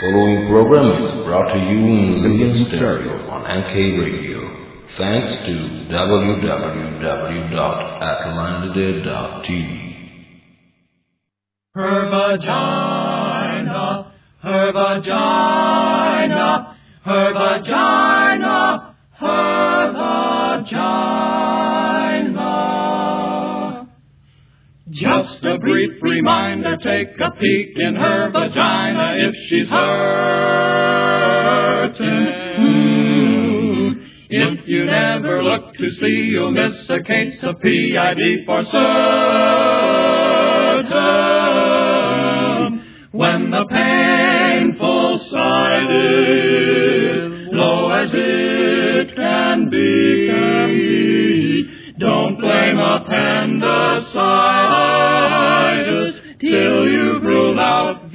following program is brought to you in Million Stereo on NK Radio. Thanks to www.atlantida.tv. Her vagina, her vagina, her vagina, her vagina. Just a brief reminder, take a peek in her vagina if she's hurting. If you never look to see, you'll miss a case of PID for certain. When the painful side is low as it can be, don't blame appendicitis till you've ruled out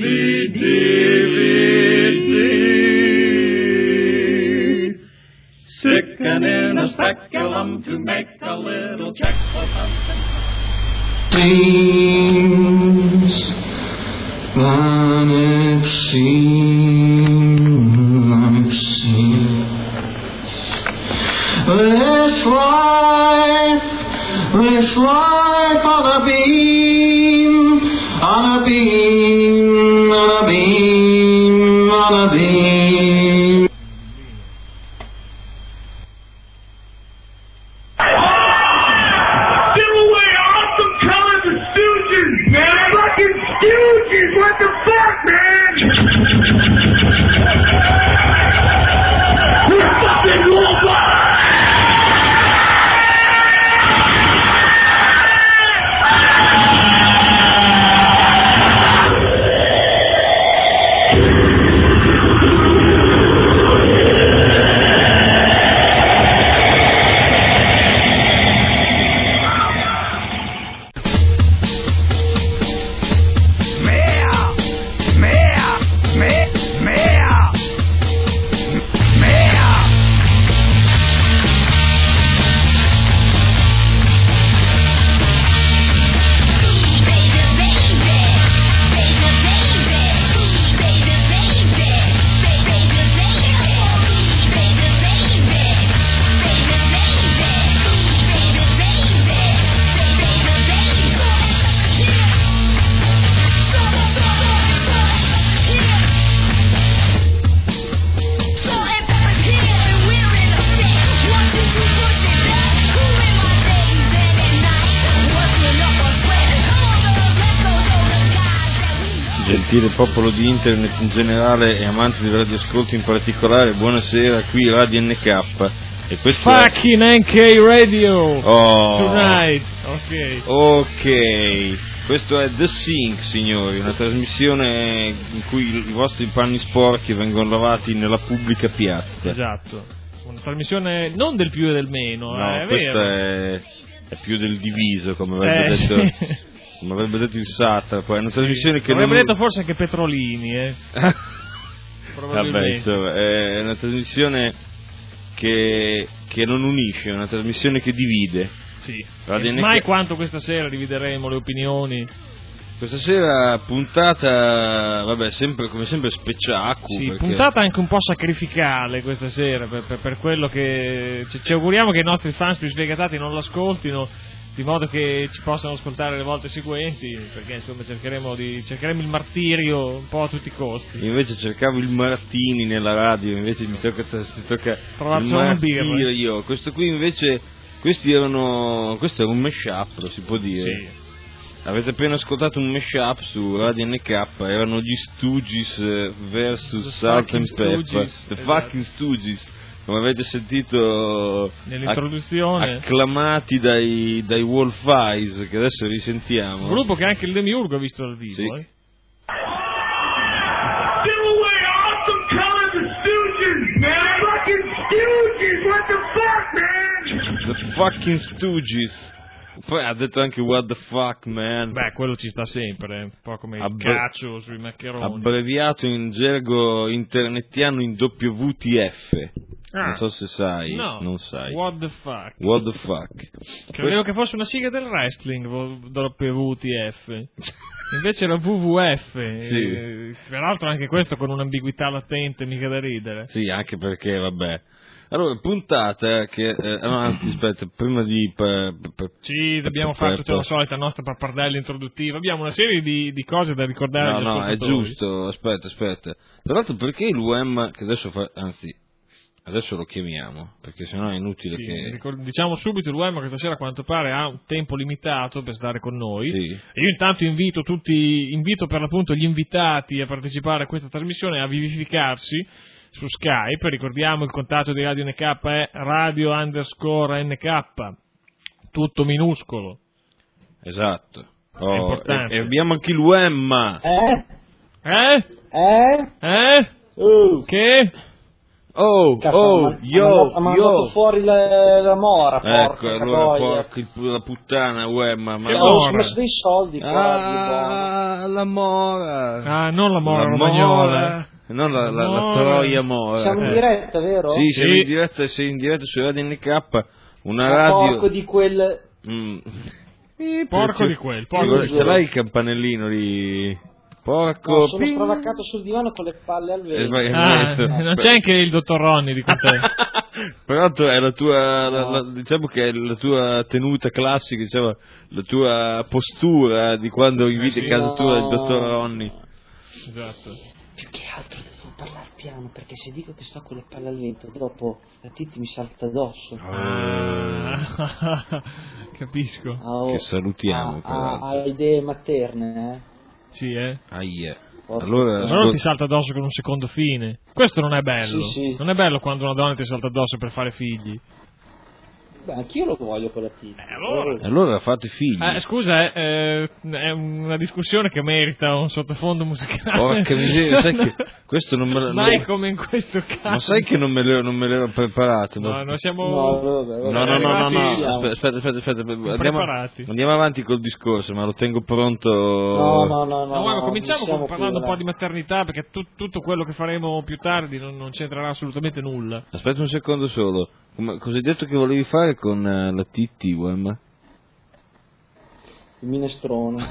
VDVD. Sicken in a speculum to make a little check for something. Seems that it seems this life on a beam, on a beam, on a beam, on a beam. Give away awesome colors of Stooges, man! Fucking Stooges! What the fuck, man? We're fucking robots! Gentile popolo di internet in generale e amanti del radioascolto in particolare, buonasera, qui Radio NK e questo fucking NK Radio tonight. Ok, questo è The Sink, signori, una trasmissione in cui i vostri panni sporchi vengono lavati nella pubblica piazza. Esatto, una trasmissione non del più e del meno, no, è questa vero. è più del diviso, come avrebbe detto. Sì. Come avrebbe detto il Satrapo, è una trasmissione che avrebbe detto forse anche Petrolini, probabilmente. Vabbè, insomma, è una trasmissione che non unisce, è una trasmissione che divide. Sì. Mai quanto questa sera divideremo le opinioni. Questa sera puntata, vabbè, sempre come sempre spettacolo. Sì, perché... puntata anche un po' sacrificale questa sera, per quello che ci auguriamo che i nostri fans più sfegatati non l'ascoltino, di modo che ci possano ascoltare le volte seguenti, perché insomma cercheremo il martirio un po' a tutti i costi. Invece cercavo il Martini nella radio, invece mi tocca il martirio. Questo qui invece, questo era un mashup, lo si può dire. Sì. Avete appena ascoltato un mashup su Radio NK, erano gli Stooges versus Salt and Pepper, The fucking Stooges. Come avete sentito nell'introduzione, acclamati dai Wolf Eyes, che adesso risentiamo. Un gruppo che anche il Demiurgo ha visto dal vivo. Sì. Give away awesome colors of Stooges, man! Fucking Stooges! What the fuck, man? The fucking Stooges. Poi ha detto anche what the fuck, man. Beh, quello ci sta sempre, un po' come il caccio sui maccheroni. Abbreviato in gergo internetiano in WTF. Non so se sai, no. Non sai. What the fuck. What the fuck. Credevo che fosse una sigla del wrestling, WTF. Invece era WWF, Sì. peraltro anche questo con un'ambiguità latente, mica da ridere. Sì, anche perché, vabbè. Allora, puntata che... anzi, aspetta, prima di... Sì, dobbiamo fare tutta la solita nostra pappardella introduttiva. Abbiamo una serie di cose da ricordare agli No, è ascoltatori. giusto, aspetta. Tra l'altro, perché l'UM, che adesso adesso lo chiamiamo, perché sennò è inutile Sì, che... diciamo subito, l'UEM questa sera a quanto pare ha un tempo limitato per stare con noi. Sì. E io intanto invito per l'appunto gli invitati a partecipare a questa trasmissione a vivificarsi su Skype. Ricordiamo il contatto di Radio NK è radio_NK, tutto minuscolo. Esatto. È importante. E abbiamo anche l'UM. Che? Ha mandato fuori la mora, ecco, allora la puttana UEM, ma ho messo dei soldi qua, la mora. Non la mora romagnola. Non la troia mora. Siamo in diretta, vero? Sì, siamo in diretta, sei in diretta su Radio NK, una radio... Porco di quel... Porco di quel, ce l'hai il campanellino lì? Porco, no, sono stravaccato sul divano con le palle al vento. Non c'è anche il dottor Ronny di con te. Peraltro è la tua, diciamo che è la tua tenuta classica, diciamo, la tua postura di quando inviti a casa tua il dottor Ronny. Esatto. Più che altro devo parlare piano, perché se dico che sto con le palle al vento, dopo la Titti mi salta addosso. Capisco. Che salutiamo. Ha idee materne, Sì, Allora non ti salta addosso con un secondo fine. Questo non è bello. Sì. Non è bello quando una donna ti salta addosso per fare figli. Beh, anch'io lo voglio con la Titti. Allora fate figli. Scusa, è una discussione che merita un sottofondo musicale. Porca miseria, sai che questo non me lo... Mai come in questo caso. Ma sai che non me l'ero preparato? No, noi siamo... No. Aspetta. Andiamo avanti col discorso, ma lo tengo pronto. No, guarda, cominciamo parlando un po' di maternità, perché tutto quello che faremo più tardi non c'entrerà assolutamente nulla. Aspetta un secondo solo. Cosa hai detto che volevi fare con la Titti, Wem? Il minestrone.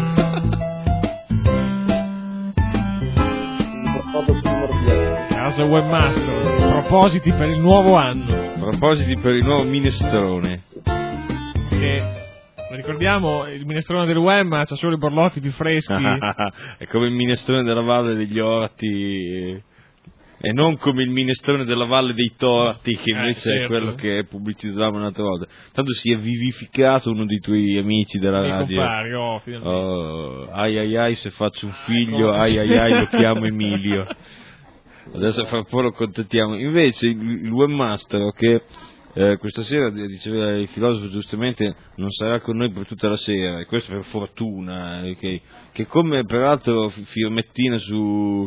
Casa Webmaster, propositi per il nuovo anno. Propositi per il nuovo minestrone. Che, ricordiamo, il minestrone del Wem c'ha solo i borlotti più freschi. È come il minestrone della Valle degli Orti... E non come il minestrone della Valle dei Torti, che invece è quello che pubblicizzavamo un'altra volta. Tanto si è vivificato uno dei tuoi amici della radio. Compari, finalmente. Ai, se faccio un figlio, ai, lo chiamo Emilio. Adesso fra un po' lo contattiamo. Invece il webmaster, che questa sera, diceva il filosofo giustamente, non sarà con noi per tutta la sera, e questo per fortuna, che come peraltro firmettina su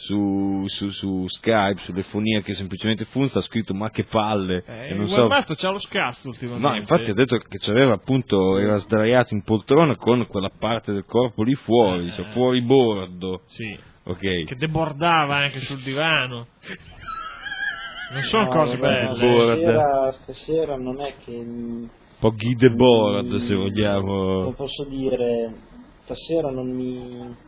Skype, sulle fonie che semplicemente funziona, ha scritto ma che palle, e non il so. Webmaster c'ha lo scasso ultimamente. No, infatti ha detto che c'aveva appunto, era sdraiato in poltrona con quella parte del corpo lì fuori, cioè fuori bordo. Sì. Ok. Che debordava anche sul divano. Non sono cose belle. Stasera non è che... Un po' Guy Debord, se vogliamo. Non posso dire, stasera non mi...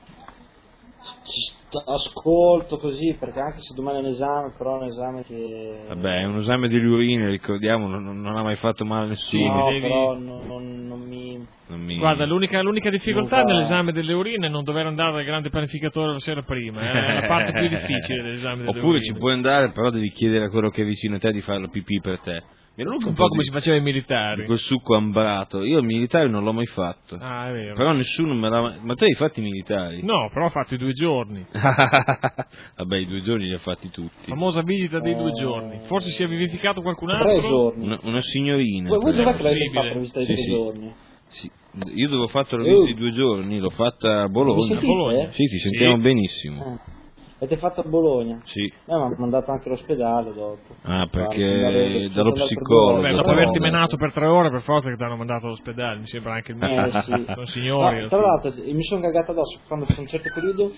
ascolto così, perché anche se domani è un esame, però è un esame che... Vabbè, è un esame delle urine, ricordiamo, non ha mai fatto male a nessuno. No, però non mi... Guarda, l'unica difficoltà nell'esame delle urine è non dover andare al grande panificatore la sera prima, è la parte più difficile dell'esame delle urine. Oppure ci puoi andare, però devi chiedere a quello che è vicino a te di fare la pipì per te. Un po' come si faceva ai militari. Quel succo ambrato. Io il militare non l'ho mai fatto. Ah, è vero. Però nessuno me l'ha... Ma tu hai fatto i militari? No, però ho fatto i 2 giorni. Vabbè, i 2 giorni li ha fatti tutti. Famosa visita dei 2 giorni. Forse si è vivificato qualcun altro? 3 giorni. Una signorina. Voi dov'è che l'avete fatto la visita dei 3 giorni? Sì. Io dove ho fatto la visita di 2 giorni, l'ho fatta a Bologna. Sì, ti sentiamo benissimo. Avete fatto a Bologna? Sì. Mi hanno mandato anche all'ospedale dopo. Ah, perché dallo psicologo. Beh, dopo averti menato per 3 ore, per forza che ti hanno mandato all'ospedale, mi sembra anche il mio. Sì. Sono signori. No, tra l'altro, mi sono cagato addosso quando a un certo periodo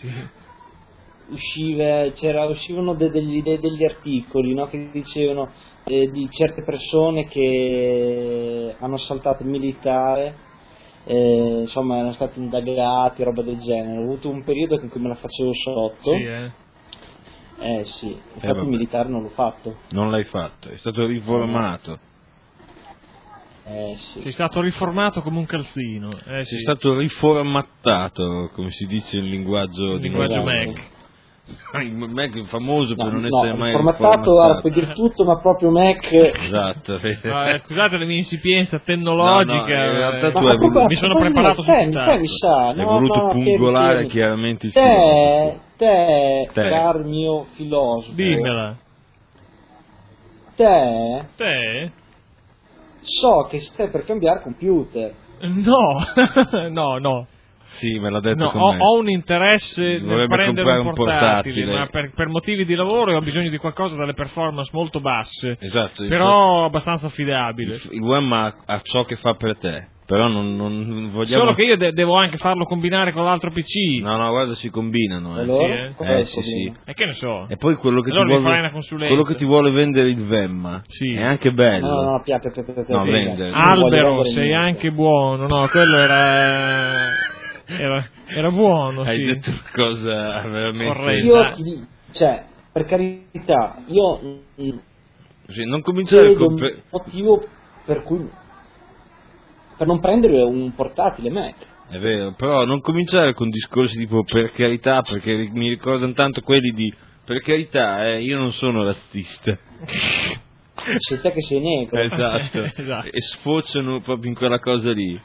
uscivano degli articoli, no, che dicevano di certe persone che hanno assaltato il militare insomma erano stati indagati, roba del genere. Ho avuto un periodo in cui me la facevo sotto. Sì, infatti il militare non l'ho fatto. Non l'hai fatto, è stato riformato. Sì. Sei stato riformato come un calzino. Sei stato riformattato, come si dice in linguaggio Mac. Il Mac è famoso per non no, essere mai riformattato. Allora, puoi dire tutto, ma proprio Mac. Esatto. Scusate la mia insipienza tecnologica. In realtà tu mi sono preparato su tutto. Mi sa. Hai voluto pungolare chiaramente il te, caro mio filosofo. Dimmela. Te? So che stai per cambiare computer. No. Sì, me l'ha detto. Ho un interesse nel prendere un portatile, ma per motivi di lavoro ho bisogno di qualcosa dalle performance molto basse. Esatto. Però abbastanza affidabile. Il web ha ciò che fa per te. Però non vogliamo... Solo che io devo anche farlo combinare con l'altro PC. No, guarda, si combinano. Allora? Sì. E che ne so? E poi quello che ti vuole vendere il Vemma è anche bello. No, vendere. Albero, sei anche buono. No, quello era buono. Hai detto una cosa veramente orrenda. Cioè, per carità, io non cominciare con un motivo per cui per non prendere un portatile Mac. È vero, però non cominciare con discorsi tipo per carità, perché mi ricordano tanto quelli di per carità, io non sono razzista. Sei te che sei negro. Esatto. E sfociano proprio in quella cosa lì.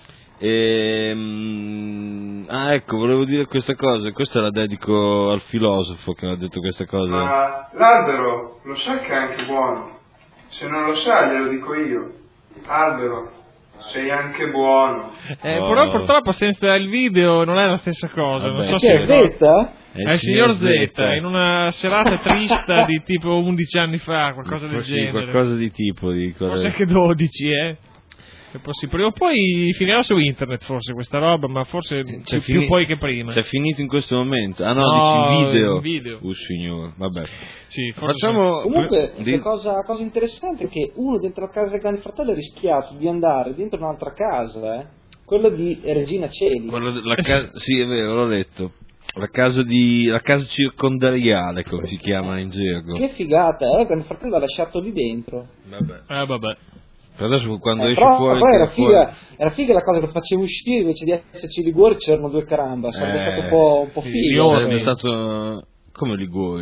Ecco, volevo dire questa cosa, questa la dedico al filosofo che ha detto questa cosa. Ma l'albero lo sa che è anche buono? Se non lo sa glielo dico io. Albero, sei anche buono. Però purtroppo senza il video non è la stessa cosa. Vabbè. Non so se è Z? È il signor Z, in una serata trista di tipo 11 anni fa, qualcosa del genere. Qualcosa di tipo, forse anche 12, È possibile. Prima o poi finirà su internet forse questa roba, ma forse più poi che prima. C'è finito in questo momento. Ah no, dici video. Signore, vabbè. Sì, facciamo. Comunque, la cosa interessante è che uno dentro la casa del Grande Fratello ha rischiato di andare dentro un'altra casa, quella di Regina Coeli. Sì, è vero, l'ho letto. La casa circondariale, come si chiama in gergo. Che figata, il Grande Fratello l'ha lasciato lì dentro. Vabbè. Per adesso quando esce fuori. Però era figa la cosa che facevo uscire, invece di esserci Liguori c'erano due caramba. Sarebbe stato un po' figo. Sarebbe stato. Come Liguori?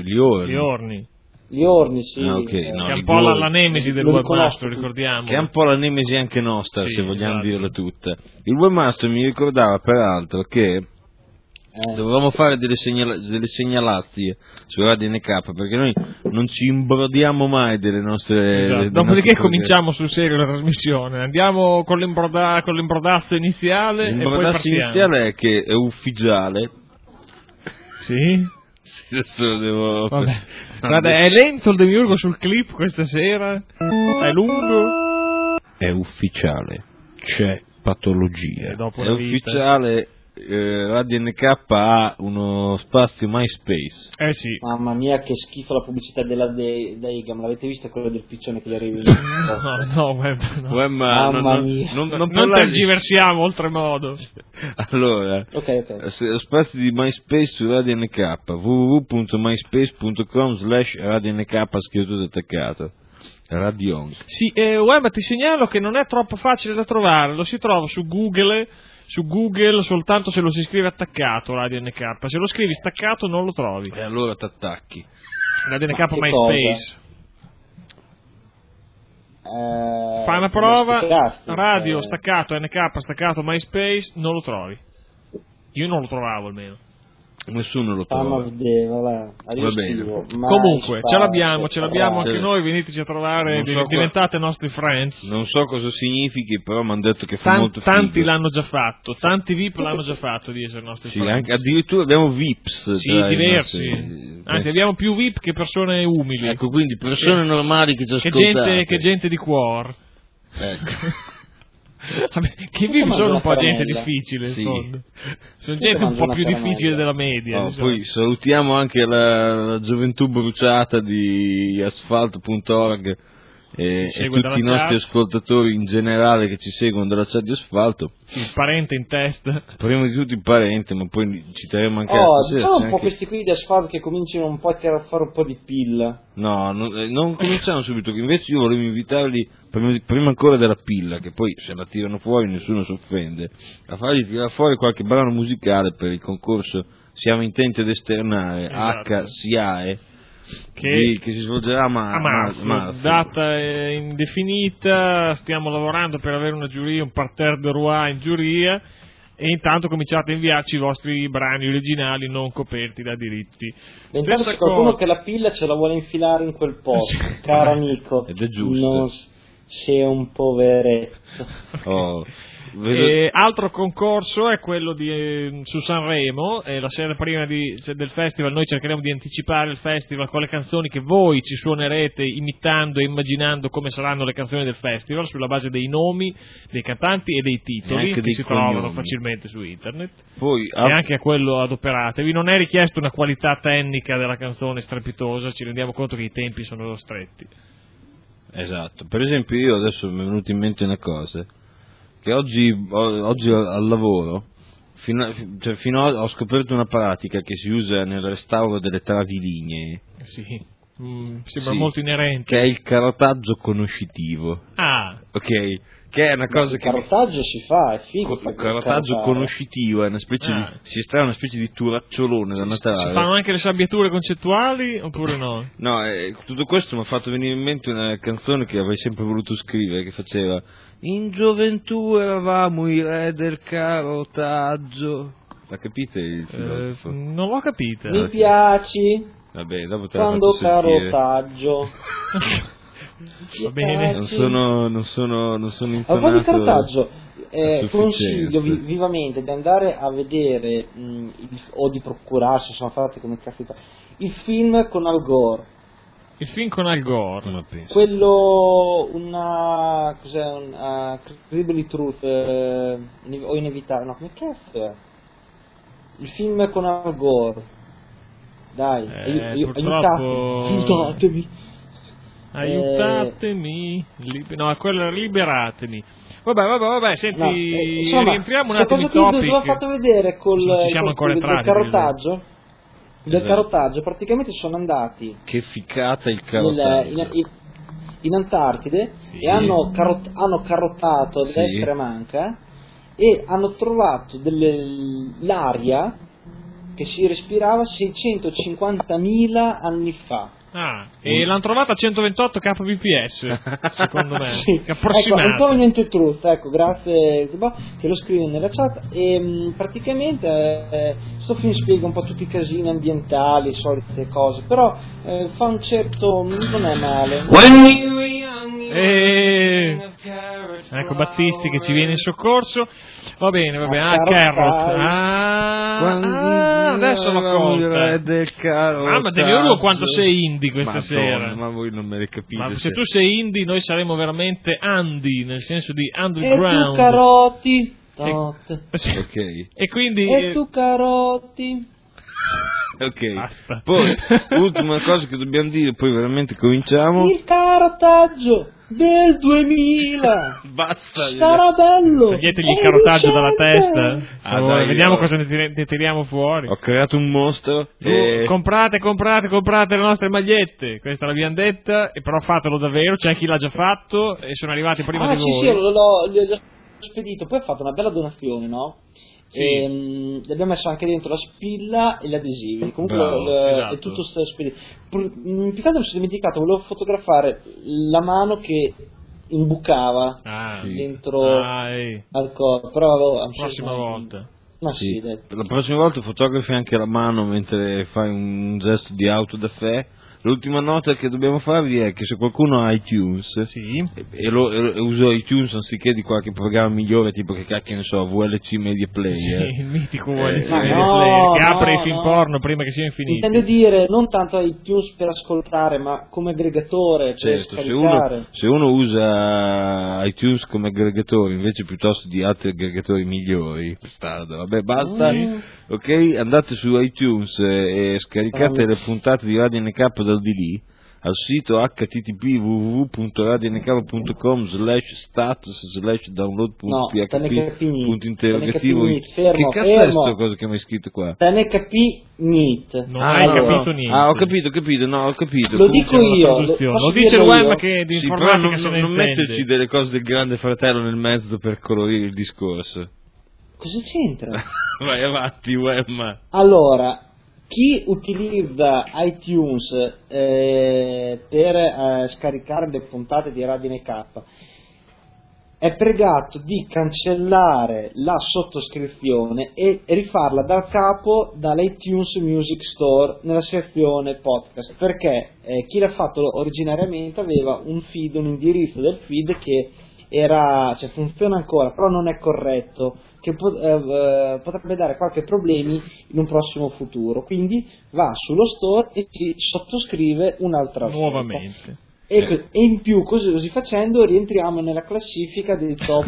Liorni, sì. Che è un po' la nemesi del webmaster, ricordiamo. Che è un po' la nemesi anche nostra, se vogliamo dirla tutta. Il webmaster mi ricordava peraltro che dovevamo fare delle segnalazioni su Radio NK, perché noi non ci imbrodiamo mai delle nostre. Dopodiché cominciamo sul serio la trasmissione, andiamo con l'imbrodazzo iniziale. L'imbrodazzo iniziale è che è ufficiale. Sì? Adesso devo. Vabbè. Guarda, è lento il demiurgo sul clip questa sera? È lungo? È ufficiale. C'è patologia. È ufficiale. Radio NK ha uno spazio MySpace. Sì. Mamma mia, che schifo la pubblicità della Daigam. L'avete vista quella del piccione che le arriva? No. Mamma mia. Non tergiversiamo oltremodo. Allora, lo spazio di MySpace su Radio NK, www.myspace.com/Radio NK scritto ed attaccato. Radion. Sì, ma ti segnalo che non è troppo facile da trovare, lo si trova su Google soltanto se lo si scrive attaccato Radio NK, se lo scrivi staccato non lo trovi. E allora t'attacchi. Radio NK MySpace. Fai una prova, radio staccato NK staccato MySpace, non lo trovi. Io non lo trovavo almeno. Nessuno lo trova. Va bene. Comunque, ce l'abbiamo anche noi, veniteci a trovare, diventate nostri friends. Non so cosa significhi, però mi hanno detto che fa molto figo. Tanti l'hanno già fatto, tanti VIP l'hanno già fatto di essere nostri friends. Addirittura abbiamo VIPs. Sì, diversi. Anzi, abbiamo più VIP che persone umili. Ecco, quindi persone normali che ci ascoltate. Che gente di cuore. Ecco. Vabbè, che VIP sono un po' gente difficile, in fondo. Sono gente un po' più difficile della media. Poi salutiamo anche la gioventù bruciata di asfalto.org e tutti i nostri ascoltatori in generale che ci seguono dalla chat di Asfalto. Il parente in testa. Prima di tutto il parente, ma poi citeremo anche diciamo un po' questi qui di Asfalto che cominciano un po' a tirare fare un po' di pilla. No, non cominciamo subito, che invece io volevo invitarli prima ancora della pilla, che poi se la tirano fuori nessuno si offende, a fargli tirare fuori qualche brano musicale per il concorso Siamo intenti ad esternare, esatto. HSIAE, che si svolgerà a marzo. Data indefinita, stiamo lavorando per avere una giuria, un parterre de roi in giuria, e intanto cominciate a inviarci i vostri brani originali non coperti da diritti. Intanto c'è qualcuno che la pilla ce la vuole infilare in quel posto, caro amico. Ed è giusto. Non sei un poveretto. Altro concorso è quello su Sanremo, la sera prima del festival noi cercheremo di anticipare il festival con le canzoni che voi ci suonerete imitando e immaginando come saranno le canzoni del festival sulla base dei nomi dei cantanti e dei titoli che si trovano facilmente su internet. Poi, e anche a quello adoperatevi, non è richiesta una qualità tecnica della canzone strepitosa, ci rendiamo conto che i tempi sono stretti. Esatto, per esempio io adesso mi è venuta in mente una cosa, che oggi al lavoro ho scoperto una pratica che si usa nel restauro delle travi lignee. Sì, sembra molto inerente. Che è il carotaggio conoscitivo. Ok, che è una cosa il carotaggio si fa, è figo. Il carotaggio conoscitivo è una specie si estrae una specie di turacciolone da Natale. Si fanno anche le sabbiature concettuali oppure no? No, tutto questo mi ha fatto venire in mente una canzone che avrei sempre voluto scrivere, che faceva: in gioventù eravamo i re del carotaggio. La capite il filosofo? Non l'ho capita. Mi piaci? Vabbè, dopo te la quando faccio sentire. carotaggio. Va bene. Non sono intonato. A proposito di carotaggio, consiglio vivamente di andare a vedere o di procurarsi, sono fatte come cazzo, il film con Al Gore. Il film con Al Gore? Quello, cos'è, Credible Truth, o Inevitabile, no, come cazzo è? Il film con Al Gore. Dai, aiutatemi. No, quello era Liberatemi. Vabbè, senti, no, rientriamo un attimo in topic. Dove ho fatto vedere del carotaggio. Del carotaggio, praticamente sono andati. Che ficata il carotaggio. In Antartide, sì. E hanno carottato a destra e manca e hanno trovato l'aria che si respirava 650.000 anni fa. E l'hanno trovata a 128 kbps, secondo me. Sì. Approssimato. Ecco, un po' niente truth, grazie che lo scrivi nella chat. E praticamente sto film spiega un po' tutti i casini ambientali, solite cose, però fa un certo, non è male. Ecco Battisti che ci viene in soccorso. Va bene. Carrot. Adesso l'ho colta. Mamma mia, quanto sei indie questa sera. Ma voi non me le capite. Ma se tu sei indie, noi saremo veramente Andy, nel senso di underground. E tu carotti. Ok. E quindi. E tu carotti. Ok. Basta. Poi, ultima cosa che dobbiamo dire, poi veramente cominciamo. Il carotaggio del 2000. Basta. Sarà bello. Toglietegli il carotaggio dalla testa. Vediamo cosa ne tiriamo fuori. Ho creato un mostro. Comprate le nostre magliette. Questa l'abbiamo detta, però fatelo davvero. C'è chi l'ha già fatto e sono arrivati prima di voi. Sì, l'ho già spedito. Poi ho fatto una bella donazione, no? Sì. E abbiamo messo anche dentro la spilla e gli adesivi. Comunque esatto. È tutto spedito. Più che altro mi sono dimenticato, volevo fotografare la mano che imbucava dentro al corpo. Però la prossima volta. Ma sì, dai. La prossima volta fotografi anche la mano mentre fai un gesto di autodafè. L'ultima nota che dobbiamo farvi è che se qualcuno ha iTunes e usa iTunes anziché di qualche programma migliore, tipo che cacchio ne so, VLC Media Player, il mitico VLC Media Player che apre i film porno prima che siano finiti. Intendo dire non tanto iTunes per ascoltare, ma come aggregatore per scaricare. Se uno usa iTunes come aggregatore invece piuttosto di altri aggregatori migliori, vabbè, basta. Ok, andate su iTunes e scaricate le puntate di Radio NK dal di lì. al sito http://status/download.php.interrogativo. Che cazzo è sto cosa che mi hai scritto qua? TNKP Meet. Non hai capito niente. Ho capito, ho capito. Lo dico io. Lo dice il web che di informatica se ne non intende. metterci delle cose del Grande Fratello nel mezzo per colorire il discorso. Cosa c'entra? Vai avanti, Wemma. Allora, chi utilizza iTunes per scaricare le puntate di Radio NK è pregato di cancellare la sottoscrizione e rifarla da capo dall'iTunes Music Store nella sezione podcast, perché chi l'ha fatto originariamente aveva un feed, un indirizzo del feed che funziona ancora, però non è corretto, che potrebbe dare qualche problemi in un prossimo futuro, quindi va sullo store e si sottoscrive un'altra volta nuovamente. E in più così facendo rientriamo nella classifica dei top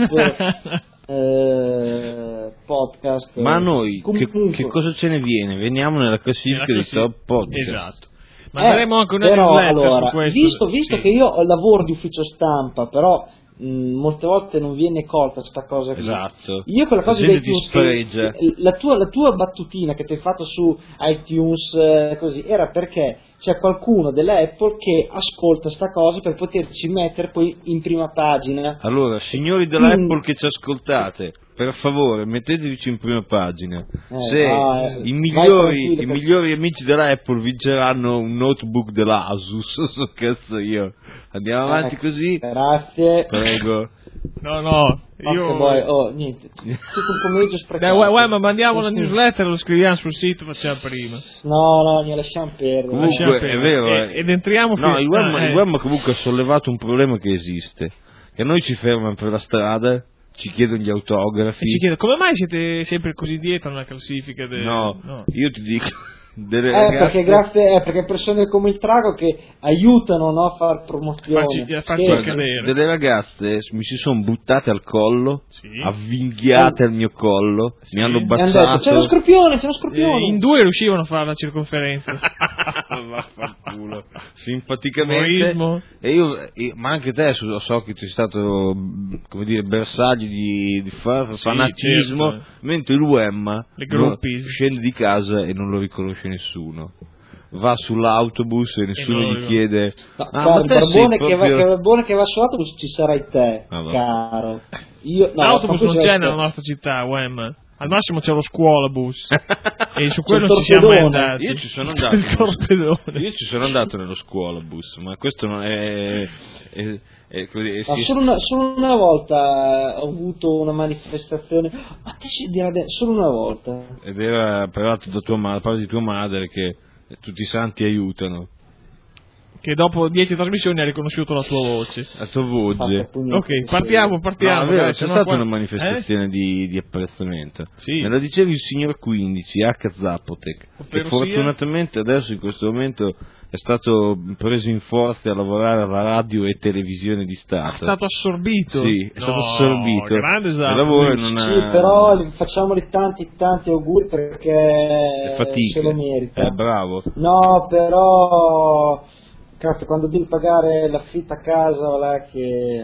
podcast. Ma a noi comunque, che cosa ce ne viene? Veniamo nella classifica dei top podcast. Esatto. Manderemo anche una però, newsletter allora, su questo. Visto che io lavoro di ufficio stampa, però molte volte non viene colta questa cosa qui. Esatto. Io quella cosa di iTunes, la tua battutina che ti hai fatto su iTunes così era perché c'è qualcuno della Apple che ascolta sta cosa per poterci mettere poi in prima pagina. Allora, signori dell'Apple che ci ascoltate, per favore mettetevici in prima pagina. Se i migliori amici dell'Apple vinceranno un notebook dell'Asus, so cazzo io. Andiamo avanti così. Grazie. Prego. No, io... niente. Tutto un pomeriggio sprecato. Dai, ma mandiamo la newsletter, lo scriviamo sul sito, facciamo prima. No, ne lasciamo perdere. Comunque, è vero. Ed entriamo il web comunque ha sollevato un problema che esiste. Che noi ci fermano per la strada, ci chiedono gli autografi. E ci chiedono, come mai siete sempre così dietro nella classifica? No, io ti dico... ragazze... perché persone come il Trago che aiutano a fare promozione, delle ragazze mi si sono buttate al collo, avvinghiate al mio collo, mi hanno baciato, c'è uno scorpione, in 2 riuscivano a fare la circonferenza. Vaffanculo. Simpaticamente. E io, ma anche te so che sei stato, come dire, bersaglio di fanatismo, certo. Mentre il Wemma scende di casa e non lo riconosce nessuno, va sull'autobus e nessuno gli chiede. Il barbone che va sull'autobus ci sarai te, caro. L'autobus non c'è nella nostra città, Wem. Al massimo c'è lo scuolabus e su quello ci siamo andati. Io ci sono andato nello scuolabus, ma questo non è solo una volta ho avuto una manifestazione, ma te si dirà solo una volta, ed era peraltro da parte di tua madre che tutti i santi aiutano, che dopo 10 trasmissioni ha riconosciuto la tua voce. La tua voce. Ok, partiamo. No, c'è stata una manifestazione di apprezzamento. Sì. Me la diceva il signor 15 H. Zapotec, che fortunatamente adesso in questo momento è stato preso in forza a lavorare alla radio e televisione di Stato. È stato assorbito? Sì, è stato assorbito. Grande Sì, però facciamoli tanti auguri perché se lo merita. Bravo. No, però cazzo, quando devi pagare l'affitto a casa, là che...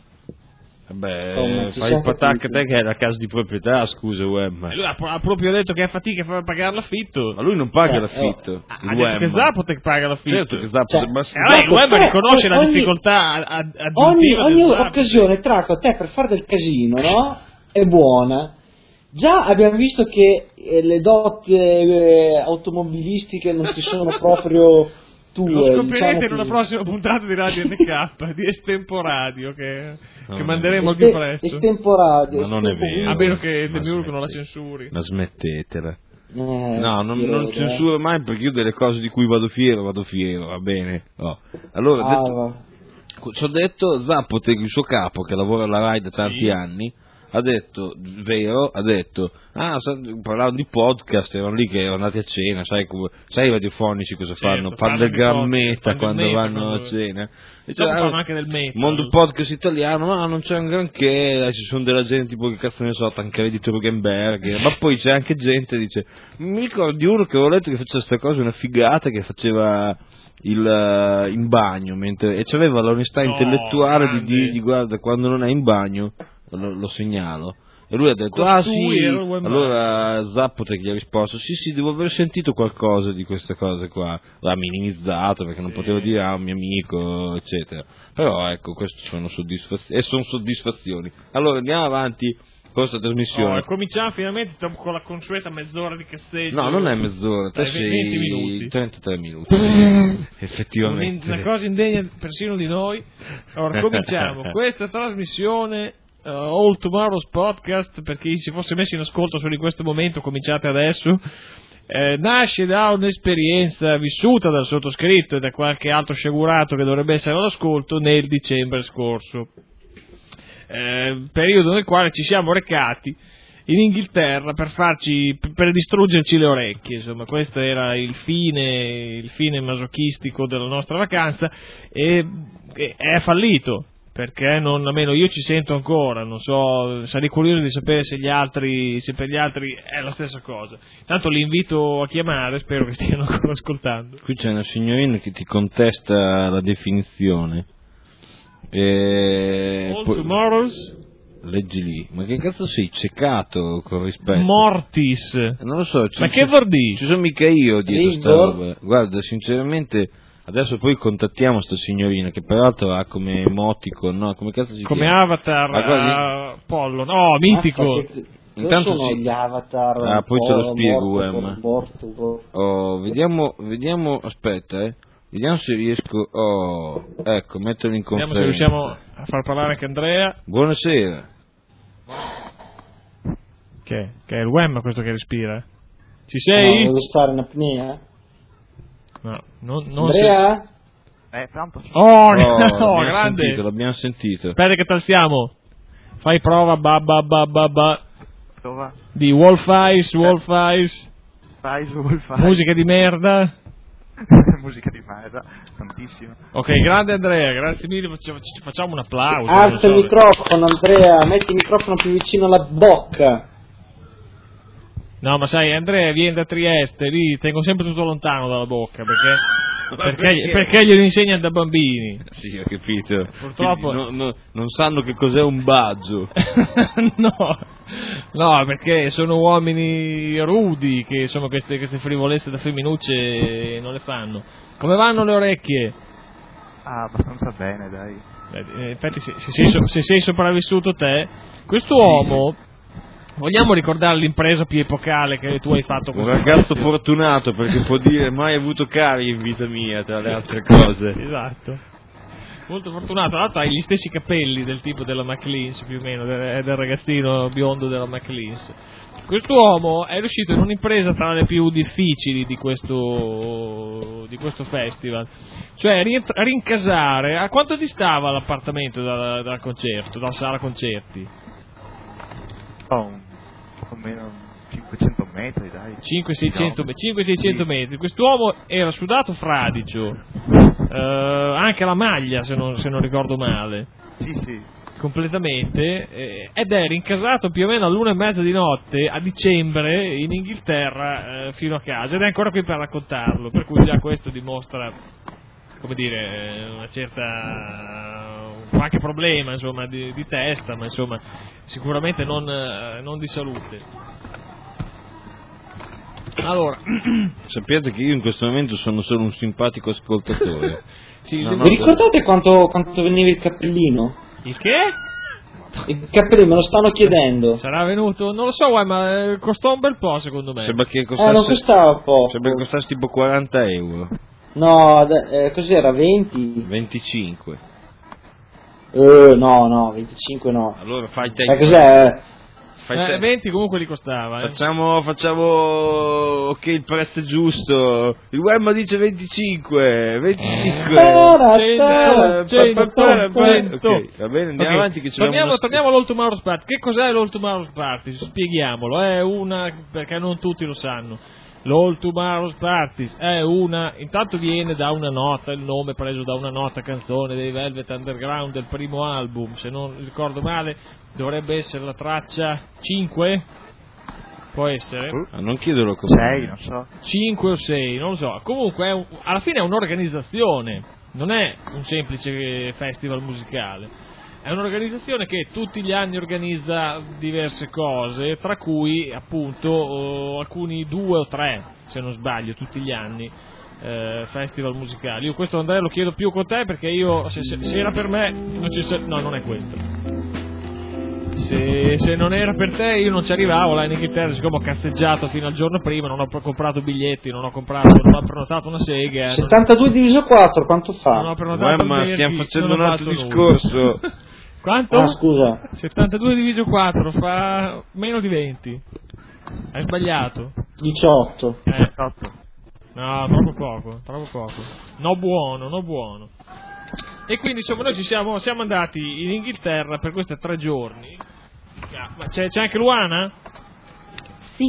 fai il patacca te che è la casa di proprietà, scusa, Wem. Lui ha proprio detto che è fatica a pagare l'affitto. Ma lui non paga l'affitto. Ha detto che Zapotec paga l'affitto. Certo che Zapotec, il Wem riconosce la difficoltà aggiuntiva. Ogni occasione, Traco, te per fare del casino, no? È buona. Già abbiamo visto che le doti automobilistiche non ci sono proprio... Lo scoprirete in una prossima puntata di Radio NK di Estemporadio che manderemo al più presto. Estemporadio. Ma non è vero. A meno che Demiurgo non la censuri. Ma smettetela. No, non censuro mai, perché io delle cose di cui vado fiero, va bene. Allora, ci ho detto, Zapotec, il suo capo, che lavora alla Rai da tanti anni, ha detto, parlando di podcast, erano lì che erano andati a cena, sai i radiofonici cosa fanno? Fanno del gran meta quando vanno a cena. E fanno anche del meta. Mondo podcast italiano, ma non c'è un granché, ci sono della gente tipo che cazzo ne so, Tancredi di Turgenberg, ma poi c'è anche gente che dice, mi ricordo di uno che avevo letto che faceva questa cosa, una figata, che faceva in bagno, e c'aveva l'onestà intellettuale di guarda, quando non è in bagno lo segnalo. E lui ha detto, sì, allora Zappotec gli ha risposto, sì, devo aver sentito qualcosa di queste cose qua, l'ha minimizzato perché non potevo dire un mio amico, eccetera. Però ecco, queste sono soddisfazioni. Allora andiamo avanti con questa trasmissione. Cominciamo finalmente con la consueta mezz'ora di cazzeggio. No, non è mezz'ora, te sei 20 minuti. 33 minuti. Effettivamente. Una cosa indegna persino di noi. Allora, cominciamo questa trasmissione All Tomorrow's Podcast, per chi si fosse messo in ascolto solo in questo momento, cominciate adesso. Nasce da un'esperienza vissuta dal sottoscritto e da qualche altro sciagurato che dovrebbe essere all'ascolto nel dicembre scorso, periodo nel quale ci siamo recati in Inghilterra per distruggerci le orecchie. Insomma, questo era il fine masochistico della nostra vacanza, e è fallito, perché almeno io ci sento ancora, non so, sarei curioso di sapere se per gli altri è la stessa cosa. Tanto li invito a chiamare, spero che stiano ancora ascoltando. Qui c'è una signorina che ti contesta la definizione. All Tomorrow's? Leggi lì, ma che cazzo sei ceccato con rispetto? Mortis. Non lo so. Ma che vuol dire? Ci sono mica io dietro sta roba. Guarda, sinceramente, adesso poi contattiamo sta signorina, che peraltro ha come emoticon, no? Come cazzo si come chiama? avatar Apollo, no, mitico. Intanto sono gli avatar. Poi te lo spiego, vediamo, aspetta, vediamo se riesco. Ecco, metterlo in conferenza. Vediamo se riusciamo a far parlare anche Andrea. Buonasera. Che è il Wem questo che respira? Ci sei? No, devo stare in apnea. No, non Andrea? Pronto? Grande. L'abbiamo sentito. Aspetta che talsiamo. Fai prova Prova. Di Wolf Eyes. Musica di merda. Musica di merda, tantissimo. Ok, grande Andrea, grazie mille, facciamo un applauso. Alza il microfono, Andrea, metti il microfono più vicino alla bocca. No, ma sai, Andrea viene da Trieste, lì tengo sempre tutto lontano dalla bocca, perché glielo insegnano da bambini. Sì, ho capito. Purtroppo non sanno che cos'è un baggio. No, perché sono uomini rudi che insomma queste frivolezze da femminucce non le fanno. Come vanno le orecchie? Abbastanza bene, dai. Infatti se sei sopravvissuto te, quest'uomo, vogliamo ricordare l'impresa più epocale che tu hai fatto? Un ragazzo fortunato, perché può dire mai avuto cari in vita mia, tra le altre cose. Esatto. Molto fortunato, tra l'altro hai gli stessi capelli del tipo della McLean's, più o meno, del ragazzino biondo della McLean's. Quest'uomo è riuscito in un'impresa tra le più difficili di questo festival, cioè rincasare. A quanto distava l'appartamento dal concerto, dalla sala concerti? Almeno 500 metri, dai. 500-600 metri. Quest'uomo era sudato fradicio, anche la maglia, se non ricordo male. Sì. Completamente, ed è rincasato più o meno all'1:30 di notte a dicembre in Inghilterra, fino a casa, ed è ancora qui per raccontarlo, per cui già questo dimostra, come dire, una certa qualche problema, insomma, di testa, ma insomma sicuramente non di salute. Allora, sappiate che io in questo momento sono solo un simpatico ascoltatore. Sì, vi ricordate quanto veniva il cappellino? Il che? Il cappellino, me lo stanno chiedendo. Sarà venuto, non lo so, ma costò un bel po', secondo me. Sembra che costasse, non costava poco. Sembra che costasse tipo 40 euro. No, cos'era, 20? 25. No, 25 no. Allora fai te. Cos'è? fai 20 comunque li costava. Facciamo ok, il prezzo è giusto. Il Wemma dice 25. 100. Ok, va bene, andiamo avanti che torniamo all'All Tomorrow's Party. Che cos'è l'All Tomorrow's Party? Spieghiamolo, è una, perché non tutti lo sanno. L'All Tomorrow's Party è una, intanto viene da una nota, il nome preso da una nota canzone dei Velvet Underground del primo album, se non ricordo male dovrebbe essere la traccia 5, può essere? Non chiederlo come 6, non so. 5 o 6, non lo so, comunque alla fine è un'organizzazione, non è un semplice festival musicale. È un'organizzazione che tutti gli anni organizza diverse cose, tra cui appunto alcuni 2 o 3, se non sbaglio, tutti gli anni festival musicali. Io questo Andrea lo chiedo più con te perché io se era per me non è questo. Se non era per te io non ci arrivavo là in Inghilterra, siccome ho cazzeggiato fino al giorno prima, non ho comprato biglietti, non ho prenotato una sega. 72 diviso 4 quanto fa? Non ho prenotato ma stiamo facendo un altro discorso. Quanto? Scusa. 72 diviso 4 fa meno di 20. Hai sbagliato. 18. No, troppo poco. No buono. E quindi insomma noi siamo andati in Inghilterra per questi 3 giorni. Ma c'è anche Luana? Sì.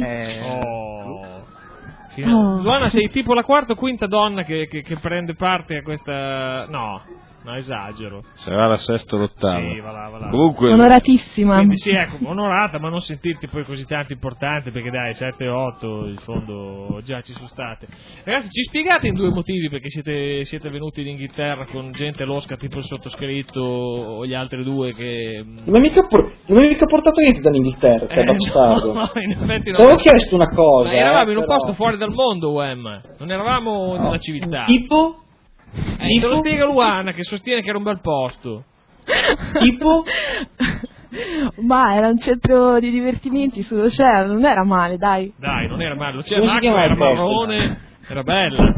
Luana, sei tipo la quarta o quinta donna che prende parte a questa... No, esagero. Sarà la sesta o l'ottava. Sì, va là. Comunque... Onoratissima. Quindi sì, ecco, onorata, ma non sentirti poi così tanto importante, perché dai, 7 e 8 in fondo già ci sono state. Ragazzi, ci spiegate in 2 motivi perché siete venuti in Inghilterra con gente losca tipo il sottoscritto o gli altri 2 che... Non mi hai mica portato niente dall'inghilterra, che bastardo. No, in effetti Ti avevo chiesto una cosa. Ma eravamo in un però... posto fuori dal mondo, Wem. Non eravamo nella civiltà. Tipo? Te lo spiega Luana che sostiene che era un bel posto. Tipo? Ma era un centro di divertimenti sull'oceano, non era male, dai. Dai, non era male, l'oceano l'acqua era marrone, era bella.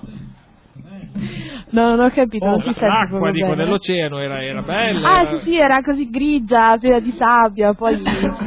No, non ho capito, non ti senti l'acqua bene. Dell'oceano era bella. Sì, era così grigia, piena di sabbia, poi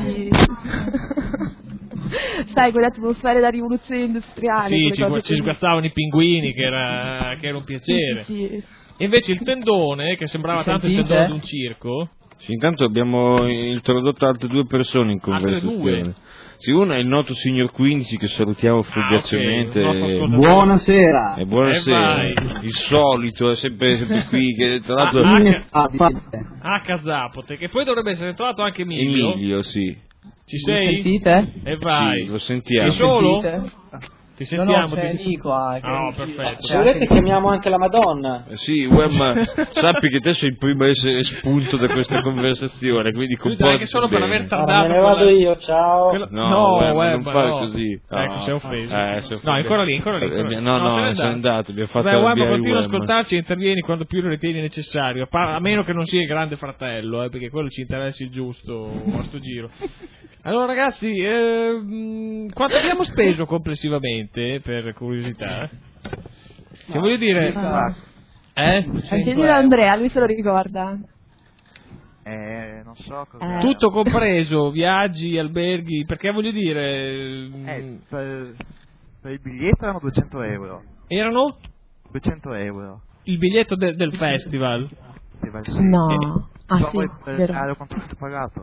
sai, quelle atmosfere da rivoluzione industriale. Sì, ci sguazzavano i pinguini, che era un piacere. Sì. E invece il tendone, che sembrava tanto il tendone di un circo. Sì, intanto abbiamo introdotto altre 2 persone in conversazione. Sì, uno è il noto signor Quincy, che salutiamo fugacemente. Buonasera. Buonasera. Il solito, è sempre qui, che tra l'altro... Zapote, che poi dovrebbe essere entrato anche Emilio. Emilio, sì. Ci sei? Mi sentite? E vai. Sì, lo sentiamo. Sei solo? Ti sentiamo. C'è Nico anche. Perfetto. Se volete chiamiamo anche la Madonna. Sì, Wemma, sappi che te sei il primo a essere espunto da questa conversazione, quindi comportati anche solo per aver tardato. Ma me ne vado io, ciao. No, Wemma, non fare così. Ecco, sei offeso. No, ancora lì. No, sono andato, abbiamo fatto Wemma, continua a ascoltarci e intervieni quando più lo ritieni necessario, a meno che non sia il grande fratello, perché quello ci interessa il giusto a sto giro. Allora ragazzi, quanto abbiamo speso complessivamente, per curiosità? Che voglio dire... Chiedilo a Andrea, lui se lo ricorda. Non so cosa... Tutto compreso, viaggi, alberghi, perché voglio dire... Per il biglietto erano 200 euro. Erano? 200 euro. Il biglietto del festival? Sì. No. Voi vero. quanto avete pagato?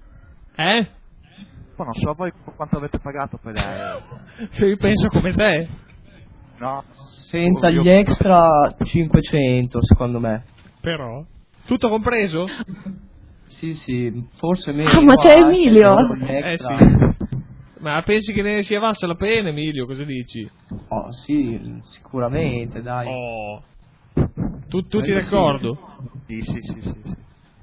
Non so voi quanto avete pagato per l'aereo. Io penso come te. No. Senza gli extra 500 secondo me. Però? Tutto compreso? Sì, forse meno. Ma c'è Emilio? Sì. Ma pensi che ne sia valsa la pena, Emilio? Cosa dici? Oh sì, sicuramente, dai. Tutti d'accordo? Sì.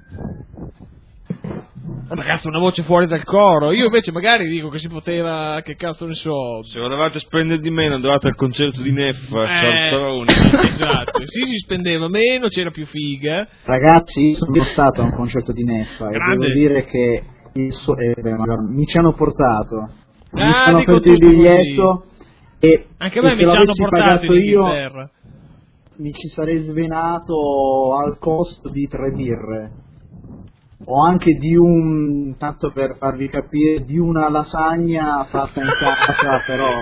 Ragazzi, una voce fuori dal coro. Io invece magari dico che si poteva, che cazzo ne so. Se volevate spendere di meno andate al concerto di Neffa, esatto. Sì, si spendeva meno, c'era più figa. Ragazzi, sono stato a un concerto di Neffa e devo dire che mi ci hanno portato. Mi ci hanno aperto il biglietto e anche a me mi ci hanno portato io. Mi ci sarei svenato al costo di 3 birre. o anche di tanto per farvi capire, di una lasagna fatta in casa,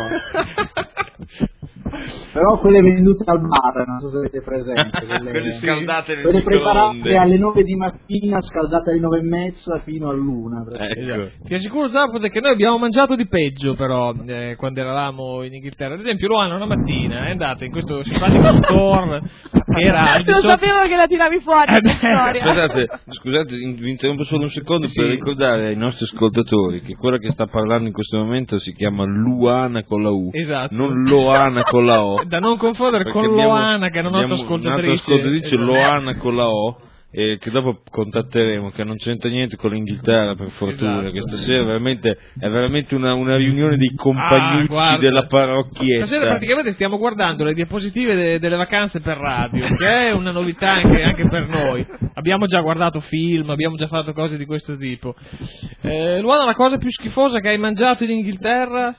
però quelle vendute al bar, non so se avete presente, quelle scaldate nel quelle preparate microonde alle 9 di mattina, scaldate alle 9:30 fino all'1. Ecco. Ti assicuro, Zappot, che noi abbiamo mangiato di peggio però quando eravamo in Inghilterra. Ad esempio Luana una mattina è andata in questo simpatico store che era al di Non sotto... sapevo che la tiravi fuori questa storia. Scusate, vi interrompo solo un secondo per ricordare ai nostri ascoltatori che quella che sta parlando in questo momento si chiama Luana con la U, esatto, non Loana con la O, da non confondere con Loana, che è una nostra ascoltatrice, Loana con la O, che dopo contatteremo, che non c'entra niente con l'Inghilterra, per fortuna. Esatto. Che stasera è veramente una riunione dei compagnucci della parrocchietta. Stasera praticamente stiamo guardando le diapositive delle vacanze per radio, che è una novità anche per noi. Abbiamo già guardato film, abbiamo già fatto cose di questo tipo. Luana, la cosa più schifosa che hai mangiato in Inghilterra?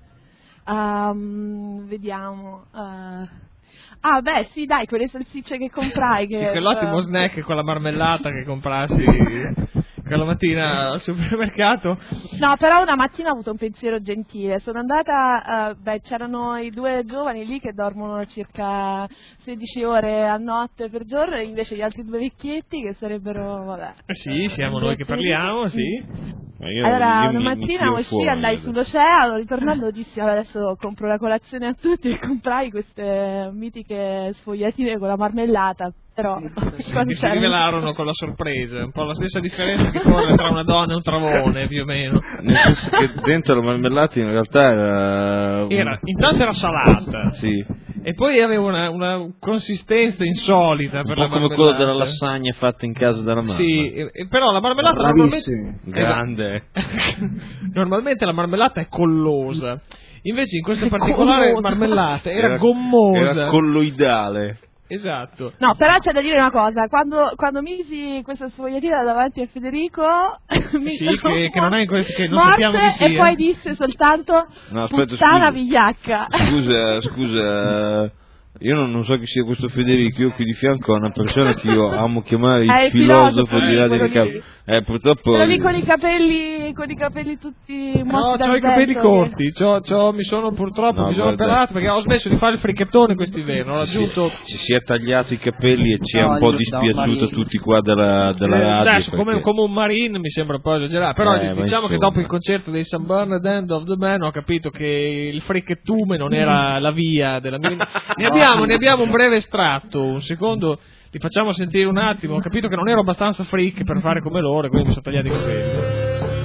Vediamo. Beh, sì, dai, quelle salsicce che comprai. Sì, quell'ottimo snack con la marmellata che comprassi quella mattina al supermercato. No, però una mattina ho avuto un pensiero gentile. Sono andata, c'erano i 2 giovani lì che dormono circa 16 ore a notte per giorno, e invece gli altri 2 vecchietti che sarebbero, vabbè. Sì, siamo noi che parliamo, sì. Allora, una mattina uscì, andai sull'oceano, ritornando dissi adesso compro la colazione a tutti, e comprai queste mitiche sfogliatine con la marmellata, però che si rivelarono con la sorpresa, un po' la stessa differenza che corre tra una donna e un travone, più o meno. Nel senso che dentro la marmellata in realtà intanto era salata, sì, e poi aveva una consistenza insolita per la marmellata, come quello della lasagna fatta in casa dalla mamma. Sì, però la marmellata normalmente grande. Normalmente la marmellata è collosa, invece in questa particolare marmellata era gommosa, era colloidale. Esatto. No, però c'è da dire una cosa, quando misi questa sfogliatina davanti a Federico mi che non è che non morse, sappiamo chi sia, e poi disse soltanto puttana vigliacca. Scusa, io non so chi sia questo Federico, io qui di fianco ho una persona che io amo chiamare il filosofo di Radio Riccardo. Purtroppo quello lì con i capelli tutti mossi dal c'ho i capelli vento, corti, mi sono purtroppo operato perché ho smesso di fare il fricchettone quest'inverno, ho raggiunto... Ci si è tagliato i capelli e ci è un po' dispiaciuto tutti qua della radio. Adesso, come un marine mi sembra un po' esagerato, però diciamo che dopo il concerto dei St. Bernard End of the Man ho capito che il fricchettume non era la via della mia... Ne abbiamo un breve estratto, un secondo, li facciamo sentire un attimo. Ho capito che non ero abbastanza freak per fare come loro, e quindi mi sono tagliati i capelli.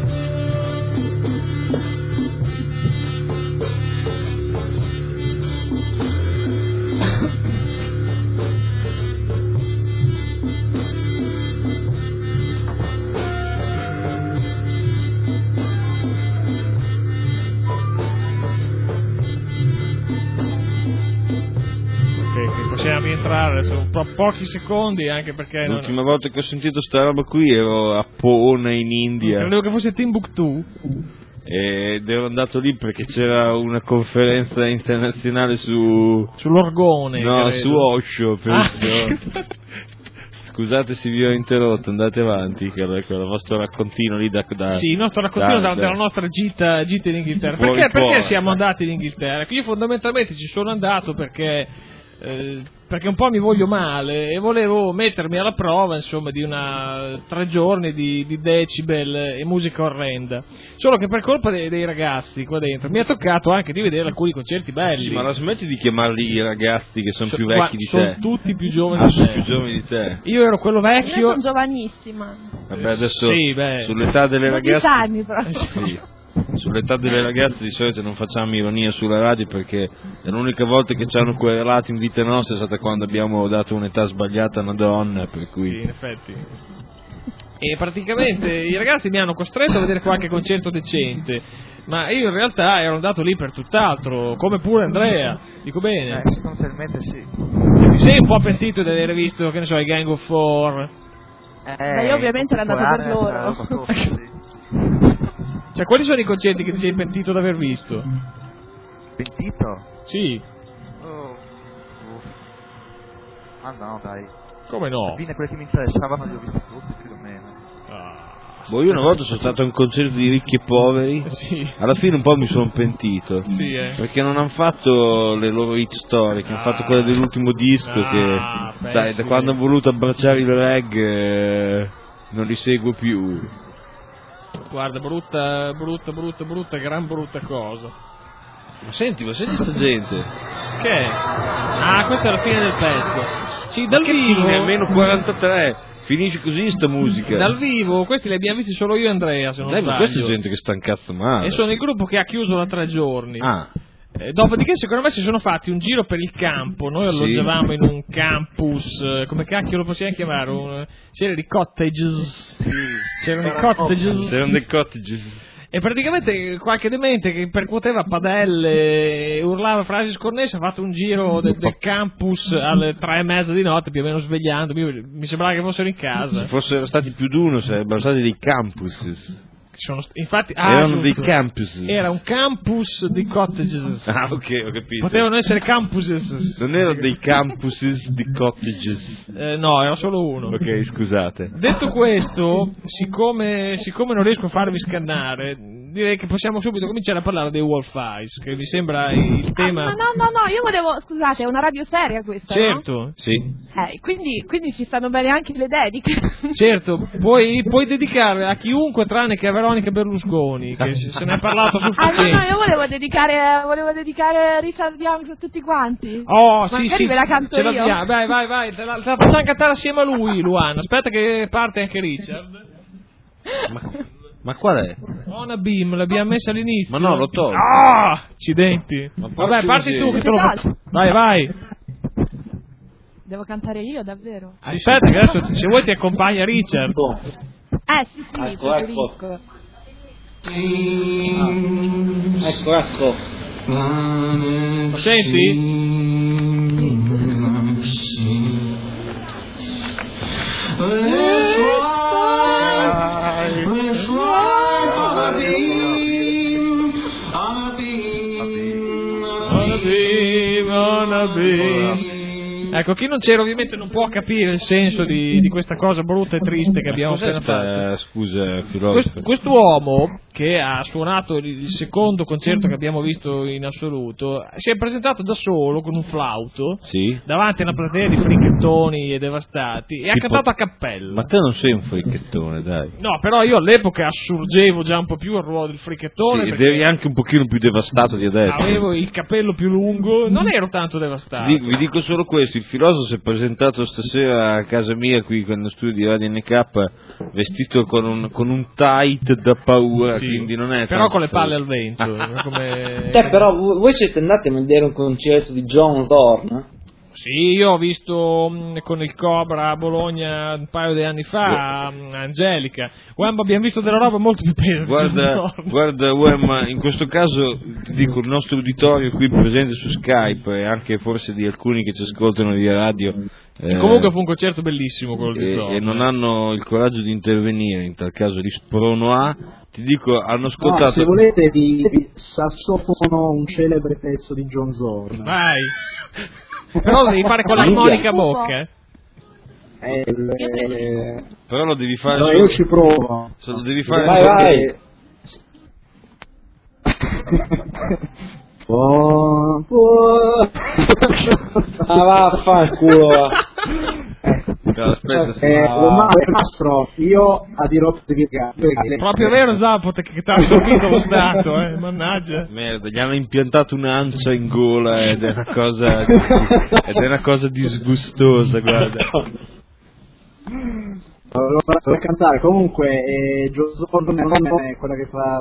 Possiamo rientrare su pochi secondi, anche perché l'ultima volta che ho sentito sta roba qui ero a Poona in India. Credevo che fosse Timbuktu. Ed ero andato lì perché c'era una conferenza internazionale sull'orgone. No, su Osho. Scusate se vi ho interrotto, andate avanti con il vostro raccontino lì Sì, il nostro raccontino della nostra gita in Inghilterra. Perché siamo andati in Inghilterra? Io fondamentalmente ci sono andato perché un po' mi voglio male e volevo mettermi alla prova, insomma, di 3 giorni di decibel e musica orrenda. Solo che per colpa dei ragazzi qua dentro mi ha toccato anche di vedere alcuni concerti belli. Sì, ma la smetti di chiamarli i ragazzi che sono più vecchi di te? Sono tutti più giovani di te. Più giovani di te. Io ero quello vecchio. Io sono giovanissima. Vabbè, adesso sull'età delle ragazze. 10 anni però. Sì. Sull'età delle ragazze di solito non facciamo ironia sulla radio, perché l'unica volta che ci hanno querelato in vita nostra è stata quando abbiamo dato un'età sbagliata a una donna, per cui... Sì, in effetti. E praticamente i ragazzi mi hanro costretto a vedere qualche concerto decente, ma io in realtà ero andato lì per tutt'altro, come pure Andrea, dico bene? Sostanzialmente sì. Ti sei un po' pentito di aver visto, che ne so, i Gang of Four? Io ovviamente ero andato per loro. Cioè, quali sono i concerti che ti sei pentito di aver visto? Pentito? Sì. Ah no, dai. Come no? Alla fine quelli che mi interessavano li ho visti tutti, più o meno. Boh, io una volta sono stato a un concerto di Ricchi e Poveri, sì. Alla fine un po' mi sono pentito, sì, perché non hanno fatto le loro hit storiche, hanno fatto quelle dell'ultimo disco che, dai, da quando hanno voluto abbracciare il reggae non li seguo più. Guarda, brutta, gran brutta cosa. Ma senti sta gente? Che è? Ah, questa è la fine del pezzo. Sì, dal vivo. Fine, almeno 43. Finisce così sta musica. Dal vivo, questi li abbiamo visti solo io e Andrea, se non sbaglio. Ma questa è gente che sta in cazzo male. E sono il gruppo che ha chiuso da 3 giorni. Ah. Dopodiché secondo me si sono fatti un giro per il campo. Noi alloggiavamo in un campus, come cacchio lo possiamo chiamare? C'erano i cottages. C'erano dei cottages. E praticamente qualche demente che percuoteva padelle e urlava frasi sconnesse ha fatto un giro del campus alle 3:30 di notte, più o meno svegliandomi. Mi sembrava che fossero in casa. Se fossero stati più di uno sarebbero stati dei campus. Infatti, erano dei campus. Era un campus di cottages. Ah, ok, ho capito. Potevano essere campuses. Non erano dei campuses di cottages. No, era solo uno. Ok, scusate. Detto questo, siccome non riesco a farvi scannare, direi che possiamo subito cominciare a parlare dei Wolf Eyes, che mi sembra il tema. No, io volevo, scusate, è una radio seria questa, certo, no? Sì. Quindi ci stanno bene anche le dediche. Certo, puoi dedicare a chiunque tranne che a Veronica Berlusconi, che se ne è parlato sufficiente. No, io volevo dedicare Richard Young a tutti quanti. Oh, magari sì, ve la canto io. Vai, te la facciamo cantare assieme a lui, Luana. Aspetta che parte anche Richard. Ma qual è? Ona Beam, l'abbiamo messa all'inizio. Ma no, l'ho tolto. Ah, accidenti. Vabbè, parti tu che te lo faccio. Vai. Devo cantare io, davvero? Aspetta che adesso se vuoi ti accompagna Richard. Sì, preferisco. Ecco. Lo senti? Ecco, chi non c'era ovviamente non può capire il senso di questa cosa brutta e triste che abbiamo appena fatto. Scusa, filosofo. Quest'uomo, che ha suonato il secondo concerto che abbiamo visto in assoluto, si è presentato da solo con un flauto davanti a una platea di fricchettoni e devastati e ha cantato a cappella. Ma te non sei un fricchettone, dai. No, però io all'epoca assurgevo già un po' più al ruolo del fricchettone. Ed eri anche un pochino più devastato di adesso. Avevo il capello più lungo, non ero tanto devastato. Vi dico solo questo, il filosofo si è presentato stasera a casa mia qui nello studio di Radio NK vestito con un tight da paura, quindi non è però con le palle al vento. Come... però voi siete andati a vedere un concerto di John Zorn? Sì, io ho visto con il Cobra a Bologna un paio di anni fa Angelica. Wemba, abbiamo visto della roba molto più pesante. Guarda Wemba, in questo caso ti dico, il nostro uditorio qui presente su Skype e anche forse di alcuni che ci ascoltano via radio comunque fu un concerto bellissimo quello di Zorn. E non hanno il coraggio di intervenire, in tal caso li sprono a. Ti dico, hanno ascoltato. No, se volete di sassofono un celebre pezzo di John Zorn. Vai. Però lo devi fare con l'armonica a bocca. Però lo devi fare. No, io ci provo. Lo devi fare. Vai. Vaffanculo. Mastro, io a dirò di proprio vero Zappot che ti ha assorbito lo Stato, mannaggia. Merda, gli hanno impiantato un'ancia in gola ed è una cosa disgustosa, guarda. Per cantare, comunque Giuseppe non è quella che fa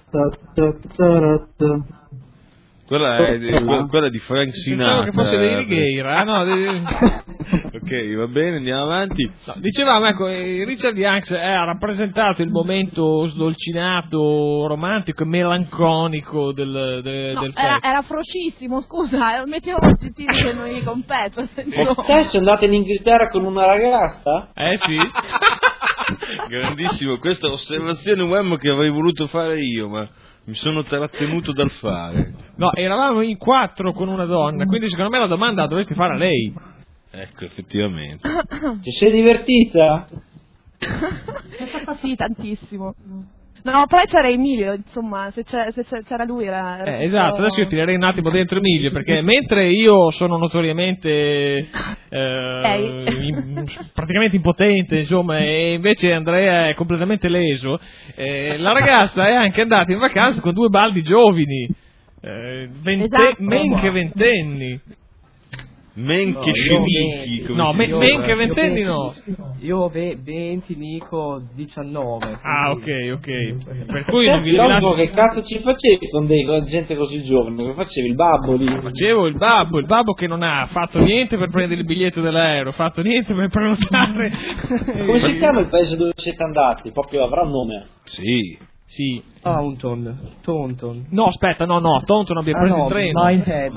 quella di Frank Sinatra. Pensavo che fosse dei Righeira. Ok, va bene, andiamo avanti. No, dicevamo, ecco, Richard Young ha rappresentato il momento sdolcinato, romantico e melanconico del era frocissimo, scusa, mettevo tutti che noi competo. Adesso andate in Inghilterra con una ragazza? Sì. Grandissimo, questa osservazione uomo che avrei voluto fare io, ma mi sono trattenuto dal fare. No, eravamo in 4 con una donna, quindi secondo me la domanda la dovresti fare a lei. Ecco, effettivamente. Ti sei divertita? Sì, tantissimo. No, poi c'era Emilio, insomma, se c'era lui era esatto, adesso io tirerei un attimo dentro Emilio, perché mentre io sono notoriamente praticamente impotente, insomma, e invece Andrea è completamente leso, la ragazza è anche andata in vacanza con 2 baldi giovani, men che ventenni. Men che scemichi. No, men che ventenni no. Io 20, Nico 19. Ah, ok. Per cui non vi lascio. Che cazzo ci facevi con gente così giovane? Che facevi il babbo lì? Facevo il babbo che non ha fatto niente per prendere il biglietto dell'aereo, fatto niente per prenotare. Come si chiama il paese dove siete andati? Proprio avrà un nome? Sì. Taunton. No, aspetta, no, Taunton abbiamo preso il treno. Minehead.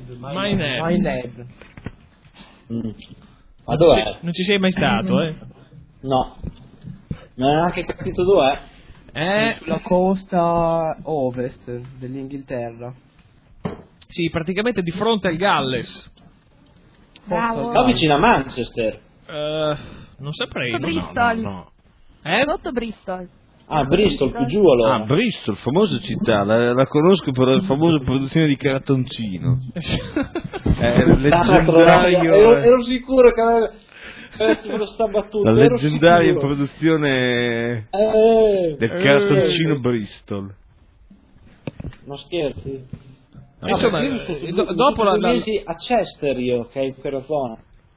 Ma dov'è? Non ci sei mai stato, eh? No. Non hai neanche capito dov'è? Sulla costa ovest dell'Inghilterra. Sì, praticamente di fronte al Galles. Bravo. Vicino a Manchester. Non saprei. Sotto Bristol. No. Sotto Bristol. Ah, Bristol, più giù allora. Ah, Bristol, famosa città, la conosco per la famosa produzione di cartoncino. Leggendario. Ero sicuro che aveva questa battuta. La leggendaria produzione del cartoncino Bristol. Non scherzi. Insomma, dopo la 2 mesi a Chester io, che è in quella zona.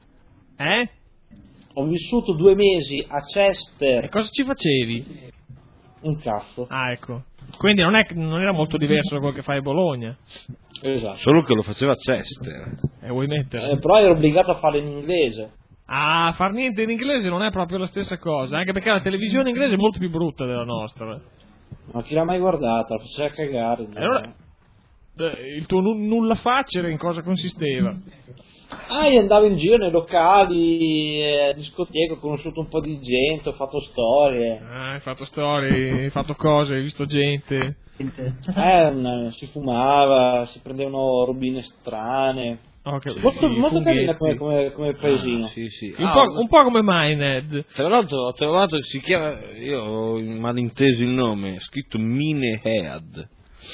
Ho vissuto 2 mesi a Chester. E cosa ci facevi? Un cazzo. Ah, ecco. Quindi non era molto diverso da quello che fai a Bologna. Esatto. Solo che lo faceva a Chester. Vuoi mettere? Però ero obbligato a farlo in inglese. Ah, far niente in inglese non è proprio la stessa cosa, anche perché la televisione inglese è molto più brutta della nostra. Ma chi l'ha mai guardata? Faceva cagare. Allora, il tuo nulla facere in cosa consisteva? Io andavo in giro nei locali, discoteche, ho conosciuto un po' di gente, ho fatto storie. Hai fatto storie, hai fatto cose, hai visto gente. Si fumava, si prendevano robine strane. Okay, molto carina come paesino. Sì. Un po' come Minehead. Tra l'altro ho trovato, si chiama, io ho malinteso il nome, scritto Minehead.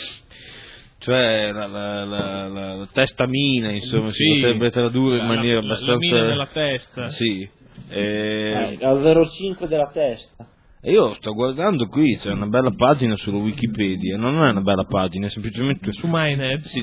Cioè la testa mina, insomma, si potrebbe tradurre in maniera abbastanza... La mina della testa. Sì. Al 05 della testa. E io sto guardando qui, c'è una bella pagina sulla Wikipedia, non è una bella pagina, è semplicemente... Su Minehead? Sì,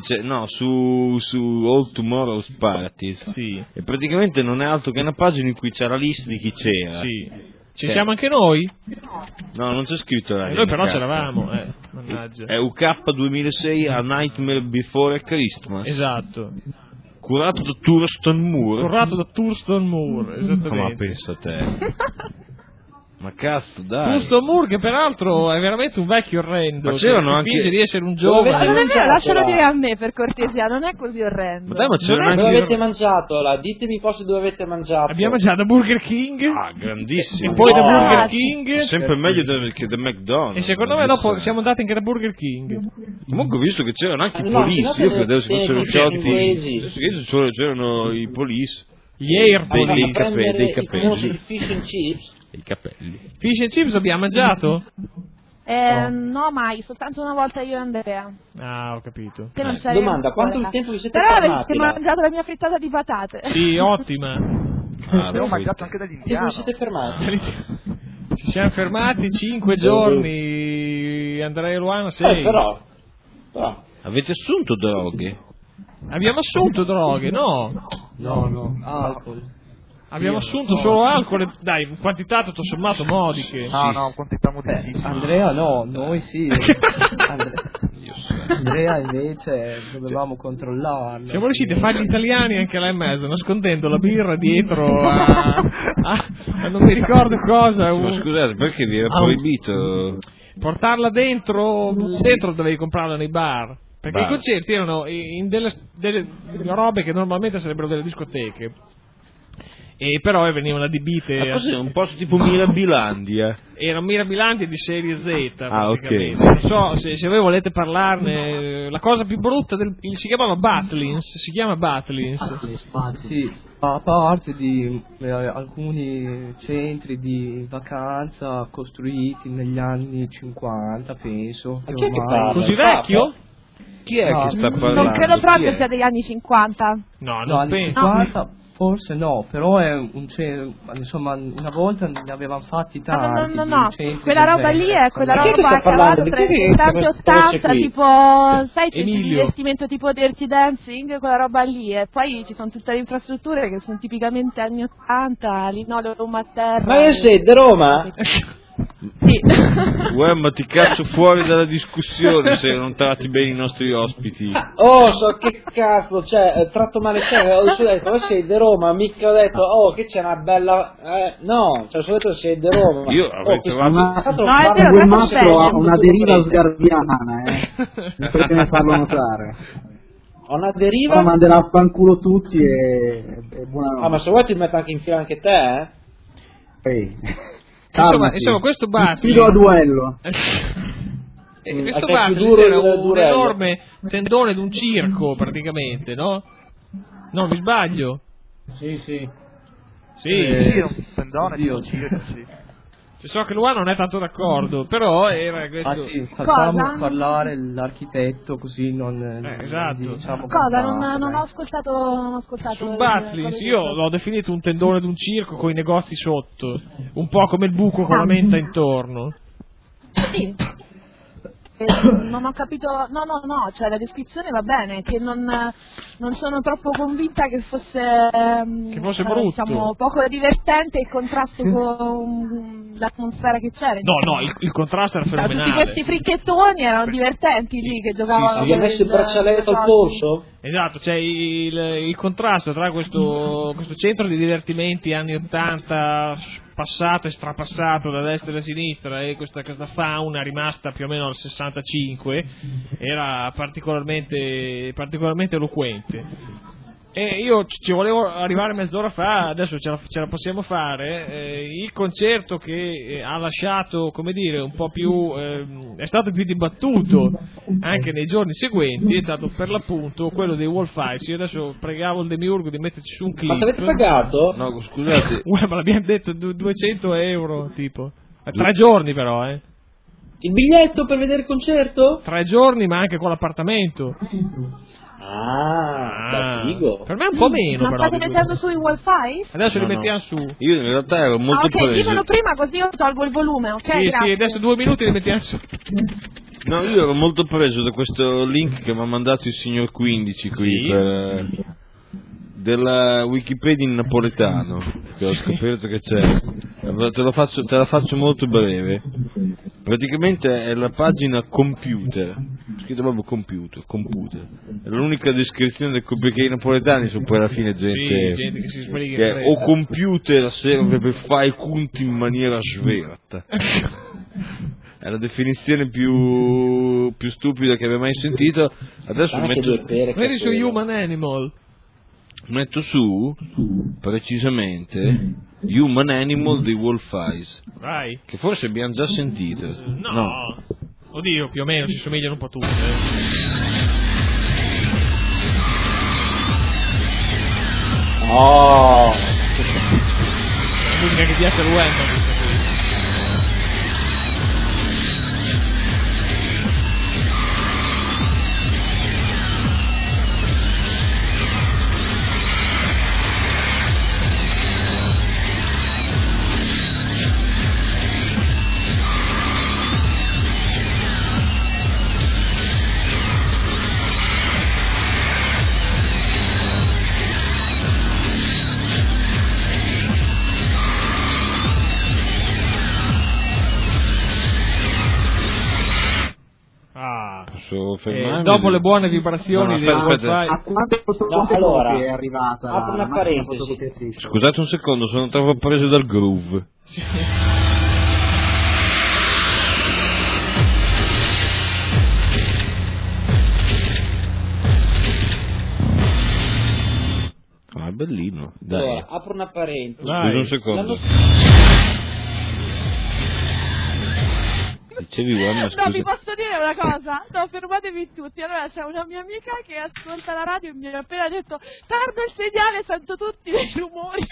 su All Tomorrow's Parties. Sì. E praticamente non è altro che una pagina in cui c'è la lista di chi c'era. Sì. Ci siamo anche noi? No, non c'è scritto. Noi però c'eravamo, mannaggia. È UK 2006 A Nightmare Before Christmas. Esatto. Curato da Thurston Moore. Esattamente. Ma pensa a te. Ma cazzo, dai. Thurston Moore, che peraltro è veramente un vecchio orrendo. Ma c'erano anche... finge di essere un giovane. Ma non è vero, lascialo dire a me per cortesia, non è così orrendo. Ma dai, ma c'erano anche... Dove avete mangiato? Ditemi i posti dove avete mangiato. Abbiamo mangiato da Burger King. Ah, grandissimo. E poi da Burger King. Sempre meglio che da McDonald's. E secondo me dopo siamo andati anche da Burger King. Comunque ho visto che c'erano anche i police, io credevo si fossero ciotti. Adesso c'erano i police. Gli air dei capelli. Il fish and chips. I capelli. Fish and chips abbiamo mangiato? No, mai, soltanto una volta io e Andrea. Ah, ho capito. Che non domanda, quanto tempo vi siete fermati? Però avete mangiato la mia frittata di patate. Sì, ottima. Abbiamo mangiato anche dall'indiano. Vi siete fermati? Ci siamo fermati 5 giorni, Andrea e Luana 6. Però. Avete assunto droghe? Abbiamo assunto droghe, no? No, alcol. Abbiamo assunto solo alcol, dai, quantità tutto sommato modiche. No, quantità modestissime. Andrea no, noi sì. Andrea invece dovevamo controllarlo. Siamo riusciti a fare gli italiani anche là in mezzo, nascondendo la birra dietro a non mi ricordo cosa. Ma scusate, perché vi era proibito? Portarla dentro dovevi comprarla nei bar. Perché i concerti erano in delle robe che normalmente sarebbero delle discoteche. e però venivano adibite. Ma cos'è, un posto tipo Mirabilandia? Era un Mirabilandia di serie Z, ok. praticamente. Non so se voi volete parlarne. La cosa più brutta si chiama Butlins. Sì, fa parte di alcuni centri di vacanza costruiti negli anni 50, penso. Ma chi è che parla? Così vecchio? Chi è che sta parlando? Non credo proprio sia degli anni 50. No, No, non anni penso. 50 forse no, però è insomma una volta ne avevano fatti tanti. No. centri Quella del roba lì genere. è quella Ma chi è che roba sta che ha parlando? avuto tra Di chi i è che 70 e questa 80, qui? tipo, sai, centri di Emilio. investimento tipo Dirty Dancing, quella roba lì, e poi ci sono tutte le infrastrutture che sono tipicamente anni 80, linoleum a terra. Ma io sei di Roma? Sì. Uè, ma ti caccio fuori dalla discussione se non tratti bene i nostri ospiti. Oh, so che cazzo, cioè, tratto male te, ho solo detto, ma sei di Roma, mica ho detto, oh, che c'è una bella... no, cioè, ho solo detto sei di Roma. Io avrei trovato... No, è vero, quel troppo mastro bello. ha una deriva sgarbiana, mi potete farlo notare. Ho una deriva? Ora manderà a fanculo tutti e buonanotte. Ah, ma se vuoi ti metto anche in fila anche te, eh? Ehi. Insomma, questo Butlins... Sfido a duello. Questo Anche Butlins più duro era del un durello. enorme tendone d'un circo, praticamente, no? No, mi sbaglio? Sì. Sì. Sì, è un tendone di un circo, sì. So che Luana non è tanto d'accordo, però era questo... Sì, facciamo Cosa? parlare l'architetto così non esatto. diciamo Cosa? cazzate, Non dai. ho ascoltato Su il- Butlins io l'ho definito un tendone d'un circo con i negozi sotto, un po' come il buco Ah. con la menta intorno. Sì. Non ho capito, no, cioè la descrizione va bene, che non sono troppo convinta che fosse brutto. diciamo, poco divertente il contrasto con l'atmosfera che c'era. No, il contrasto era Tutti fenomenale. questi fricchettoni erano divertenti lì che giocavano. Gli hai messo il braccialetto al polso? Esatto, c'è il contrasto tra questo centro di divertimenti anni 80 passato e strapassato da destra e da sinistra e questa fauna rimasta più o meno al 65 era particolarmente eloquente. E io ci volevo arrivare mezz'ora fa, adesso ce la possiamo fare. Il concerto che ha lasciato, come dire, un po' più è stato più dibattuto anche nei giorni seguenti, è stato per l'appunto quello dei Wolf Eyes. Io adesso pregavo il demiurgo di metterci su un clip. Ma t'avete pagato? No, scusate. Ma l'abbiamo detto 200 euro tipo. 3 giorni però, Il biglietto per vedere il concerto? 3 giorni ma anche con l'appartamento. Ah, figo. Per me è un po' meno Ma però. state di mettendo su i wifi? Adesso li No, no. mettiamo su. Io in realtà ero molto Ok, preso. dimmelo prima così io tolgo il volume, ok? Sì, Grazie. adesso 2 minuti li mettiamo su. No, io ero molto preso da questo link che mi ha mandato il signor 15 qui Sì. della Wikipedia in napoletano, che ho scoperto che c'è. Te la faccio molto breve. Praticamente è la pagina computer, scritto proprio computer. È l'unica descrizione perché i napoletani sono poi alla fine gente, Sì, gente che si sbriga che in fretta. o computer serve per fare i conti in maniera svelta. È la definizione più stupida che abbia mai sentito. Adesso Vedi su Human Animal. metto su precisamente Human Animal dei Wolf Eyes, Vai. che forse abbiamo già sentito. No. Oddio, più o meno si somigliano un po' tutte. Oh. La musica che piace al web, questa qui. Posso fermarmi? Dopo le buone vibrazioni No, del aspetta. wifi. A quante allora, copie è arrivata apro una la macchina parentesi. fotocopiatrice? Scusate un secondo, sono troppo preso dal groove. bellino, dai. Allora, apro una parentesi. Scusa un secondo. Dicevi, Wemma, scusa. No, vi posso dire una cosa? No, fermatevi tutti. Allora c'è una mia amica che ascolta la radio e mi ha appena detto: tarda il segnale, sento tutti i rumori.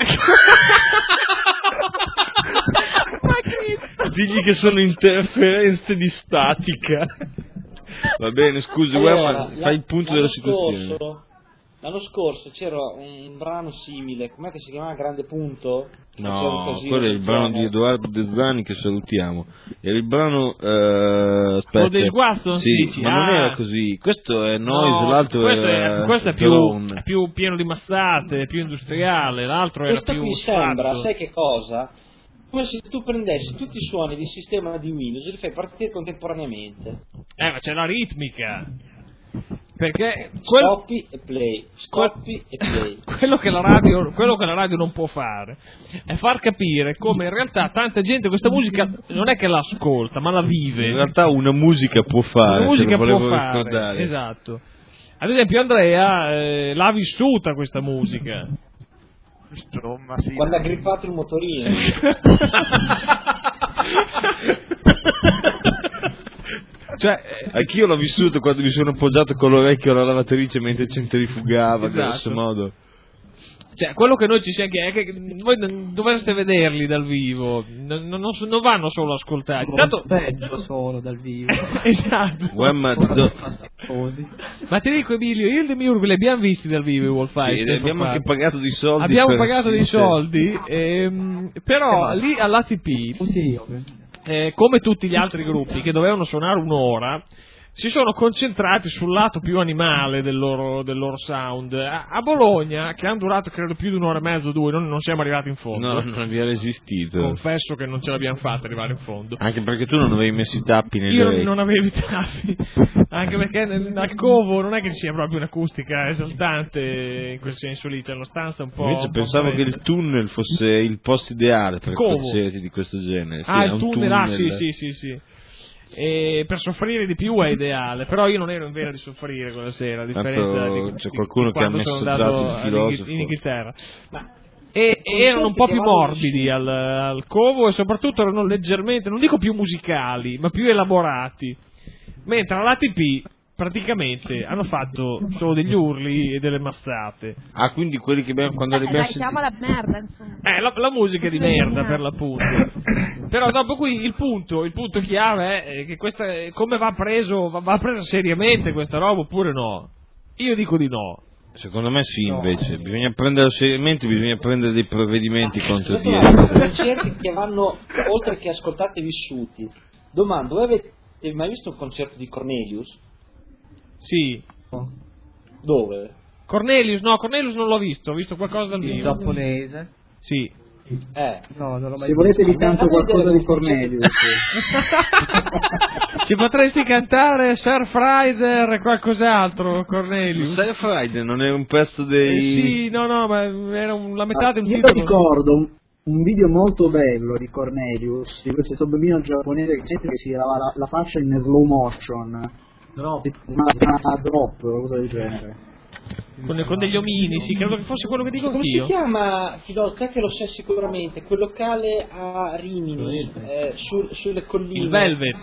Ma Cristo! Digli che sono interferenze di statica. Va bene, scusi, Allora, fai il punto della situazione. L'anno scorso c'era un brano simile, com'è che si chiamava? Grande Punto? No, quello è il brano di Edoardo Desvani, che salutiamo. Era il brano aspetta. Del Guaston, sì, dici? ma non era così. Questo è Noise, l'altro questo è più pieno di massate, più industriale, l'altro era più qui sembra, sai che cosa? Come se tu prendessi tutti i suoni di sistema di Windows e li fai partire contemporaneamente. Ma c'è la ritmica. Perché scoppi e play, scoppi e play. Quello che la radio non può fare è far capire come in realtà tanta gente questa musica non è che l'ascolta, ma la vive. In realtà una musica può fare. Una musica può fare, ricordare. esatto. Ad esempio Andrea l'ha vissuta questa musica. Insomma, sì. Quando ha grippato il motorino. Cioè, anch'io l'ho vissuto quando mi sono appoggiato con l'orecchio alla lavatrice mentre centrifugava, grosso modo. Cioè, quello che noi ci siamo è che voi dovreste vederli dal vivo, non vanno solo ascoltati. Tanto peggio sono dal vivo. Esatto. Ma ti dico, Emilio, io e il Demiurgo li abbiamo visti dal vivo i Wolfeye. Sì, abbiamo anche pagato dei soldi. Abbiamo pagato dei soldi, però lì all'ATP, come tutti gli altri gruppi che dovevano suonare un'ora, si sono concentrati sul lato più animale del loro sound. A Bologna, che hanno durato credo più di un'ora e mezzo, 2, non siamo arrivati in fondo. No, non abbiamo resistito. Confesso che non ce l'abbiamo fatta arrivare in fondo. Anche perché tu non avevi messo i tappi negli orecchi. Io non avevo i tappi, anche perché al covo non è che ci sia proprio un'acustica esaltante in quel senso lì, c'è una stanza un po'... Invece pensavo che il tunnel fosse il posto ideale per concerti di questo genere. Il tunnel, sì. E per soffrire di più è ideale, però io non ero in vena di soffrire quella sera, a differenza c'è qualcuno che ha messaggiato il filosofo in Inghilterra. E erano un po' più morbidi al covo e soprattutto erano leggermente, non dico più musicali, ma più elaborati, mentre all'ATP praticamente hanno fatto solo degli urli e delle mazzate. Ah, quindi quelli che quando li abbiamo chiama la merda, insomma. La musica è di merda, per l'appunto. Però dopo qui il punto chiave è che questa, come va presa seriamente questa roba oppure no? Io dico di no. Secondo me sì, invece. Bisogna prenderlo seriamente, bisogna prendere dei provvedimenti contro di esso. Concerti che vanno oltre che ascoltati e vissuti. Domando, voi avete mai visto un concerto di Cornelius? Sì. Dove? Cornelius non l'ho visto, ho visto qualcosa dal vivo. In giapponese? Sì. No, non l'ho mai Se volete vi canto qualcosa di Cornelius. Ci potresti cantare Surf Rider e qualcos'altro, Cornelius? Surf Rider non è un pezzo dei... sì, no, ma era la metà di un titolo. Io ricordo un video molto bello di Cornelius, di questo bambino giapponese che si lava la faccia in slow motion. Drop, cosa del genere. Con degli omini, sì, credo che fosse quello che dico come anch'io. Come si chiama, Fidolca, che lo sai sicuramente, quel locale a Rimini, sulle colline? Il Velvet.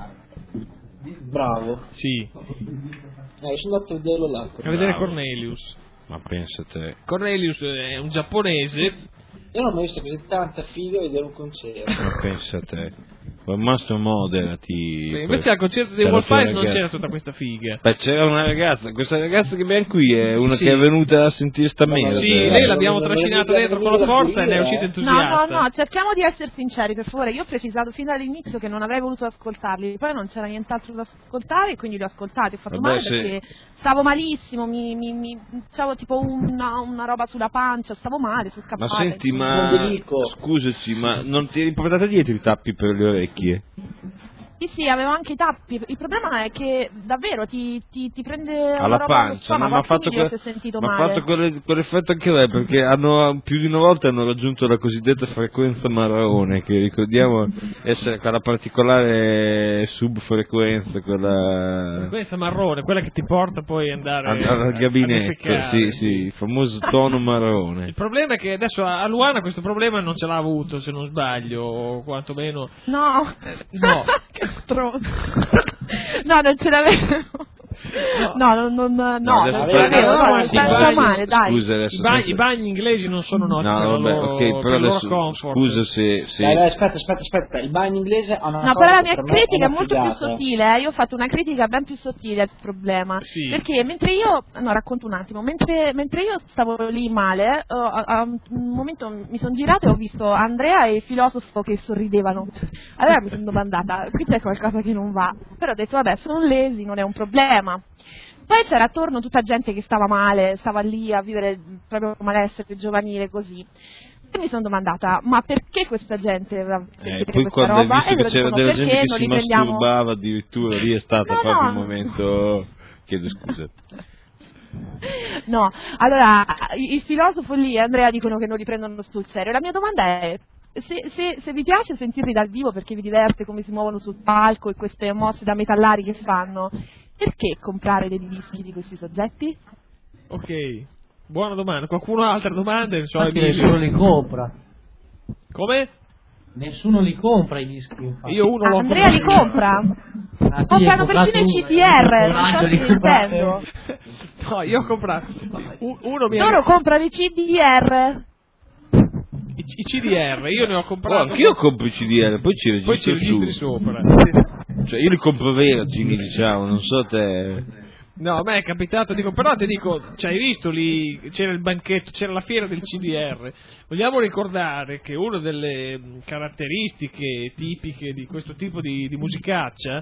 Bravo. Sì. Io sono andato a vederlo là. A vedere Cornelius. Ma pensa te. Cornelius è un giapponese. Io non ho mai visto così tanta figa a vedere un concerto. Ma pensa te. Master moderati. Invece al concerto dei Wolfeye non c'era tutta questa figa. Beh, c'era una ragazza, questa ragazza che abbiamo qui è una che è venuta a sentire sta merda. Sì, lei l'abbiamo trascinata dentro con la forza e ne è uscita entusiasta. No, cerchiamo di essere sinceri, per favore. Io ho precisato fin dall'inizio che non avrei voluto ascoltarli, poi non c'era nient'altro da ascoltare e quindi li ho ascoltati. Ho fatto male perché stavo malissimo, c'avevo tipo una roba sulla pancia, stavo male, sono scappata. Ma senti, scusaci, ma non ti eri portata dietro i tappi per le orecchie? Sì, avevo anche i tappi. Il problema è che davvero ti prende alla roba pancia, allo ma ha fatto, quell'effetto anche lei, perché hanno più di una volta hanno raggiunto la cosiddetta frequenza marrone, che ricordiamo essere quella particolare subfrequenza, quella frequenza marrone, quella che ti porta poi ad andare al gabinetto, sì, sì, il famoso tono marrone. Il problema è che adesso a Luana questo problema non ce l'ha avuto, se non sbaglio, o quantomeno no. Che stronzo. No, non ce l'avevo. Sta male, dai. Scusa, adesso I bagni inglesi non sono noti per il loro comfort. Scusa se Dai, aspetta, il bagno inglese ha una però la mia critica è molto più sottile, io ho fatto una critica ben più sottile al problema, perché mentre io racconto un attimo, mentre io stavo lì male, a un momento mi sono girata e ho visto Andrea e il filosofo che sorridevano, allora mi sono domandata, qui c'è qualcosa che non va, però ho detto vabbè, sono lesi, non è un problema. Poi c'era attorno tutta gente che stava male, stava lì a vivere proprio malessere giovanile così. E mi sono domandata, ma perché questa gente poi quando hai visto che c'era della gente che si masturbava addirittura, lì è stato proprio il momento. Chiedo scusa. No, allora il filosofo lì e Andrea dicono che non li prendono sul serio. La mia domanda è: se vi piace sentirli dal vivo perché vi diverte come si muovono sul palco e queste mosse da metallari che fanno, perché comprare dei dischi di questi soggetti? Ok, buona domanda. Qualcuno ha altre domande? Nessuno li compra. Come? Nessuno li compra i dischi. Infatti. Io uno l'ho Andrea li compra. Comprano persino i CDR, non so se intendo. No, io ho comprato. Loro comprano i CDR. I CDR, io ne ho comprato. Anch'io compro i CDR, poi ci registri sopra. Cioè io li compro vergini, diciamo, non so te. No, a me è capitato, però ti dico, cioè, hai visto lì, c'era il banchetto, c'era la fiera del CDR. Vogliamo ricordare che una delle caratteristiche tipiche di questo tipo di musicaccia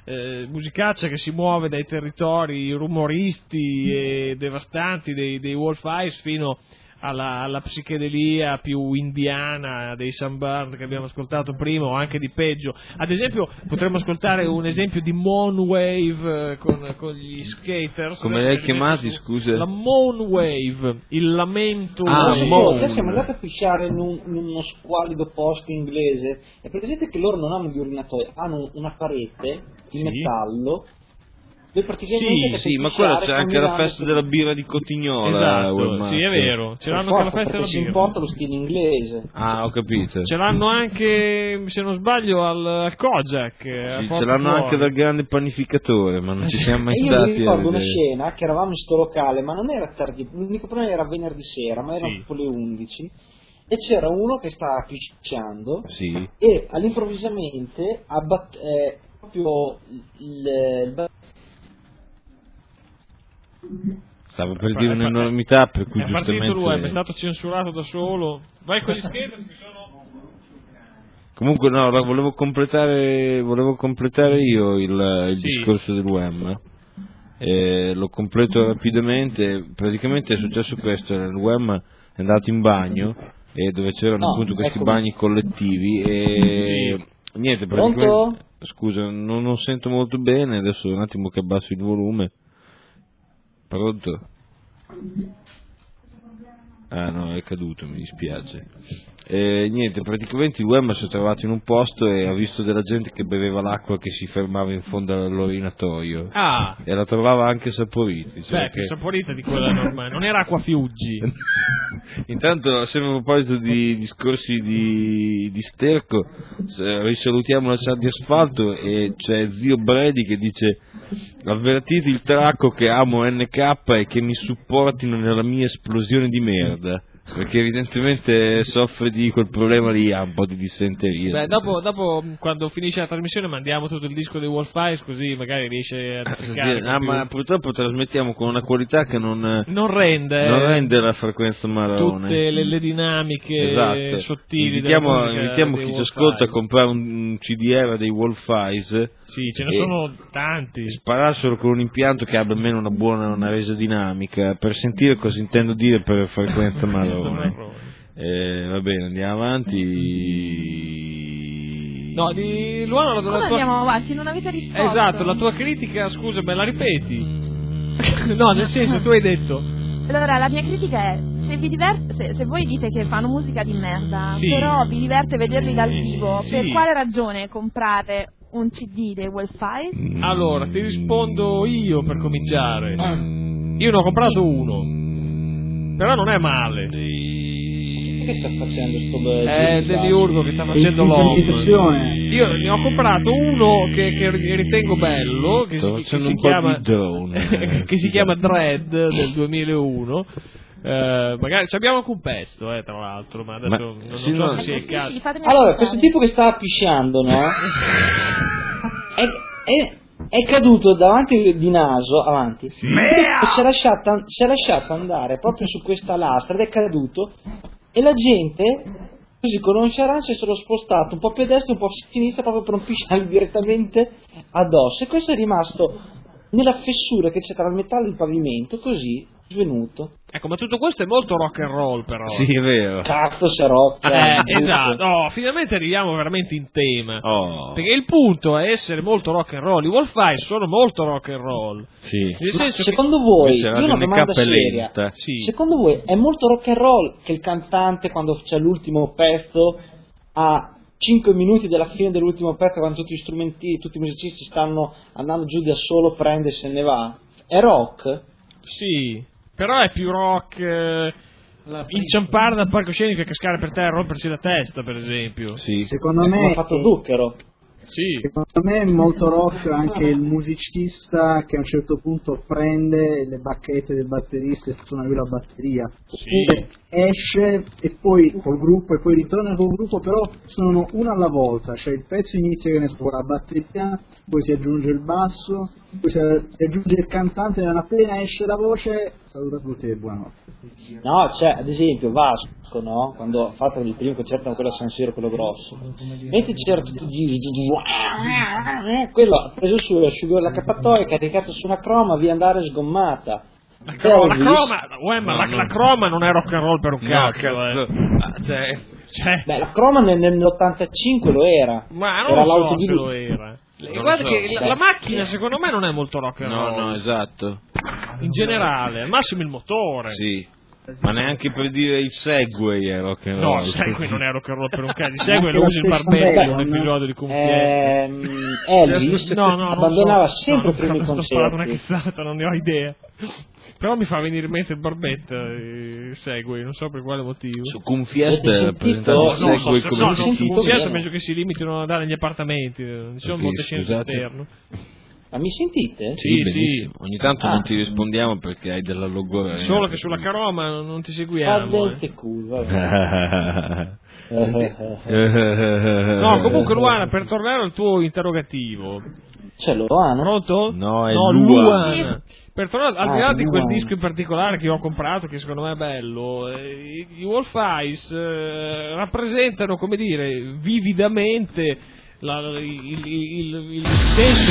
che si muove dai territori rumoristi e devastanti dei Wolf Eyes fino alla psichedelia più indiana dei Sunburn che abbiamo ascoltato prima, o anche di peggio. Ad esempio potremmo ascoltare un esempio di Moon Wave con gli skaters. Come li hai chiamati, scusa? La Moon Wave, il lamento. Siamo andati a pisciare in uno squallido posto inglese e presente che loro non hanno gli urinatoi, hanno una parete di metallo. Sì, ma quella c'è anche la festa della birra di Cotignola. Esatto, sì, è vero. Ce l'hanno anche la festa della birra. Si importa lo stile inglese. Ah, ho capito. Ce l'hanno anche, se non sbaglio, al Kojak. Ce l'hanno anche dal grande panificatore, ma non ci siamo mai stati. Io mi ricordo una scena che eravamo in sto locale, ma non era tardi, l'unico problema era venerdì sera, ma erano tipo le 11. E c'era uno che stava picciando e all'improvvisamente proprio il stavo per dire un'enormità, per cui è giustamente partito lui, è stato censurato da solo. Vai con gli skaters che sono. Comunque no, volevo completare io il discorso dell'UEM. Lo completo rapidamente. Praticamente è successo questo: l'UEM è andato in bagno e dove c'erano appunto questi bagni collettivi e niente, praticamente. Scusa, non sento molto bene, adesso un attimo che abbasso il volume. Pronto? Ah no, è caduto, mi dispiace. Niente, praticamente il UEM si è trovato in un posto e ha visto della gente che beveva l'acqua che si fermava in fondo all'orinatoio. E la trovava anche saporita. Cioè più saporita di quella normale, non era acqua Fiuggi. Intanto, sempre a proposito di discorsi di sterco, risalutiamo la chat di Asfalto e c'è zio Brady che dice: avvertite il tracco che amo NK e che mi supportino nella mia esplosione di merda, perché evidentemente soffre di quel problema lì, ha un po' di dissenteria. Beh, dopo quando finisce la trasmissione mandiamo tutto il disco dei Wolf Eyes, così magari riesce a spiegare. Ma purtroppo trasmettiamo con una qualità che non rende la frequenza marrone, tutte le dinamiche sottili. Invitiamo chi ci ascolta a comprare un CDR dei Wolf Eyes. Sì, ce ne sono tanti. Spararselo con un impianto che abbia almeno una resa dinamica, per sentire cosa intendo dire per frequenza marrone. Va bene, andiamo avanti. No, di Luana Come andiamo avanti? Non avete risposto. Esatto, la tua critica, scusa, me la ripeti? No, nel senso, tu hai detto... Allora, la mia critica è, se voi dite che fanno musica di merda, Sì. però vi diverte vederli dal vivo, Sì. per quale ragione comprare un CD dei Wolfeye? Allora, ti rispondo io per cominciare. Io ne ho comprato uno, però non è male. Che sta facendo sto È Demiurgo che sta facendo l'OM. Felicitazione. Io ne ho comprato uno che ritengo bello, che Sto si facendo un po' chiama di drone. che si chiama Dread del 2001. Magari ci abbiamo anche un pezzo, tra l'altro, ma adesso non so se sia il caso. Allora, questo tipo che stava pisciando, no? È caduto davanti di naso, avanti, e si è lasciato andare proprio su questa lastra ed è caduto, e la gente, così con nonchalance, si sono spostato un po' più a destra e un po' a sinistra proprio per non pisciare direttamente addosso, e questo è rimasto nella fessura che c'è tra il metallo e il pavimento, così, svenuto. Ecco, ma tutto questo è molto rock and roll, però. Sì, è vero. Cazzo, se rock. Esatto. Oh, finalmente arriviamo veramente in tema. Oh. Perché il punto è essere molto rock and roll. I Wolfeye sono molto rock and roll. Sì. Nel senso Secondo voi, Questa è io una una domanda seria, lenta. Sì. secondo voi è molto rock and roll che il cantante, quando c'è l'ultimo pezzo, a 5 minuti dalla fine dell'ultimo pezzo, quando tutti gli strumenti, tutti i musicisti stanno andando giù da solo, prende e se ne va? È rock? Sì, però è più rock inciampare dal palcoscenico e cascare per terra e rompersi la testa, per esempio. Sì. Secondo me ha fatto Zucchero. Sì. Secondo me è molto rock anche il musicista che a un certo punto prende le bacchette del batterista e suona lui la batteria. Sì. Esce e poi col gruppo e poi ritorna col gruppo, però sono una alla volta, cioè il pezzo inizia che ne so, con la batteria, poi si aggiunge il basso, poi si aggiunge il cantante e non appena esce la voce saluta tutti e buonanotte. No, cioè, ad esempio, Vasco, no? Quando ha fatto il primo concerto, quello a San Siro, quello grosso, mentre c'era tutti i giri, quello ha preso su l'accappatoio, caricato su una croma, via andare sgommata. La croma, la croma non è rock and roll per un No, cazzo. cioè, Beh, la croma nell'85 lo era. Ma era non so l'auto se di lo era. Non Guarda lo so. che la macchina secondo me non è molto rock and roll. no, esatto. In generale, al massimo il motore. Sì. Ma neanche per dire il Segway è rock and roll. No, il Segway non è rock and roll per un cazzo. Il Segway lo usa il barbello in un episodio di Confiesta. Elvis abbandonava sempre prima i Sto sparando una concerti. cazzata, non ne ho idea. Però mi fa venire in mente il barbetta, il Segway, non so per quale motivo. Su Confiesta Avete è rappresentato il sentito? Segway No, come su sentito. Confiesta penso che si limitino a dare negli appartamenti, non ci sono Ok, molte scene scusate. all'esterno. Ma mi sentite? Sì, Sì, benissimo. Ogni tanto Ah. non ti rispondiamo perché hai della logora. Solo che sulla caroma non ti seguiamo. Guardate culo, vabbè. No, comunque Luana, per tornare al tuo interrogativo. C'è Luana? Pronto? No, è Luana. Per tornare, al di là di quel Luana. disco in particolare che ho comprato, che secondo me è bello, i Wolfeyes rappresentano, come dire, vividamente il senso...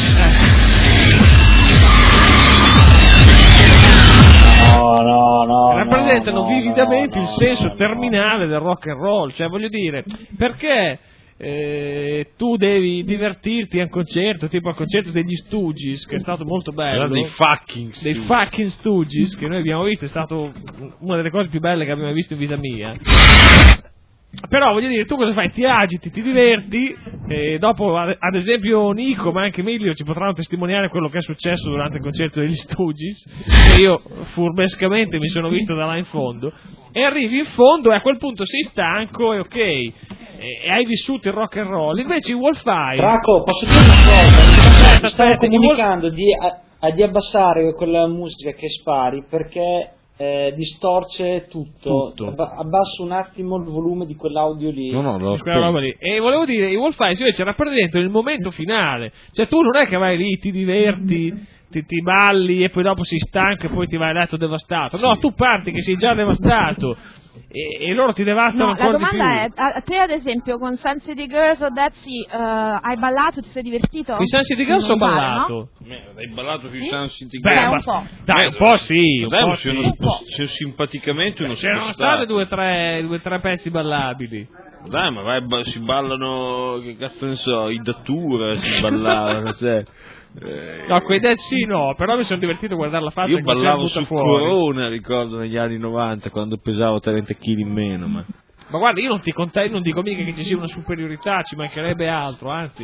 No. rappresentano no, vividamente no, il senso no, terminale del rock and roll, cioè voglio dire, perché tu devi divertirti a un concerto, tipo al concerto degli Stooges, che è stato molto bello, Dei fucking Stooges, che noi abbiamo visto, è stato una delle cose più belle che abbiamo visto in vita mia. Però voglio dire, tu cosa fai? Ti agiti, ti diverti, e dopo ad esempio Nico ma anche Emilio ci potranno testimoniare quello che è successo durante il concerto degli Stooges, che io furbescamente mi sono visto da là in fondo, e arrivi in fondo e a quel punto sei stanco e ok, e hai vissuto il rock and roll. Invece i Wolfeye... Draco, posso dire una cosa? Stavo comunicando di abbassare quella musica che spari perché distorce tutto. Abbasso un attimo il volume di quell'audio lì. No, quella roba lì. E volevo dire, i Wolfeye invece rappresentano il momento finale, cioè tu non è che vai lì, ti diverti, ti balli e poi dopo sei stanco e poi ti vai a letto devastato. No, tu parti che sei già devastato, e loro ti devastano No, la ancora di più. domanda è, a te ad esempio con Sun City Girls o Dead Sea hai ballato, ti sei divertito? Con Sun City Girls ho Non pare, ballato. no? Hai ballato sui Sun City Beh, Girls? un po'. Dai, un po' sì, Dai, un po' sì. c'è simpaticamente uno C'erano spostato. state due o tre pezzi ballabili. Dai, ma vai, si ballano, che cazzo ne so, i Datura si ballavano, cioè. No, quei Dead Sea no, però mi sono divertito a guardare la faccia Io che ballavo si è su buttata fuori. Corona, ricordo, negli anni 90, quando pesavo 30 kg in meno, ma... Ma guarda, io non dico mica che ci sia una superiorità, ci mancherebbe altro, anzi,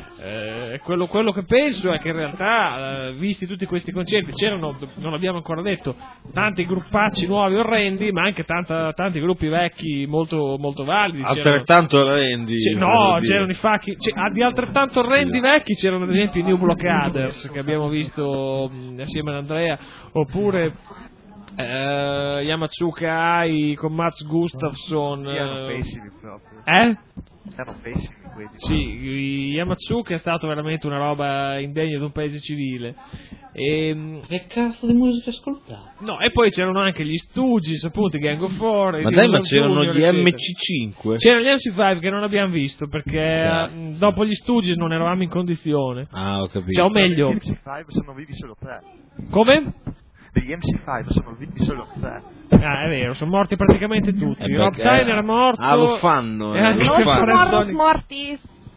quello che penso è che in realtà, visti tutti questi concerti, c'erano, non l'abbiamo ancora detto, tanti gruppacci nuovi orrendi, ma anche tanti gruppi vecchi molto, molto validi. Altrettanto orrendi. C'erano i facchi, di altrettanto orrendi vecchi c'erano ad esempio i New Blockaders, che abbiamo visto assieme ad Andrea, oppure... Yamatsuka Ai con Mats Gustafsson. Erano pessimi proprio. Erano pessimi quelli. Sì, Yamatsuka è stato veramente una roba indegna di un paese civile. Che cazzo di musica ascoltare? No, e poi c'erano anche gli Stooges, appunto, i Gang of Four. Ma dai, ma c'erano gli MC5. C'erano gli MC5 che non abbiamo visto perché dopo gli Stooges non eravamo in condizione. Ah, ho capito. Cioè, o meglio, Gli MC5 sono vivi solo 3. come? Degli MC5 sono vivi solo 3. Ah, è vero, sono morti praticamente tutti. Rob Tyner è morto. Ah, lo fanno. Tomorrow's Mortis.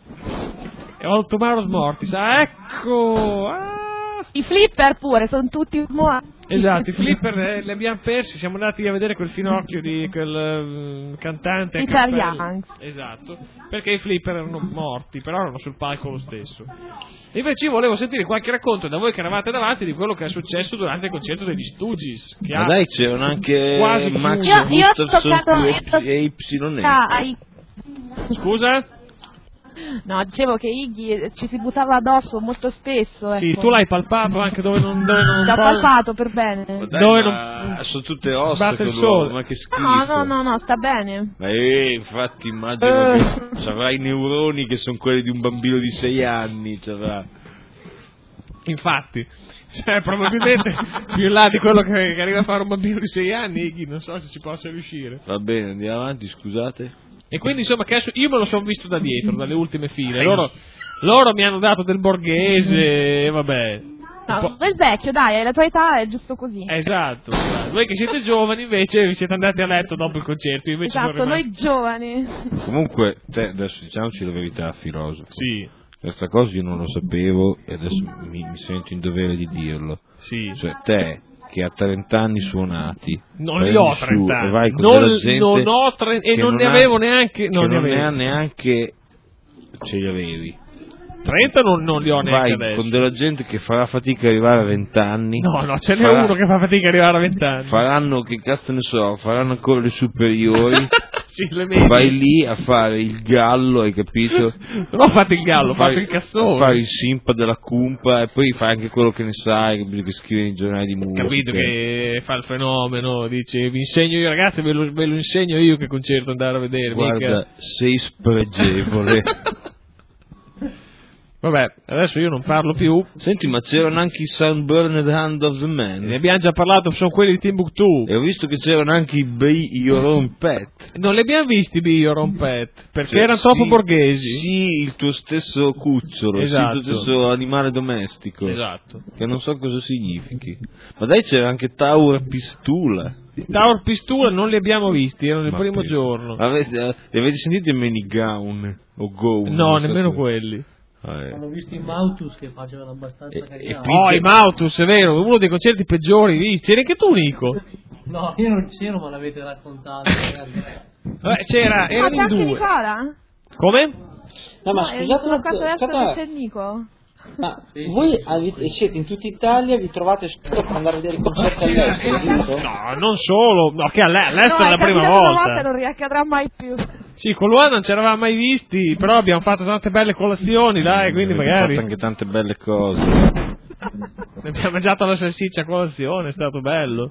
E All Tomorrow's Mortis. Ah, ecco. I Flipper pure, sono tutti morti. Esatto, i Flipper li abbiamo persi, siamo andati a vedere quel finocchio di quel cantante. Richard Young. Esatto, perché i Flipper erano morti, però erano sul palco lo stesso. E invece io volevo sentire qualche racconto da voi che eravate davanti di quello che è successo durante il concerto degli Stooges. Ma dai, c'erano anche quasi Max io Gustafsson e Y. Scusa? No, dicevo che Iggy ci si buttava addosso molto spesso. Ecco. Sì, tu l'hai palpato anche dove non l'ho palpato per bene. Ma dai, dove non... sono tutte ossa batte il quell'uomo, sole. ma che schifo. No, sta bene. Ma infatti immagino che avrà i neuroni che sono quelli di un bambino di 6 anni, Infatti, cioè probabilmente più in là di quello che arriva a fare un bambino di 6 anni, Iggy, non so se ci possa riuscire. Va bene, andiamo avanti, scusate. E quindi insomma che adesso io me lo sono visto da dietro, dalle ultime file. Loro mi hanno dato del Borghese e vabbè. No, quel vecchio, dai, la tua età è giusto così. Esatto. Voi che siete giovani invece vi siete andati a letto dopo il concerto. Io invece esatto, noi giovani. Comunque, te adesso diciamoci la verità, filosofo. Sì. Questa cosa io non lo sapevo e adesso mi sento in dovere di dirlo. Sì. Cioè, te che ha 30 anni suonati, non li ho 30 anni, vai con della gente non ho 30 e non ne avevo neanche, non ne ha neanche, ce li avevi 30, non li ho neanche vai adesso. Con della gente che farà fatica a arrivare a 20 anni. No, ce n'è uno che fa fatica a arrivare a 20 anni. Faranno, che cazzo ne so, faranno ancora le superiori. Sì, le medie. Vai lì a fare il gallo, hai capito? Non ho fatto il gallo, ho fatto il cassone. Fai il simpa della cumpa e poi fai anche quello che ne sai, capito, che scrive nei giornali di musica. Capito che fa il fenomeno, dice vi insegno io ragazzi, ve lo insegno io che concerto andare a vedere. Guarda, mica... sei spregevole. Vabbè, adesso io non parlo più. Senti, ma c'erano anche i Sunburned Hand of the Man. Ne abbiamo già parlato, sono quelli di Timbuktu. E ho visto che c'erano anche i Be Your Own Pet. Non li abbiamo visti Be Your Own Pet, perché erano troppo borghesi. Sì, il tuo stesso cucciolo, esatto. Sì, il tuo stesso animale domestico. Esatto. Che non so cosa significhi. Ma dai, c'era anche Tower Pistula. Tower Pistula non li abbiamo visti, erano il primo giorno. Avete sentito i Many Gown? O Gown? No, nemmeno quelli. Hanno visto i Mautus che facevano abbastanza cagare. Oh, i Mautus, è vero, uno dei concerti peggiori visti. C'eri anche tu, Nico? No, io non c'ero, ma l'avete raccontato. C'era, erano in due. Come? No, ma scusate una cosa, c'è il Nico. Ma voi siete in tutta Italia, vi trovate solo per andare a vedere i concerti all'estero, giusto? No, non solo, no, che all'estero è la prima volta. Non riaccadrà mai più. Sì, con lui non ci eravamo mai visti, però abbiamo fatto tante belle colazioni, dai, quindi magari... Abbiamo fatto anche tante belle cose. Ne abbiamo mangiato la salsiccia a colazione, è stato bello.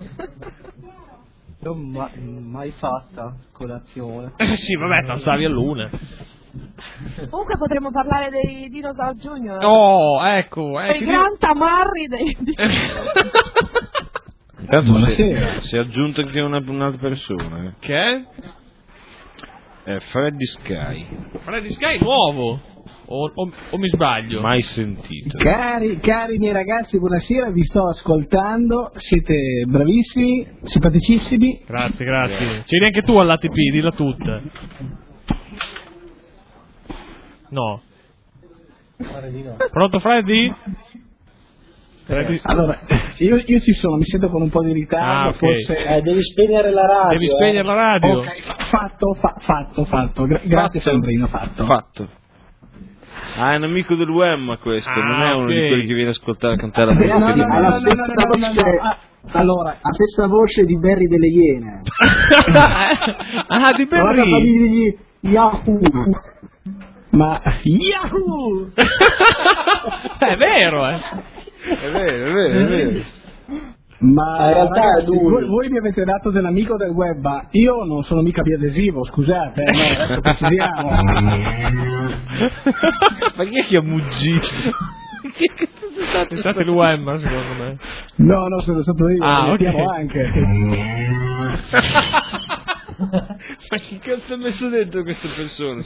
Non mai fatta colazione. Sì, vabbè, non stavi a luna. Comunque potremmo parlare dei Dinosaur Junior. Oh, ecco. I gran tamarri dei... Buonasera. Si è aggiunto anche un'altra persona. Che è? Freddy Sky. Freddy Sky nuovo? O mi sbaglio? Mai sentito. Cari miei ragazzi, buonasera, vi sto ascoltando, siete bravissimi, simpaticissimi. Grazie. C'eri anche tu all'ATP, dilla tutta. No. Pronto Freddy? Allora, io ci sono, mi sento con un po' di ritardo, okay. Forse... devi spegnere la radio. Devi spegnere la radio. Ok, fatto. Grazie Sandrino, fatto. Ah, è un amico del Wemma questo, non è uno di quelli che viene a ascoltare a cantare la musica di Allora, a stessa voce di Barry delle Iene. Di Barry. Yahoo! Ma Yahoo! È vero, È vero. Ma in realtà ragazzi, voi mi avete dato dell'amico del Webba, io non sono mica biadesivo, scusate, no, adesso precisiamo. Ma chi è che ha muggito? È stato il Wemma secondo me. No, sono stato io, okay. Anche. Ma che cazzo ha messo dentro queste persone?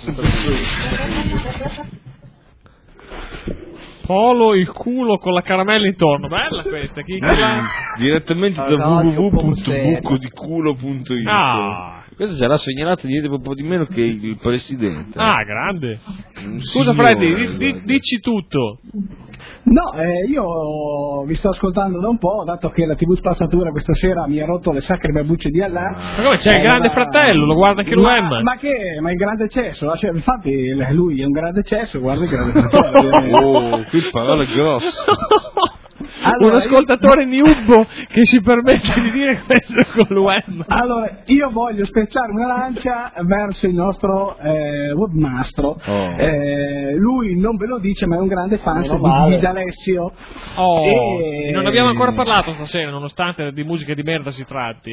Polo il culo con la caramella intorno, bella questa, chi l'ha? Direttamente da www.bucodiculo.it. Questo sarà segnalato niente proprio di meno che il presidente. Grande. Scusa Freddy, dici tutto. No, io vi sto ascoltando da un po', dato che la TV Spazzatura questa sera mi ha rotto le sacre babbucce di Allah. Ma come c'è il grande fratello, lo guarda anche l'UM. Ma il grande cesso, cioè, infatti lui è un grande cesso, guarda il grande fratello. Qui parole grosse. Allora, un ascoltatore nubbo che si permette di dire questo con l'UM. Allora, io voglio spezzare una lancia verso il nostro webmastro. Lui non ve lo dice, ma è un grande fan di Gigi D'Alessio. E non abbiamo ancora parlato stasera, nonostante di musica di merda si tratti,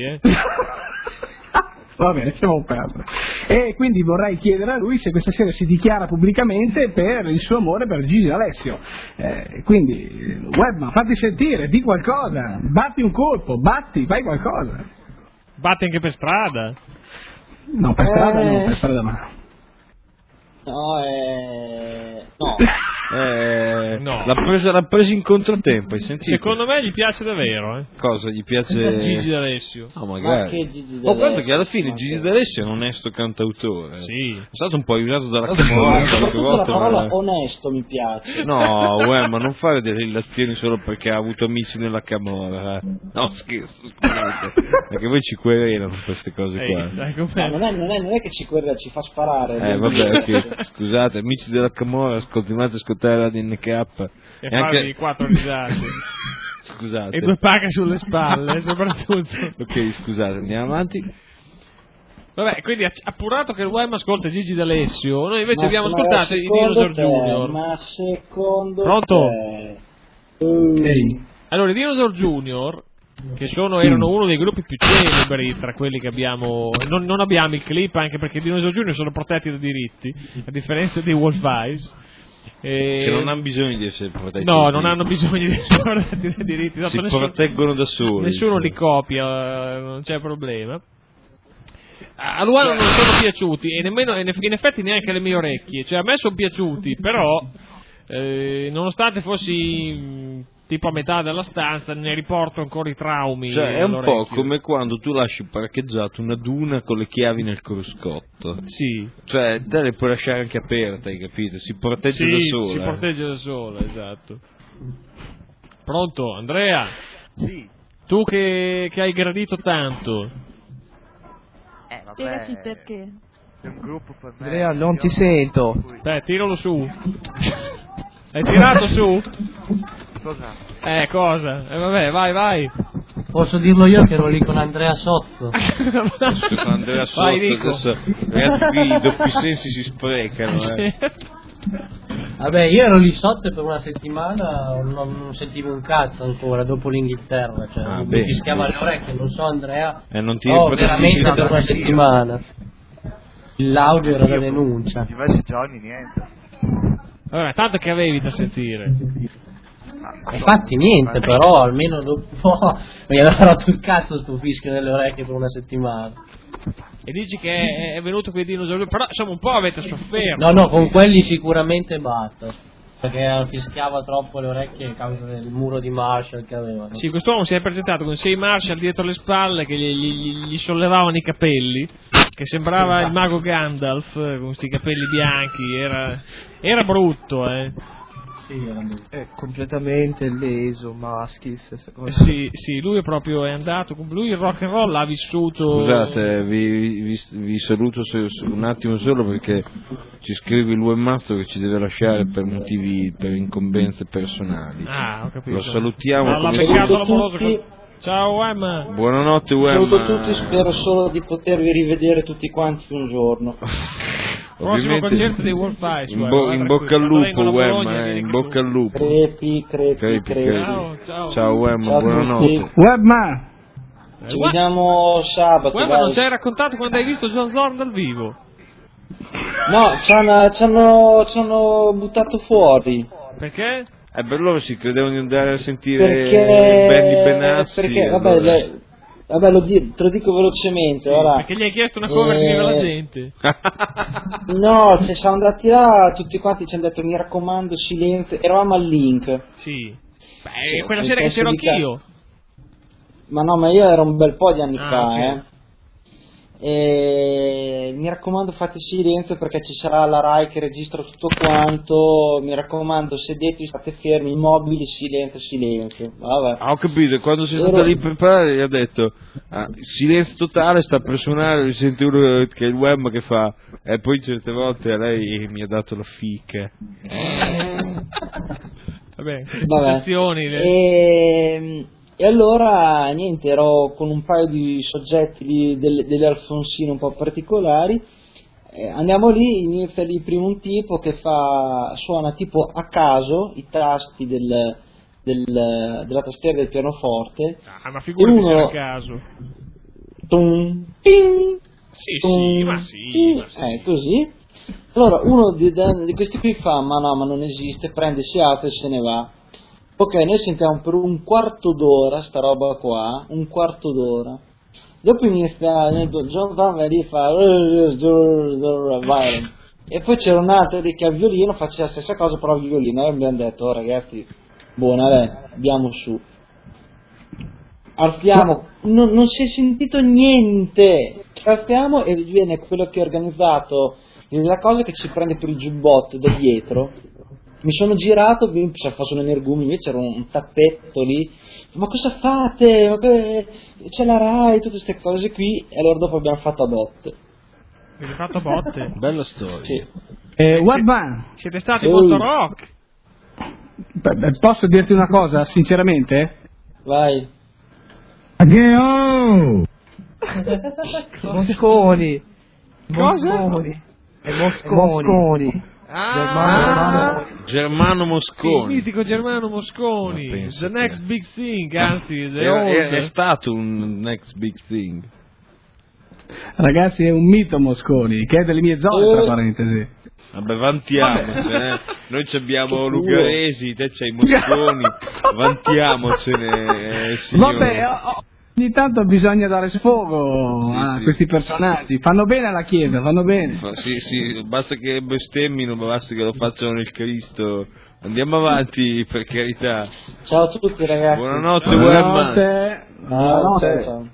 Va bene, siamo perdere. E quindi vorrei chiedere a lui se questa sera si dichiara pubblicamente per il suo amore per Gigi D'Alessio. Quindi, Webma, fatti sentire, di qualcosa, batti un colpo, fai qualcosa. Batti anche per strada? No, per strada no, per strada no. No. L'ha presa in controtempo, hai sentito? Secondo me gli piace davvero, Cosa? Gli piace Gigi D'Alessio? Magari. Guarda che alla fine Gigi D'Alessio è un onesto cantautore. Sì. È stato un po' aiutato dalla Camorra qualche volta. La parola onesto mi piace. No, ma non fare delle illazioni solo perché ha avuto amici nella Camorra. No, scherzo, scusate. Perché poi ci querelano queste cose qua. Non è che ci fa sparare. Vabbè, scusate, amici della Camorra, continuate a ascoltare la DNK e farvi 4 risate. Scusate. E 2 pacche sulle spalle, soprattutto. Ok, scusate, andiamo avanti. Vabbè, quindi appurato che il web ascolta Gigi D'Alessio, noi invece abbiamo ascoltato i Dinosaur Junior. Ma secondo Pronto? Ehi. Allora, i Dinosaur Junior, che erano uno dei gruppi più celebri tra quelli che abbiamo. Non abbiamo il clip, anche perché i Dinosaur Junior sono protetti da diritti, a differenza dei Wolf Eyes. Che non hanno bisogno di essere protetti. No, non hanno bisogno di essere protetti dai diritti. Si proteggono da soli. Nessuno li copia, non c'è problema. A Luano non sono piaciuti e nemmeno in effetti neanche alle mie orecchie. Cioè a me sono piaciuti, però nonostante fossi tipo a metà della stanza ne riporto ancora i traumi. Cioè è un po' come quando tu lasci parcheggiato una duna con le chiavi nel cruscotto. Sì. Cioè te le puoi lasciare anche aperte, hai capito? Si protegge da sola. Si protegge da sola, esatto. Pronto, Andrea? Sì. Tu che hai gradito tanto. Spiegaci perché. È un gruppo per me. Andrea, non ti sento. Tiralo su. Hai tirato su? Cosa? Cosa? Vabbè, vai. Posso dirlo io che ero lì con Andrea Sotto. Con Andrea Sotto, adesso, ragazzi, qui i doppi sensi si sprecano. Vabbè, io ero lì sotto e per una settimana non sentivo un cazzo ancora dopo l'Inghilterra, cioè mi fischiava le orecchie, non so Andrea. Non ti veramente per una settimana. L'audio era da denuncia. Diversi giorni niente. Vabbè, tanto che avevi da sentire. Infatti niente, però almeno dopo un po' mi aveva rotto il cazzo sto fischio nelle orecchie per una settimana. E dici che è venuto quei dinosauri, però insomma un po' avete sofferto. No, con quelli sicuramente basta. Perché fischiava troppo le orecchie a causa del muro di Marshall che aveva. Sì, quest'uomo si è presentato con 6 Marshall dietro le spalle che gli sollevavano i capelli, che sembrava il mago Gandalf con questi capelli bianchi, era brutto, Sì, è completamente leso, maschis. Sì, lui è andato, lui il rock and roll l'ha vissuto. Scusate, vi saluto un attimo solo perché ci scrive il webmaster che ci deve lasciare per motivi, per incombenze personali. Ah, ho capito. Lo salutiamo. L'ha beccato l'amoroso. Ciao Wem. Buonanotte Wem. Saluto tutti, spero solo di potervi rivedere tutti quanti un giorno. Prossimo concerto dei Wolf Eyes. In bocca al lupo Wem, in bocca al lupo. Crepi. Ciao Wem, buonanotte. Webma! Ci vediamo sabato. Wem, non ci hai raccontato quando hai visto John Zorn dal vivo? No, ci hanno buttato fuori. Perché? Per loro si credevano di andare a sentire Benny Benassi. Perché, vabbè, te lo dico velocemente. Sì, perché gli hai chiesto una cover che vive la gente. No, siamo andati là, tutti quanti ci hanno detto mi raccomando silenzio, eravamo al Link. Sì. Beh, quella sera che c'ero anch'io. Ma io ero un bel po' di anni fa, okay. E mi raccomando fate silenzio perché ci sarà la Rai che registra tutto quanto, mi raccomando sedetevi, state fermi, immobili, silenzio. Vabbè. Ho capito, quando sei stato lì per parlare gli ha detto silenzio totale, sta per suonare, sente uno che è il Wem che fa, e poi certe volte a lei mi ha dato la fica. Vabbè. E allora niente, ero con un paio di soggetti delle Alfonsine un po' particolari, andiamo lì, inizia lì prima un tipo che suona tipo a caso i tasti della tastiera del pianoforte. Ma figurati se a caso. Sì. Così. Allora uno di questi qui fa ma non esiste, prende, si alza e se ne va. Ok, noi sentiamo per un quarto d'ora sta roba qua, un quarto d'ora. Dopo inizia John Van Verde fa e poi c'era un altro che al violino faceva la stessa cosa però al violino. Noi abbiamo detto ragazzi, buona andiamo su. Alziamo, non si è sentito niente. Alziamo e viene quello che ha organizzato la cosa che ci prende per il giubbotto da dietro. Mi sono girato, mi faccio un energumeno, invece c'era un tappetto lì, ma cosa fate? C'è la Rai, tutte queste cose qui, e allora dopo abbiamo fatto a botte. Avete fatto a botte? Bella storia. Sì. Siete stati molto rock. Posso dirti una cosa, sinceramente? Vai. Mosconi. Cosa? Mosconi. Germano Mosconi. Il mitico Germano Mosconi. The next big thing, anzi, è stato un next big thing. Ragazzi, è un mito Mosconi, che è delle mie zone, tra parentesi. Vabbè, vantiamocene. Noi abbiamo Lugaresi, te c'hai Mosconi, vantiamocene, signore. Vabbè, ogni tanto bisogna dare sfogo a questi personaggi. Fanno bene alla Chiesa, fanno bene. Sì, basta che bestemmino, basta che lo facciano nel Cristo. Andiamo avanti, per carità. Ciao a tutti ragazzi. Buonanotte, Buonanotte. Ciao.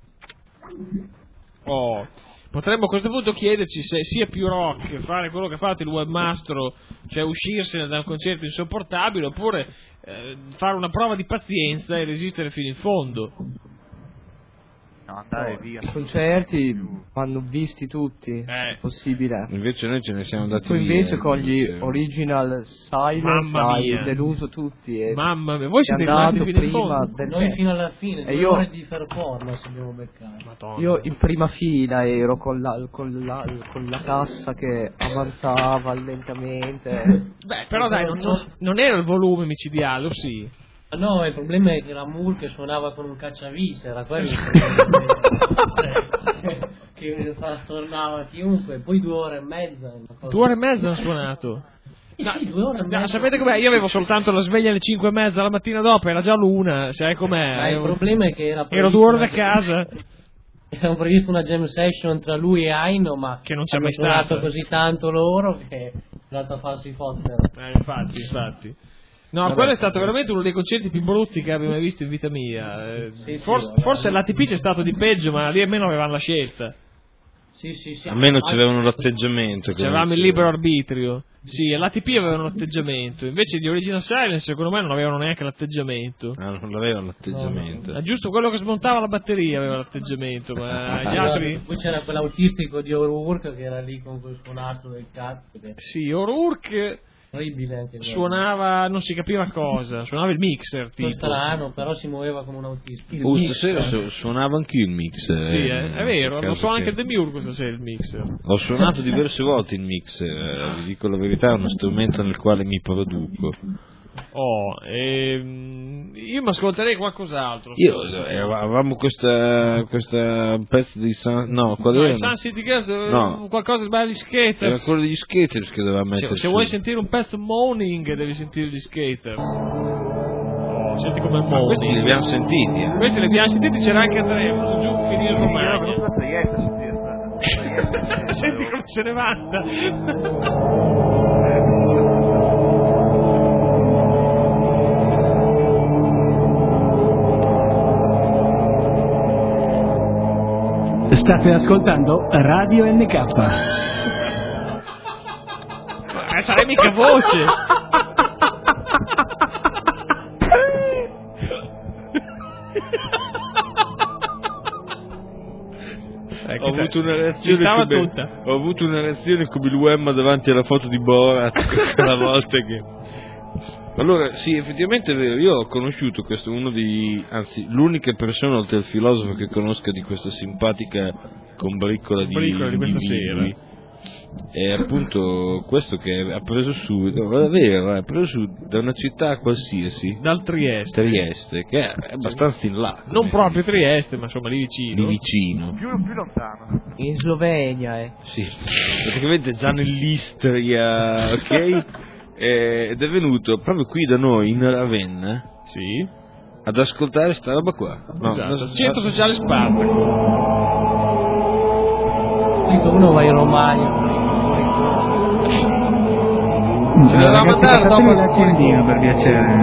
Potremmo a questo punto chiederci se sia più rock fare quello che ha fatto il webmastro, cioè uscirsene da un concerto insopportabile, oppure fare una prova di pazienza e resistere fino in fondo. Andare via. I concerti vanno visti tutti, è possibile. Invece noi ce ne siamo andati tu via. Invece con gli original Silence hai deluso tutti. Mamma mia, voi siete rimasti fino in fondo. Noi fino alla fine, 2 ore di performance abbiamo beccato. Madonna. Io in prima fila ero con la cassa che avanzava lentamente. Beh, però dai, non era il volume micidiale, o sì? No, il problema è che era Moore che suonava con un cacciavite, era quello che stornava chiunque, poi 2 ore e mezza. 2 ore e mezza hanno suonato. 2 ore e mezza. Sapete com'è? Io avevo soltanto la sveglia alle 5:30 la mattina dopo, era già l'1, sai com'è? Il problema è che ero 2 ore da casa. Avevano previsto una jam session tra lui e Aino, ma che non c'è mai stato stato così tanto loro che è andato a farsi fottere. Infatti. No, vabbè, quello è stato veramente uno dei concerti più brutti che abbia mai visto in vita mia. Forse l'ATP c'è stato di peggio, ma lì almeno avevano la scelta. Sì. Almeno c'avevano l'atteggiamento. C'avevamo il libero arbitrio. Sì, l'ATP avevano l'atteggiamento. Invece gli Original Silence, secondo me, non avevano neanche l'atteggiamento. Non avevano l'atteggiamento. No. Giusto quello che smontava la batteria aveva l'atteggiamento, ma gli altri... Poi c'era quell'autistico di O'Rourke che era lì con quel suonato del cazzo. Sì, O'Rourke... suonava, non si capiva cosa, suonava il mixer tipo. Strano, però si muoveva come un autistico. Stasera suonava anch'io il mixer. Sì, è vero, lo suona anche Demiurgo stasera il mixer. Ho suonato diverse volte il mixer, vi dico la verità, è uno strumento nel quale mi produco. Io mi ascolterei qualcos'altro. Avevamo questa pezzo di qual era? Sun City Girls, no, qualcosa degli Skaters. Era quello degli Skaters che doveva mettere. Se vuoi sentire un pezzo Moaning devi sentire gli Skaters. Senti come Moaning. Questi li abbiamo sentiti. Questi li abbiamo sentiti, c'era anche Andrea, venuto giù finire Romagna. Senti come se ne vanta. State ascoltando Radio NK. Sarà mica voce. Ho avuto una reazione come il Wemma davanti alla foto di Borat quella volta che... Allora, sì, effettivamente è vero, io ho conosciuto questo, l'unica persona oltre al filosofo che conosca di questa simpatica combriccola di questa sera. È appunto questo che ha preso su, è vero, ha preso su da una città qualsiasi. Dal Trieste, che è abbastanza in là. Non proprio Trieste, ma insomma lì vicino. Più lontano. In Slovenia, Sì, praticamente già nell'Istria, ok? Ed è venuto proprio qui da noi in Ravenna ad ascoltare sta roba qua. Esatto. Centro Sociale Spartaco. Uno va in Romagna. Ce l'avevamo mandato dopo l'accendino per piacere.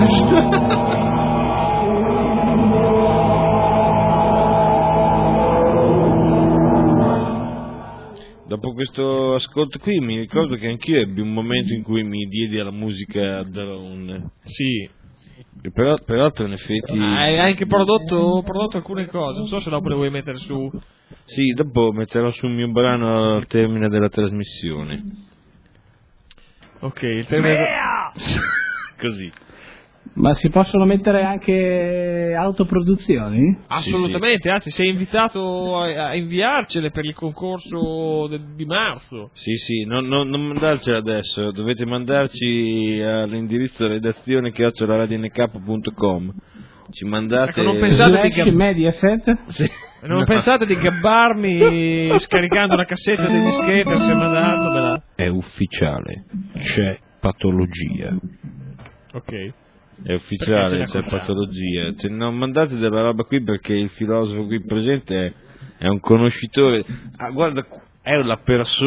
Dopo questo ascolto qui mi ricordo che anch'io ebbi un momento in cui mi diedi alla musica drone. Sì. E peraltro in effetti... hai anche prodotto alcune cose, non so se dopo le vuoi mettere su. Sì, dopo metterò sul mio brano al termine della trasmissione. Ok, il termine... Così. Ma si possono mettere anche autoproduzioni? Assolutamente, anzi sei invitato a inviarcele per il concorso di marzo. Sì, non mandarcele adesso, dovete mandarci all'indirizzo redazione @radionk.com. Ci mandate... Ecco, non pensate di Mediaset? Sì. Non pensate di gabbarmi scaricando la cassetta degli Skaters e mandarmela. È ufficiale, c'è patologia. Ok. È ufficiale, c'è patologia. Non mandate della roba qui perché il filosofo qui presente è un conoscitore. Guarda, è la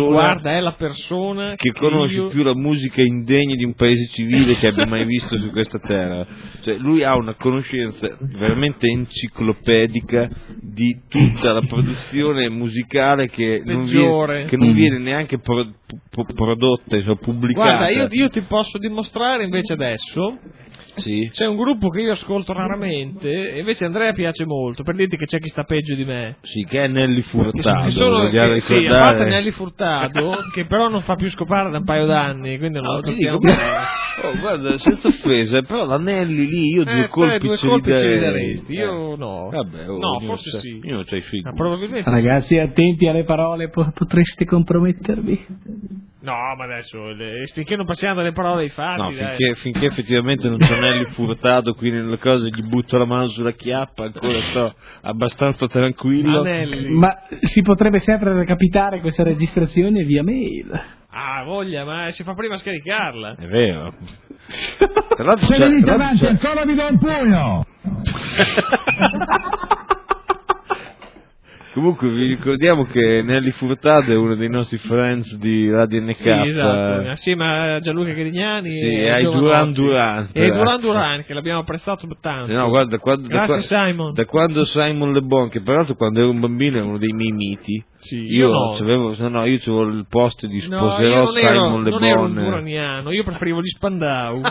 persona che conosce più la musica indegna di un paese civile che abbia mai visto su questa terra. Cioè, lui ha una conoscenza veramente enciclopedica di tutta la produzione musicale che non viene neanche prodotta, pubblicata. Guarda, io ti posso dimostrare invece adesso. Sì. C'è un gruppo che io ascolto raramente e invece Andrea piace molto, per dirti che c'è chi sta peggio di me. Sì, che è Nelly Furtado. Sì, a parte Nelly Furtado, che però non fa più scopare da un paio d'anni, quindi non lo sappiamo bene. Guarda, senza offesa, però la Nelly lì io due colpi ce li daresti. Io no. Vabbè, no, forse sì. Io non c'hai figli. Probabilmente ragazzi, attenti alle parole, potreste compromettervi. No, ma adesso finché non passiamo dalle parole ai fatti. No, finché effettivamente non c'è Nelly Furtado qui nelle cose, gli butto la mano sulla chiappa, ancora sto abbastanza tranquillo. Ma si potrebbe sempre recapitare questa registrazione via mail. Ah, voglia, ma si fa prima a scaricarla. È vero. Se venite avanti ancora vi do un pugno. Comunque vi ricordiamo che Nelly Furtado è uno dei nostri friends di Radio NK. Sì, esatto, assieme a Gianluca Grignani e ai Duran Duran. E Duran Duran, che l'abbiamo apprezzato tanto. No, guarda, grazie Simon. Da quando Simon Le Bon, che peraltro quando ero un bambino è uno dei miei miti. Sì, io avevo il post di sposerò Simon Le Bon. Non ero un duraniano, io preferivo gli Spandau.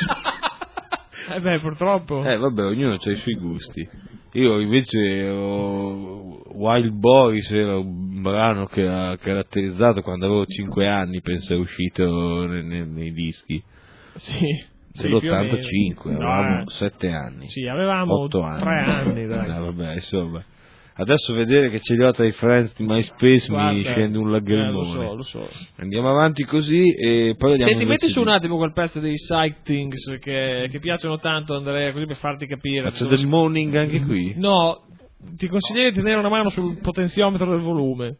Purtroppo. Vabbè, ognuno ha i suoi gusti. Io invece Wild Boys era un brano che ha caratterizzato quando avevo 5 anni, penso è uscito nei dischi. Sì. Dell'85, avevamo 7 anni. Sì, avevamo 8 anni. 3 anni, dai. Vabbè, insomma. Adesso vedere che ce li ho tra i friends di MySpace mi scende un lagrimone. Lo so. Andiamo avanti così e poi vediamo. Senti, metti su un attimo quel pezzo dei Psych Things che piacciono tanto, Andrea, così per farti capire. C'è del moaning anche qui? No, ti consiglio di tenere una mano sul potenziometro del volume.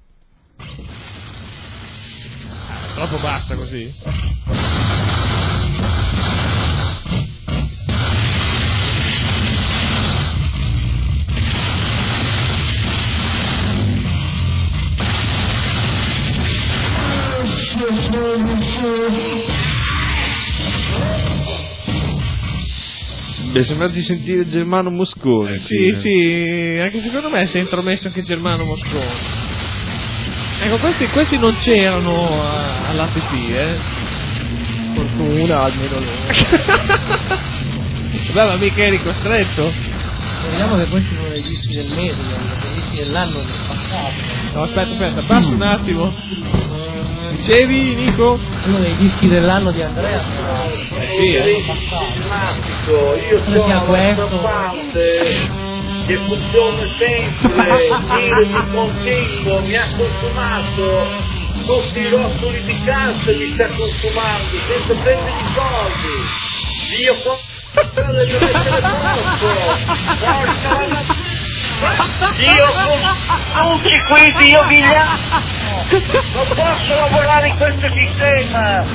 Troppo bassa così. Beh, sembra di sentire Germano Mosconi. Sì, anche secondo me si è intromesso anche Germano Mosconi. Ecco, questi non c'erano all'ATP, Fortuna, almeno loro. Beh, ma mica eri costretto. Vediamo che poi ci sono i dischi del mese, i dischi dell'anno del passato. No, aspetta, passo un attimo. Dicevi, Nico? Uno dei dischi dell'anno di Andrea. Io sono questo parte che funziona sempre, tiro continuo, mi ha consumato tutti i rotoli di cassa, mi sta consumando senza prendere i soldi. Io devo mettere posto. Io con tutti questi io non posso lavorare in questo sistema.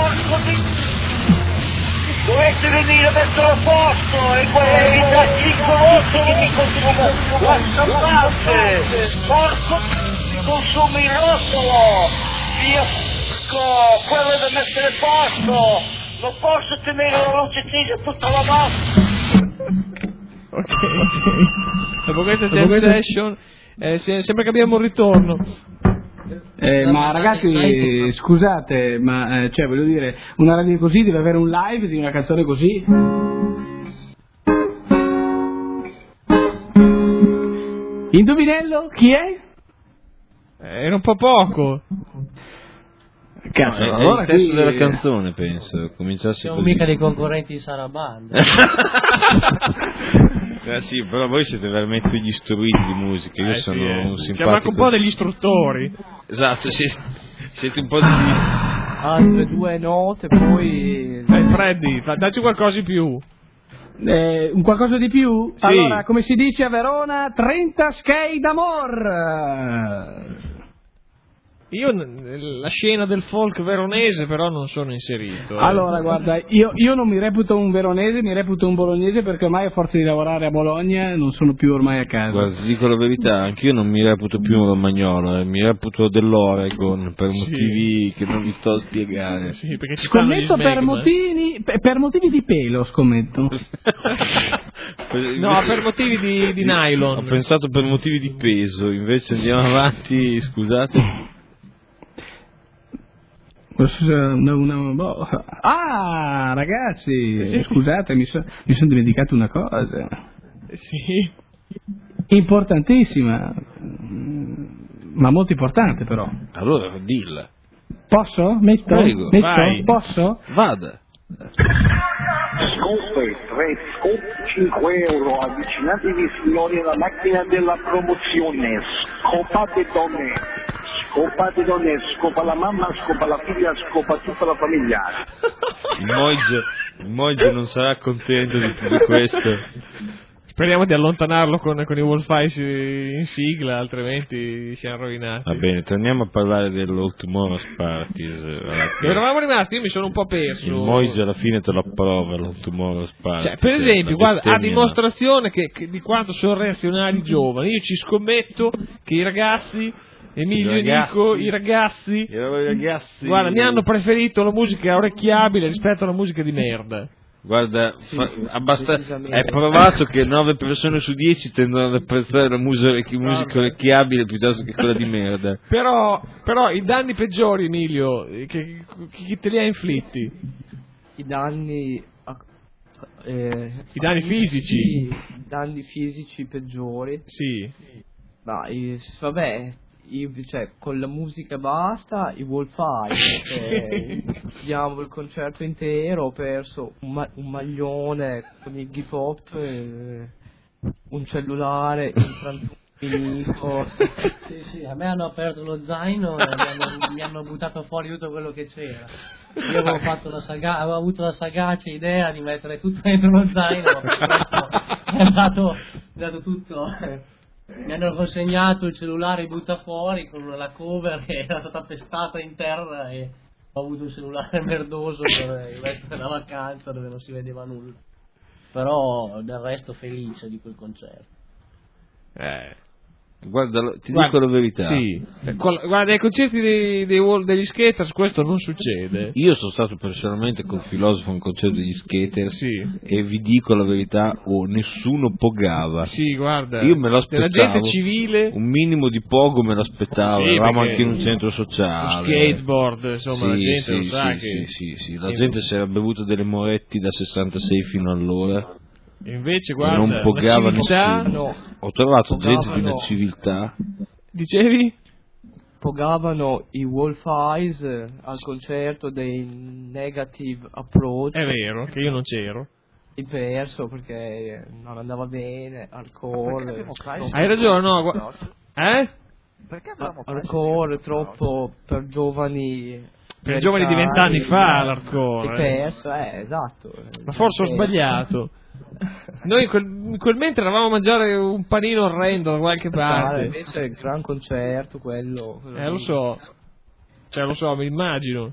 Dovete venire a mettere a posto e quelli da 5 volte che mi consumano la parte. Porco consumi il rotolo. Io quello da mettere a posto. Non posso tenere la luce accesa tutta la notte. Ok. Dopo questa session sembra che abbiamo un ritorno. Ma ragazzi, scusate, ma cioè voglio dire, una radio così deve avere un live di una canzone così? Indovinello? Chi è? Era un po' poco. Cazzo, no, allora è il testo qui della canzone, penso. Cominciasse siamo così. Mica dei concorrenti di Sarabanda. Sì, però voi siete veramente gli istruiti di musica. Io sono un simpatico. Siamo anche un po' degli istruttori. Esatto, sì. Siete un po' degli. Altre 2 note, poi. Freddy, dacci qualcosa di più. Un qualcosa di più? Sì. Allora, come si dice a Verona, 30 skate d'amor. Io la scena del folk veronese però non sono inserito. Allora, guarda, io non mi reputo un veronese, mi reputo un bolognese perché ormai a forza di lavorare a Bologna non sono più ormai a casa. Guarda, ti dico la verità, anch'io non mi reputo più un romagnolo, mi reputo dell'Oregon per motivi che non vi sto a spiegare. Sì, perché ci scommetto per motivi di pelo, scommetto. No, per motivi di nylon. Ho pensato per motivi di peso, invece andiamo avanti, scusate. Ah, ragazzi, scusate, mi sono dimenticato una cosa. Sì. Importantissima, ma molto importante però. Allora, dilla. Posso? Metto? Prego, Metto? vai. Posso? Vada. Scope 3, scope 5 euro, avvicinatevi signori alla macchina della promozione, scopate donne. Scopa di donne, scopa la mamma, scopa la figlia, scopa tutta la famiglia. Il Moige non sarà contento di tutto questo. Speriamo di allontanarlo con i Wolf Eyes in sigla, altrimenti siamo rovinati. Va bene, torniamo a parlare dell'Old Tomorrow's Parties. Dove eravamo rimasti? Io mi sono un po' perso. Il Moise alla fine te lo approva, l'Old Tomorrow's Parties. Cioè, per esempio, guarda, a dimostrazione di quanto sono reazionari i giovani, io ci scommetto che i ragazzi, Emilio e Nico, i ragazzi, guarda, mi hanno preferito la musica orecchiabile rispetto alla musica di merda. Guarda, è provato che 9 persone su 10 tendono ad apprezzare la musica orecchiabile piuttosto che quella di merda. Però i danni peggiori, Emilio, chi te li ha inflitti? I danni fisici? I danni fisici peggiori? Sì. Ma vabbè, cioè, con la musica basta, i Wolf Eyes, diamo il concerto intero, ho perso un maglione con il hip hop, un cellulare, un 31 Sì, a me hanno aperto lo zaino e mi hanno buttato fuori tutto quello che c'era. Io avevo avuto la sagace idea di mettere tutto dentro lo zaino, ma è andato tutto. Mi hanno consegnato il cellulare butta fuori con la cover che era stata pestata in terra e ho avuto un cellulare merdoso per il resto della vacanza dove non si vedeva nulla. Però del resto felice di quel concerto. Guarda, dico la verità. Sì. Guarda, ai concerti degli skaters questo non succede. Io sono stato personalmente col filosofo a un concerto degli skaters e vi dico la verità, nessuno pogava. Sì, guarda. Io me lo aspettavo. La gente civile. Un minimo di pogo me lo aspettavo. Sì, eravamo anche in un centro sociale. Skateboard, insomma, la gente lo sa che... Sì. La gente si era bevuta delle Moretti da 66 fino all'ora. Invece guarda, non pogava civiltà, nessuno. Ho trovato gente di una civiltà. Dicevi? Pogavano i Wolf Eyes al concerto dei Negative Approach. È vero, che io non c'ero. Hai perso perché non andava bene, hardcore. Hai ragione, no? Perché avevamo hardcore troppo per giovani. Per giovani di 20 anni fa l'hardcore. Hai perso, esatto. Ma forse ho sbagliato. Noi in quel mentre eravamo a mangiare un panino orrendo da qualche parte. Invece è il gran concerto quello lo so. Cioè lo so, mi immagino.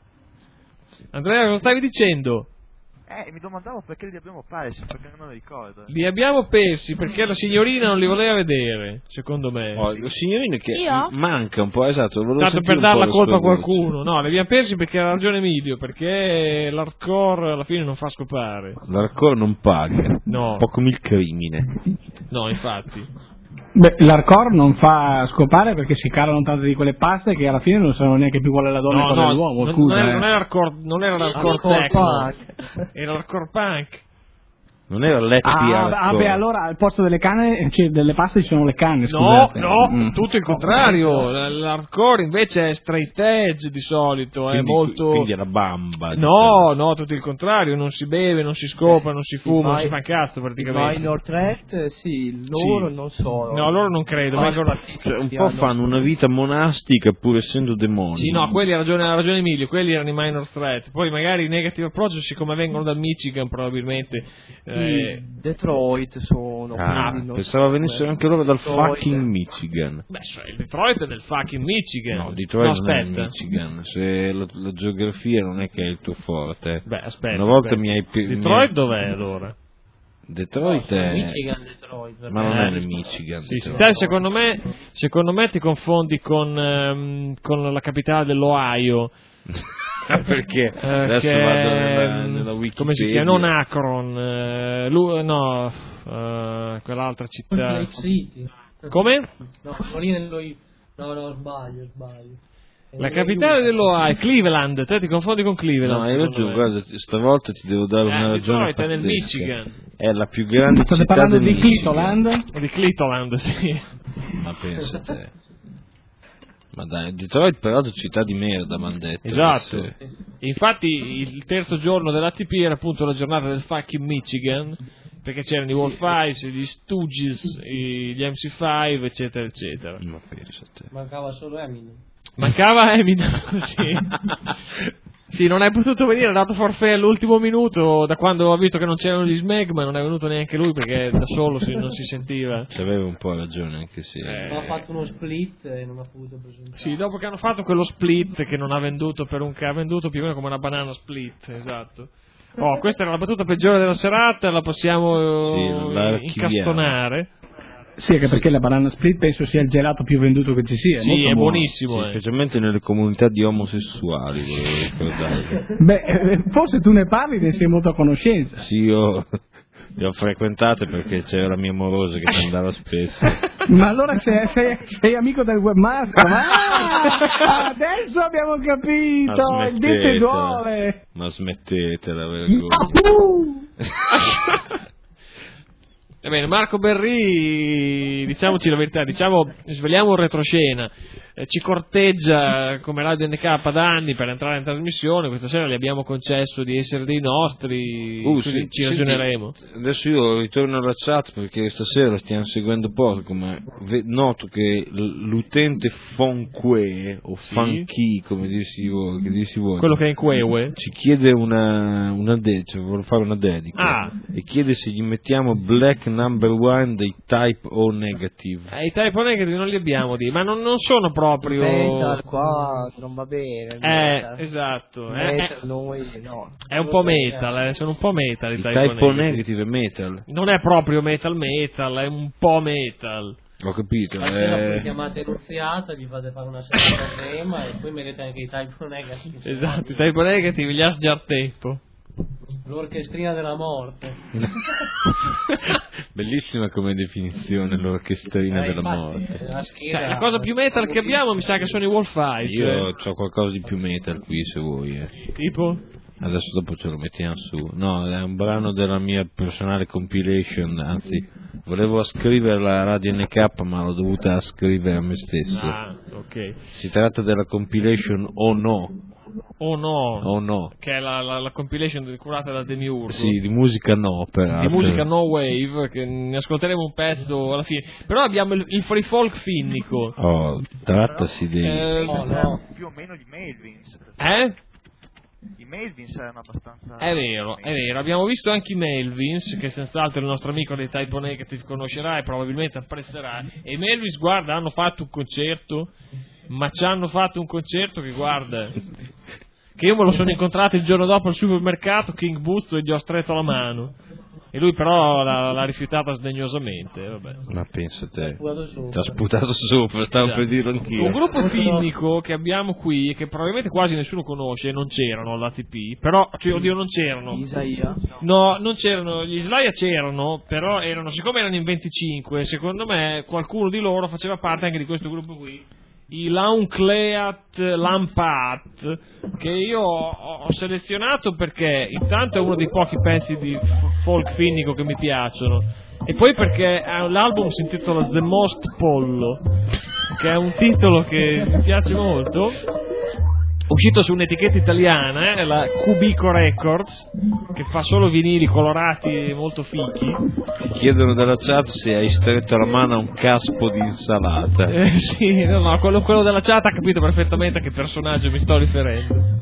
Andrea, cosa stavi dicendo? Mi domandavo perché li abbiamo persi, perché non me lo ricordo. Li abbiamo persi perché la signorina non li voleva vedere, secondo me. La signorina che manca un po', esatto. Tanto per dare la colpa a qualcuno. No, li abbiamo persi perché ha ragione Emilio, perché l'hardcore alla fine non fa scopare. L'hardcore non paga. No. Un po' come il crimine. No, infatti. Beh, l'hardcore non fa scopare perché si calano tante di quelle paste che alla fine non sanno neanche più qual è la donna e qual è l'uomo, scusa. Non era l'hardcore techno, era l'hardcore punk. Non era beh, allora al posto delle canne, cioè delle paste ci sono le canne, scusate. No, tutto il contrario. L'hardcore invece è straight edge di solito, è molto... Quindi è la bamba. No, tutto il contrario, non si beve, non si scopa, non si fuma, non si fa un cazzo praticamente. I minor threat, loro non so. No, loro non credo. Cioè, un po' fanno una vita monastica pur essendo demoni. Sì, no, quelli ha ragione Emilio, quelli erano i minor threat. Poi magari i negative approach, siccome vengono dal Michigan probabilmente... Detroit sono. Pensavo venissero anche loro dal fucking Michigan. Beh, il Detroit è del fucking Michigan. No, Detroit non è il Michigan. Se la geografia non è che è il tuo forte. Beh, aspetta. Una volta Detroit dov'è allora? Detroit è Michigan, Detroit, ma non è nel Michigan. Sì, secondo me ti confondi con la capitale dell'Ohio. Perché adesso vado nella Wikipedia. Come si chiama? Non Akron, quell'altra città. Lake City. Come? No, sbaglio. La capitale dell'Ohio, Cleveland, te ti confondi con Cleveland. No, hai ragione, guarda, stavolta ti devo dare una ragione pazzesca. È nel Michigan. È la più grande città State parlando del di Clitoland? Di Clitoland, sì. Ma pensa te. Ma dai, Detroit peraltro è città di merda, m'han detto. Esatto. Infatti il terzo giorno dell'ATP era appunto la giornata del fucking Michigan, perché c'erano i Wolf Eyes, gli Stooges, gli MC5, eccetera, eccetera. Ma pensa te. Mancava solo Eminem. Mancava Eminem, sì. Sì, non è potuto venire, ha dato forfè all'ultimo minuto, da quando ha visto che non c'erano gli Smeg, ma non è venuto neanche lui perché da solo non si sentiva. Ci aveva un po' ragione anche se... Ha fatto uno split e non ha potuto presentare. Sì, dopo che hanno fatto quello split che non ha venduto ha venduto più o meno come una banana split, esatto. Oh, questa era la battuta peggiore della serata, la possiamo incastonare. Sì, anche perché la banana split penso sia il gelato più venduto che ci sia. Sì, è buonissimo. Sì, specialmente nelle comunità di omosessuali, volevo ricordare. Beh, forse tu ne parli, ne sei molto a conoscenza. Sì, io le ho frequentate perché c'era la mia amorosa che ci andava spesso. Ma allora sei amico del webmaster? Adesso abbiamo capito, il dente duole. Ma smettetela, vergogna. Ebbene, Marco Berri, diciamoci la verità, sveliamo un retroscena, ci corteggia come Radio NK da anni per entrare in trasmissione, questa sera gli abbiamo concesso di essere dei nostri, ci ragioneremo. Adesso io ritorno alla chat perché stasera stiamo seguendo poco, ma noto che l'utente Fonque, o Funky, come dirsi vuole, quello che è in Queue, ci chiede vuole fare una dedica, e chiede se gli mettiamo Black Number One dei Type O Negative. I Type O Negative non li abbiamo ma non sono proprio metal qua non va bene. Metal. Esatto. Metal, noi no. È un po' metal, sono un po' metal i Type O Negative è metal. Non è proprio metal, è un po' metal. Ho capito. Poi chiamate Nunziata, gli fate fare una serie di problema e poi mettete anche i Type O Negative. Esatto, i Type O Negative, gli Asgard Tempo. L'orchestrina della morte. Bellissima come definizione, l'orchestrina della morte. La cosa più metal che abbiamo mi sa che sono i Wolf Eyes. Io ho qualcosa di più metal qui se vuoi. Tipo? Adesso dopo ce lo mettiamo su. No, è un brano della mia personale compilation, anzi volevo scriverla a Radio NK ma l'ho dovuta scrivere a me stesso. Ok. Si tratta della compilation Oh No. Oh No, che è la compilation curata da Demiurgo. Sì, di musica no, peraltro. Di musica no wave, che ne ascolteremo un pezzo alla fine. Però abbiamo il free folk finnico. Trattasi di... più o meno di Melvins. I Melvins erano abbastanza... È vero, abbiamo visto anche i Melvins, che senz'altro il nostro amico dei Type O Negative conoscerà e probabilmente apprezzerà. E i Melvins, guarda, hanno fatto un concerto, ma ci hanno fatto un concerto che, guarda, che io me lo sono incontrato il giorno dopo al supermercato, King Buzzo, e gli ho stretto la mano. E lui però l'ha rifiutata sdegnosamente, vabbè. Ma pensa te, ti ha sputato sopra, stavo per dirlo anch'io. Un gruppo finnico che abbiamo qui e che probabilmente quasi nessuno conosce, non c'erano all'ATP, però, oddio, non c'erano. Isaia? No, non c'erano, gli Slayer c'erano, però siccome erano in 25, secondo me qualcuno di loro faceva parte anche di questo gruppo qui. I Launcleat Lampat, che io ho selezionato perché intanto è uno dei pochi pezzi di folk finnico che mi piacciono, e poi perché l'album si intitola The Most Pollo, che è un titolo che mi piace molto, uscito su un'etichetta italiana, la Cubico Records, che fa solo vinili colorati molto fichi. Chiedono dalla chat se hai stretto la mano a un caspo di insalata. Sì, no, quello della chat ha capito perfettamente a che personaggio mi sto riferendo.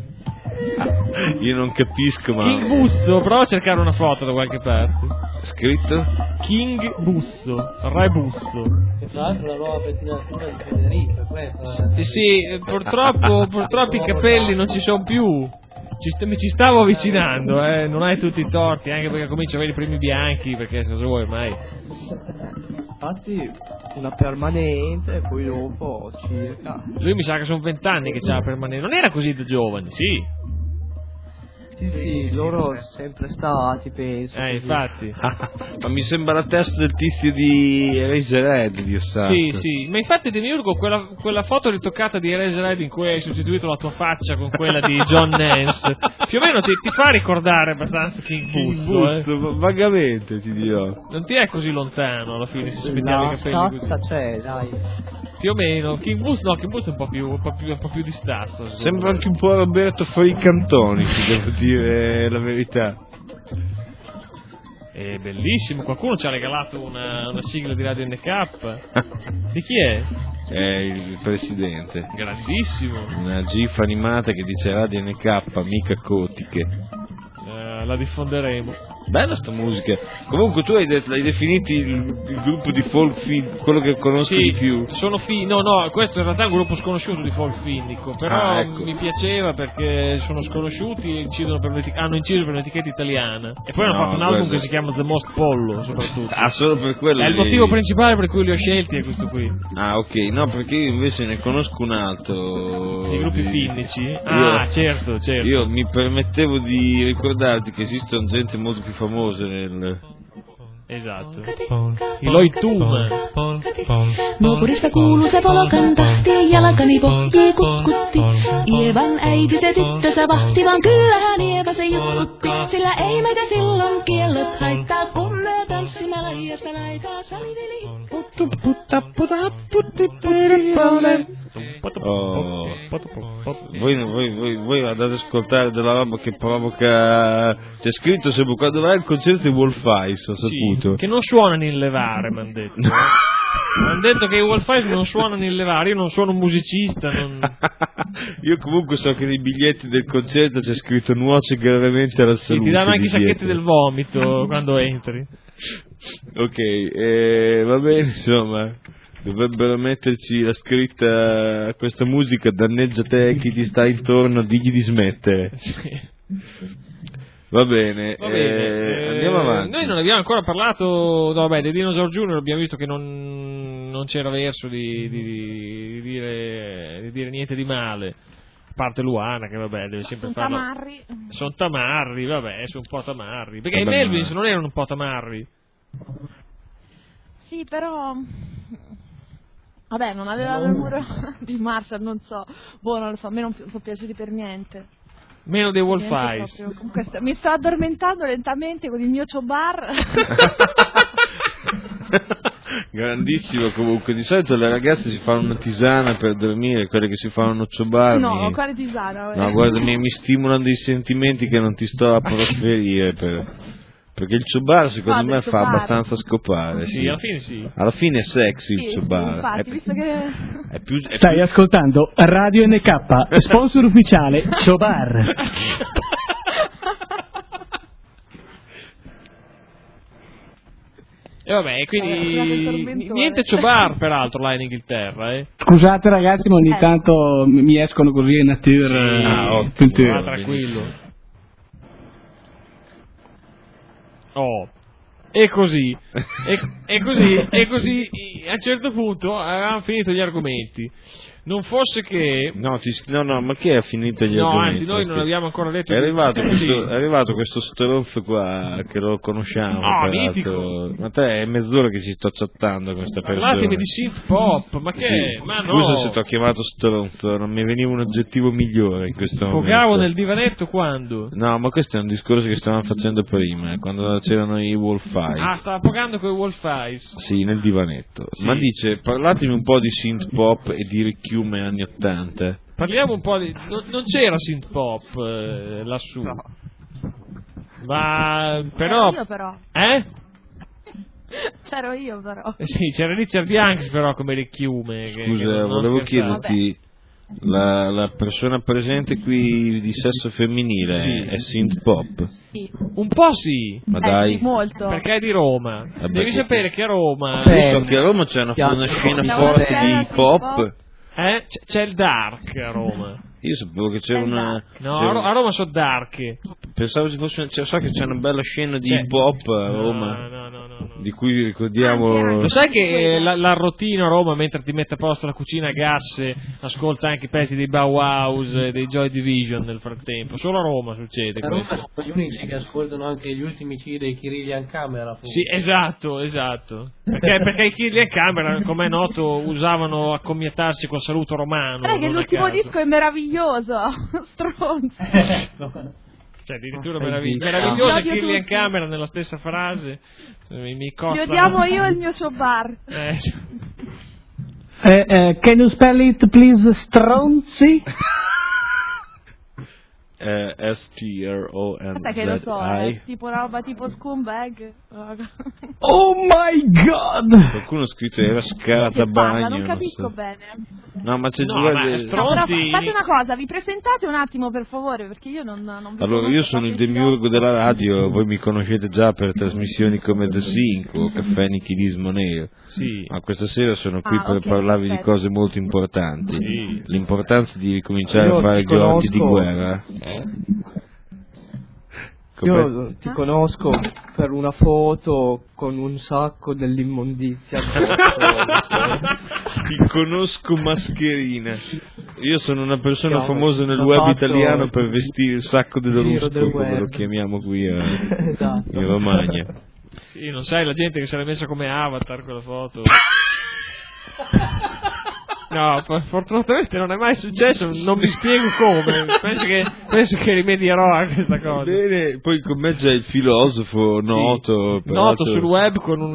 Io non capisco, ma... King Busso, prova a cercare una foto da qualche parte. Scritto? King Busso, Re Busso. E tra l'altro la nuova pettinatura di Federico, questa. Sì, purtroppo i capelli non ci sono più. Ci stavo avvicinando, non hai tutti i torti, anche perché comincio a avere i primi bianchi, perché se vuoi ormai. Infatti una permanente e poi dopo circa. Lui mi sa che sono 20 anni che c'ha la permanente, non era così da giovane, sì. Sì, loro sempre stati, penso. Infatti. Ma mi sembra la testa del tizio di Eraserhead, Dio santo. Sì, ma infatti Demiurgo, quella foto ritoccata di Eraserhead in cui hai sostituito la tua faccia con quella di John Nance, più o meno ti fa ricordare abbastanza King Busto. Vagamente ti dirò. Non ti è così lontano alla fine, se spettiamo i capelli così. C'è, dai. Più o meno, King Busto è un po' più di stazzo. Sembra anche un po' Roberto Fricantoni, se devo dire la verità. È bellissimo, qualcuno ci ha regalato una sigla di Radio NK. Di chi è? è il presidente. Grandissimo. Una gif animata che dice Radio NK, mica cotiche. La diffonderemo. Bella sta musica. Comunque tu hai definito il gruppo di folk film, quello che conosco di più. Sono no, questo in realtà è un gruppo sconosciuto di folk finnico, però ecco. Mi piaceva perché sono sconosciuti e hanno inciso per un'etichetta italiana. E poi hanno fatto un album che si chiama The Most Pollo, soprattutto. Solo per quello. È il motivo principale per cui li ho scelti, è questo qui. Ok, no, perché io invece ne conosco un altro. I gruppi finnici? Certo. Io mi permettevo di ricordarti che esistono gente molto più famosa nel... Esatto. I Loituma. Nuokurista kuuluu se polokan tahti, jalkani pohjii kutkutti. Ievan äiti se tyttönsä vahti, vaan kyllähän Ieva se juttutti. Sillä ei meitä silloin kiellot haittaa, kun me tanssimme laidasta laitaa saliveli. Voi andate ad ascoltare della roba che provoca. C'è scritto sempre quando vai al concerto di Wolf Eyes, ho saputo. Che non suonano in levare, mi hanno detto. Mi hanno detto che i Wolf Eyes non suonano in levare, io non sono un musicista. Io comunque so che nei biglietti del concerto c'è scritto nuoce gravemente alla salute. Ti danno anche i sacchetti del vomito quando entri. Ok, va bene, insomma. Dovrebbero metterci la scritta a questa musica: danneggia te, chi ti sta intorno, digli di smettere. Va bene, andiamo avanti. Noi non abbiamo ancora parlato dei Dinosaur Jr., abbiamo visto che non c'era verso di dire niente di male, a parte Luana che vabbè deve sempre farlo. Sono tamarri, vabbè, sono un po' tamarri, perché i Melvins non erano un po' tamarri. Sì, però vabbè, non aveva il muro di Marshall, non so. Non lo so, a me non sono piaciuti per niente. Meno dei Wolf Eyes. Comunque, mi sto addormentando lentamente con il mio Chobar. Grandissimo comunque. Di solito le ragazze si fanno una tisana per dormire, quelle che si fanno uno Chobar. No, quale tisana? No, guarda, mi stimolano dei sentimenti che non ti sto a proferire perché il Chobar secondo me fa abbastanza scopare. Sì, alla fine sì. Alla fine è sexy il Chobar. Infatti, visto che... Stai ascoltando Radio NK, sponsor ufficiale Chobar. E vabbè, quindi niente Chobar peraltro là in Inghilterra. Scusate ragazzi, ma ogni tanto mi escono così in natura. Tranquillo. E così a un certo punto avevamo finito gli argomenti. Non fosse che... No, ma chi ha finito gli argomenti? No, anzi, noi non abbiamo ancora detto... È arrivato questo stronzo qua, che lo conosciamo. Mitico. Ma te è mezz'ora che ci sto chattando con questa persona. Parlatemi di synth pop, ma che... Sì. Ma no. Scusa se ti ho chiamato stronzo, non mi veniva un aggettivo migliore in questo momento. Fogavo nel divanetto quando? No, ma questo è un discorso che stavamo facendo prima, quando c'erano i Wolf Eyes. Stava pogando con i Wolf Eyes. Sì, nel divanetto. Sì. Ma dice, parlatemi un po' di synth pop e di Richiume anni 80. Parliamo un po' di... Non c'era synth pop lassù. No. Ma però... C'ero io però. C'ero io però. Sì, c'era Richard Youngs però come Richiume. Scusa, volevo chiederti... La persona presente qui di sesso femminile è synth pop? Sì. Un po' sì. Ma dai. Sì, molto. Perché è di Roma. Devi sapere che a Roma... Io so che a Roma c'è una scena forte di pop. C'è il dark a Roma. Io sapevo che c'era una... No, a Roma sono dark. Pensavo ci fosse... so che c'è una bella scena di hip hop a Roma. No. Di cui ricordiamo... Lo sai che l'arrotino a Roma, mentre ti mette a posto la cucina a gas, ascolta anche i pezzi dei Bauhaus e dei Joy Division nel frattempo? Solo a Roma succede a questo. Roma sono gli unici che ascoltano anche gli ultimi CD dei Kirillian Camera. Sì, esatto. Perché i Kirillian Camera, come è noto, usavano accommiatarsi col saluto romano. Che l'ultimo disco è meraviglioso. Stronzo. Cioè, addirittura meraviglioso il Kirillian Camera nella stessa frase. Mi costa. Li odiamo io e il mio Chobar. Can you spell it please, stronzi? Aspetta che lo so, è tipo roba tipo scumbag. Oh my god! Qualcuno ha scritto era scarata bagno. Non capisco bene. No, ma c'è fate una cosa, vi presentate un attimo per favore, perché io non vi Allora, io sono il demiurgo della radio, voi mi conoscete già per trasmissioni come The Sync o Caffè Nichilismo Nero. Sì. Ma questa sera sono qui per parlarvi di cose molto importanti. Sì. L'importanza di ricominciare a fare giochi di guerra. Io ti conosco per una foto con un sacco dell'immondizia. Ti conosco, mascherina. Io sono una persona famosa nel web italiano per vestire il sacco dello rusco, come lo chiamiamo qui in Romagna. Sì, non sai la gente che si era messa come avatar quella foto. No, fortunatamente non è mai successo, non mi spiego come, penso che rimedierò a questa cosa. Bene, poi con me c'è il filosofo noto. Sì, noto sul web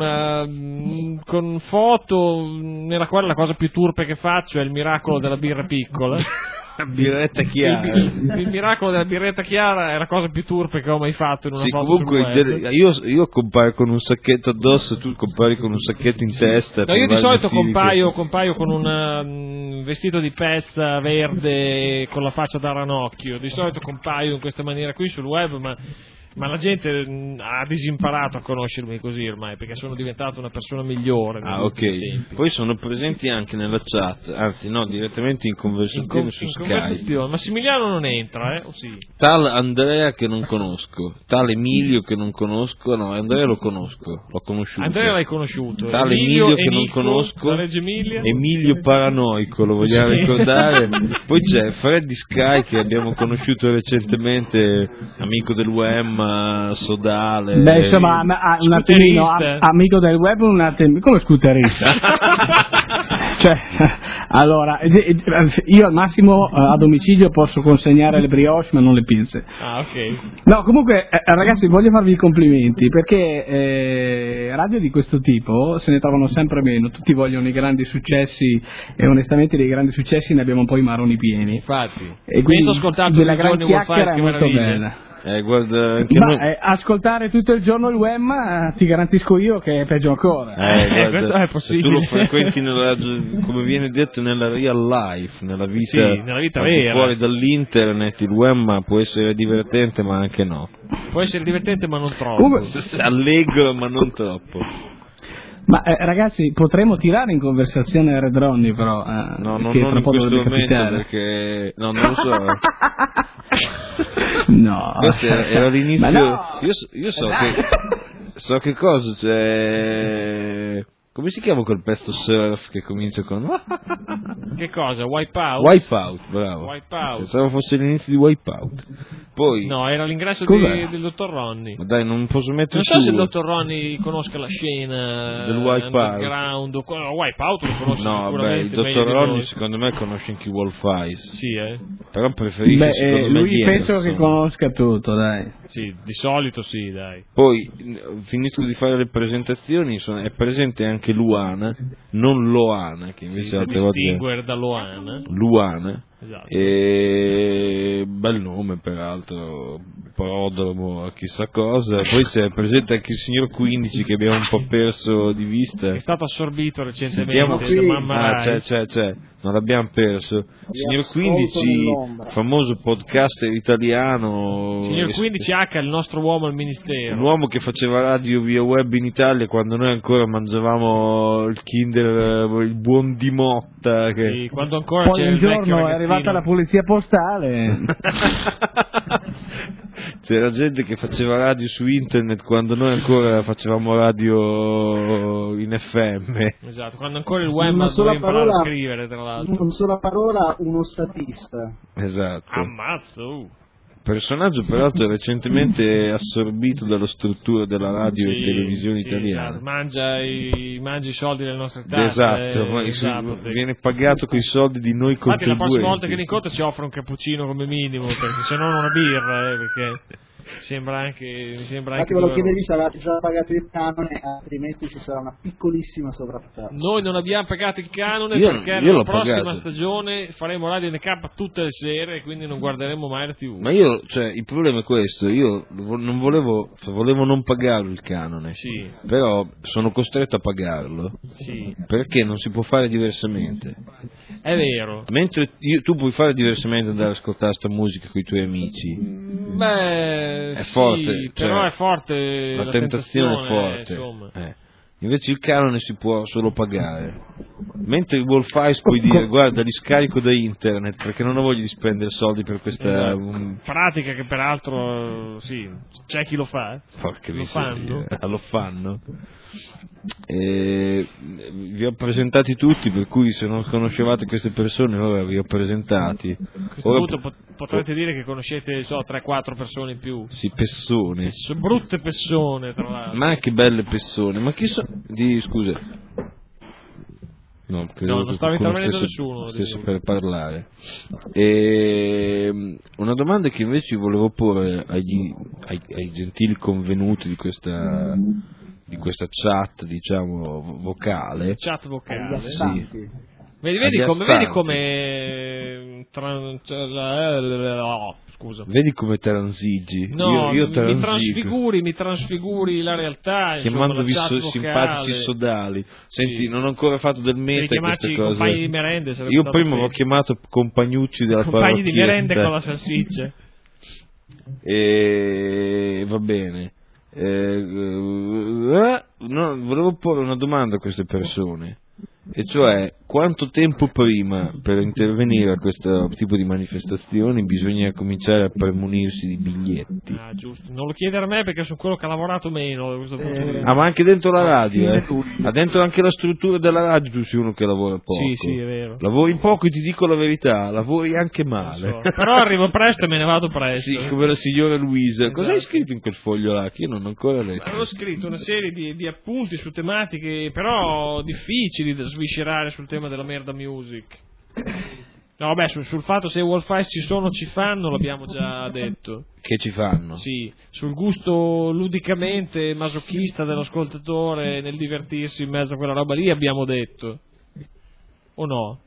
con foto nella quale la cosa più turpe che faccio è il miracolo della birra piccola. Birretta chiara. Il miracolo della birretta chiara è la cosa più turpe che ho mai fatto in una foto comunque sul web. io comparo con un sacchetto addosso, tu compari con un sacchetto in testa. No, io di solito compaio con un vestito di pezza verde con la faccia da ranocchio. Di solito compaio in questa maniera qui sul web, ma la gente ha disimparato a conoscermi così ormai, perché sono diventato una persona migliore. Ok. Poi sono presenti anche nella chat, anzi no, direttamente in conversazione su Skype. Massimiliano non entra, o sì? Tal Andrea che non conosco, tal Emilio che non conosco, no, Andrea l'ho conosciuto. Andrea l'hai conosciuto. Tal Emilio che non conosco, Emilio Paranoico, lo vogliamo ricordare. Poi c'è Freddy Sky che abbiamo conosciuto recentemente, amico del UEM, sodale. Beh, insomma, un attimino, amico del web, un attimo, come scooterista? Cioè, allora, io al massimo a domicilio posso consegnare le brioche, ma non le pinze. Ah, ok. No, comunque, ragazzi, voglio farvi i complimenti, perché radio di questo tipo se ne trovano sempre meno, tutti vogliono i grandi successi, e onestamente dei grandi successi ne abbiamo poi i maroni pieni. Infatti. E quindi della gran chiacchiera è molto bella. Guarda, anche ascoltare tutto il giorno il web ti garantisco io che è peggio ancora. Questo è possibile. Tu lo frequenti come viene detto nella real life, nella vita vera. Fuori dall'internet il web può essere divertente ma anche no. Può essere divertente ma non troppo. Allegro ma non troppo. Ma ragazzi, potremmo tirare in conversazione Red Ronnie, però no, non in questo momento perché non lo so. No, questo era l'inizio. No. Io so che cosa c'è. Come si chiama quel pezzo surf che comincia con che cosa? Wipeout? Wipeout, bravo. Wipeout. Pensavo fosse l'inizio di Wipeout. Poi no, era l'ingresso del dottor Ronnie. Ma dai, non posso mettere non so se il dottor Ronnie conosca la scena del Wipeout. Wipeout lo conosce sicuramente. Il dottor Ronnie secondo me conosce anche Wolf Eyes. Sì, però preferisce secondo me lui penso che conosca tutto, dai. Sì, di solito sì, dai. Poi finisco di fare le presentazioni, è presente anche Luana, non Loana, che invece altre volte distinguere da Luana. Esatto. E bel nome peraltro, Prodromo, chissà cosa. Poi c'è presente anche il signor 15 che abbiamo un po' perso di vista, è stato assorbito recentemente da Mamma Rai. C'è, non l'abbiamo perso. Signor 15, famoso podcaster italiano. Signor 15H, il nostro uomo al ministero, un uomo che faceva radio via web in Italia quando noi ancora mangiavamo il Kinder, il buon di Motta sì, quando ancora poi c'era un giorno è arrivata la polizia postale. C'era gente che faceva radio su internet quando noi ancora facevamo radio in FM. Esatto, quando ancora il web doveva imparare a scrivere, tra l'altro. Una sola parola, uno statista. Esatto. Ammazzo. Personaggio peraltro recentemente assorbito dalla struttura della radio e televisione italiana. Esatto. Mangia i soldi delle nostre tasse. Esatto. Viene pagato con i soldi di noi contribuenti. La prossima volta che ne incontro ci offre un cappuccino come minimo, perché se no non una birra, perché sembra anche infatti volevo chiedervi se avete già pagato il canone, altrimenti ci sarà una piccolissima sovrapprezzo. Noi non abbiamo pagato il canone perché la prossima stagione faremo Radio NK tutte le sere, quindi non guarderemo mai la TV. Ma il problema è questo, io non volevo non pagarlo il canone, sì. Però sono costretto a pagarlo, sì. Perché non si può fare diversamente. È vero. Mentre tu puoi fare diversamente, andare ad ascoltare sta musica con i tuoi amici. Beh, è forte, però è forte la tentazione è forte. Invece il canone si può solo pagare. Mentre il Wolf-Eyes puoi dire guarda li scarico da internet perché non ho voglia di spendere soldi per questa pratica che peraltro sì, c'è chi lo fa. Porca lo fanno. Lo fanno. Vi ho presentati tutti, per cui se non conoscevate queste persone ora vi ho presentati. A questo punto potrete dire che conoscete 3-4 persone in più. Sì, persone. Brutte persone tra l'altro. Ma anche belle persone. Ma chi scusa. No, non stava intervenendo nessuno. Stesso per parlare. Una domanda che invece volevo porre ai gentili convenuti di questa chat, diciamo, vocale. Chat vocale. Sì. Vedi come scusa. Vedi come transigi? No, io mi trasfiguri la realtà. Chiamandovi simpatici sodali. Senti, sì. Non ho ancora fatto del meta queste cose. Compagni di merende. Io prima ho chiamato compagnucci della compagni di merende con la salsiccia. E va bene. Volevo porre una domanda a queste persone, e cioè quanto tempo prima per intervenire a questo tipo di manifestazioni bisogna cominciare a premunirsi di biglietti? Ah, giusto, non lo chiedere a me perché sono quello che ha lavorato meno da questo punto di vista. Ma anche dentro la radio, Ma dentro anche la struttura della radio tu sei uno che lavora poco. Sì, è vero. Lavori poco e ti dico la verità, lavori anche male. Però arrivo presto e me ne vado presto. Sì, come la signora Luisa. Cosa hai scritto in quel foglio là? Che io non ho ancora letto. Avevo scritto una serie di appunti su tematiche però difficili da sviscerare sul tema della merda music. No, vabbè, sul fatto se i Wolf-Eyes ci sono ci fanno l'abbiamo già detto. Che ci fanno? Sì, sul gusto ludicamente masochista dell'ascoltatore nel divertirsi in mezzo a quella roba lì abbiamo detto. O no?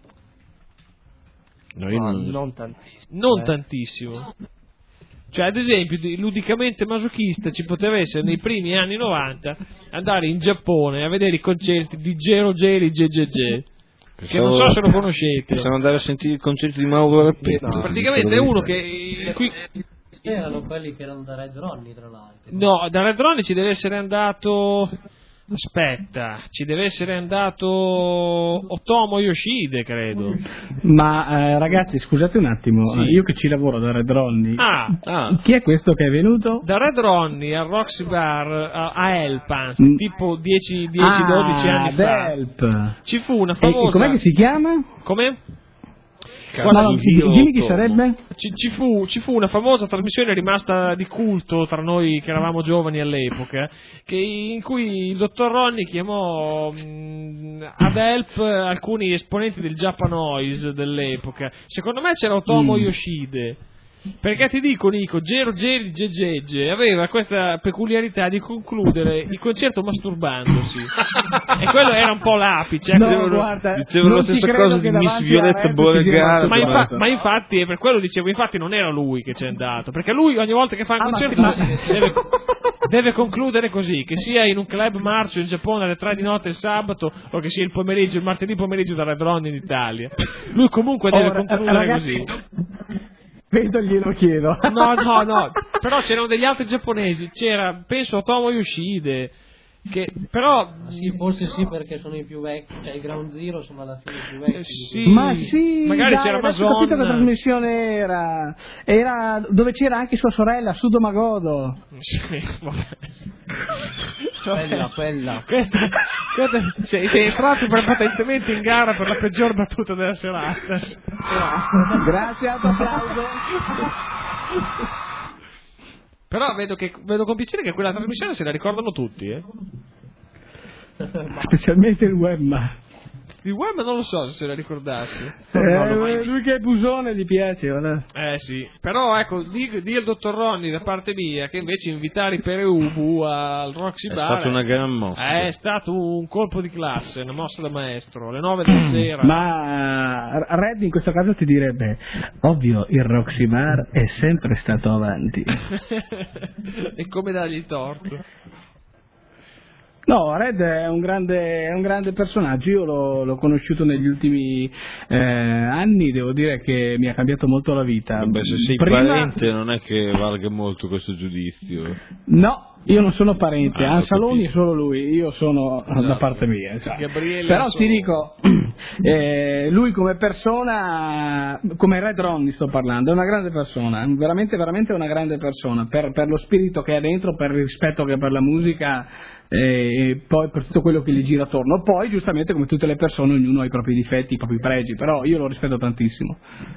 No, io non tantissimo. Non tantissimo. Cioè, ad esempio, ludicamente masochista ci poteva essere nei primi anni 90 andare in Giappone a vedere i concerti di Gero Geli GGG. Che non so se lo conoscete. Possiamo andare a sentire il concerto di Mauro Rappetti. No, praticamente è uno che erano quelli che erano da Red Ronnie, tra l'altro. No, da Red Ronnie ci deve essere andato. Aspetta, ci deve essere andato Otomo Yoshide, credo. Ma ragazzi, scusate un attimo, sì. Io che ci lavoro da Red Ronnie. Ah. Chi è questo che è venuto? Da Red Ronnie al Roxy Bar a Elp, tipo 10-12 anni fa. Elp. Ci fu una famosa. E com'è che si chiama? Come? Guarda, dimmi chi sarebbe? Ci fu una famosa trasmissione rimasta di culto tra noi che eravamo giovani all'epoca, in cui il dottor Ronnie chiamò ad help alcuni esponenti del Japanoise dell'epoca. Secondo me c'era Otomo Yoshide. Perché ti dico, Nico, Gero Geri Gegege aveva questa peculiarità di concludere il concerto masturbandosi. E quello era un po' l'apice. Dicevano la stessa cosa di Miss Violetta Beauregard. Ma infatti, per quello dicevo, infatti non era lui che c'è andato. Perché lui ogni volta che fa un concerto deve concludere così, che sia in un club marcio in Giappone alle 3 di notte il sabato, o che sia il pomeriggio, il martedì pomeriggio da Red Ronnie in Italia. Lui comunque deve concludere così. Vedo, glielo chiedo. No, però c'erano degli altri giapponesi, c'era, penso, Otomo Yoshide, che però... Sì, forse sì, perché sono i più vecchi, cioè i Ground Zero sono alla fine i più vecchi. Sì, ma sì, magari dai, c'era Mason. Ho capito che trasmissione era dove c'era anche sua sorella, Sudo Magodo. Sì, quella. Questa sei entrato prepotentemente in gara per la peggior battuta della serata. Grazie, applauso. Però vedo con piacere che quella trasmissione se la ricordano tutti, Specialmente il webmaster. Di Wham non lo so se la ricordassi. Lui che è Busone gli piace, guarda. Sì, però ecco, di al dottor Ronny da parte mia che invece invitare i Pereubu al Roxy Bar è stata una gran mossa. È stato un colpo di classe, una mossa da maestro, alle 9 della sera. Ma Red in questo caso ti direbbe, ovvio, il Roxy Bar è sempre stato avanti. E come dargli torto? No, Red è un grande personaggio, io l'ho conosciuto negli ultimi anni, devo dire che mi ha cambiato molto la vita. Vabbè, se sei parente non è che valga molto questo giudizio. No, io non sono parente, Ansaloni è solo lui, io sono da parte mia. Però ti dico, lui come persona, come Red Ronny sto parlando, è una grande persona, veramente una grande persona, per lo spirito che ha dentro, per il rispetto che ha per la musica, e poi per tutto quello che gli gira attorno. Poi giustamente come tutte le persone ognuno ha i propri difetti, i propri pregi, però io lo rispetto tantissimo.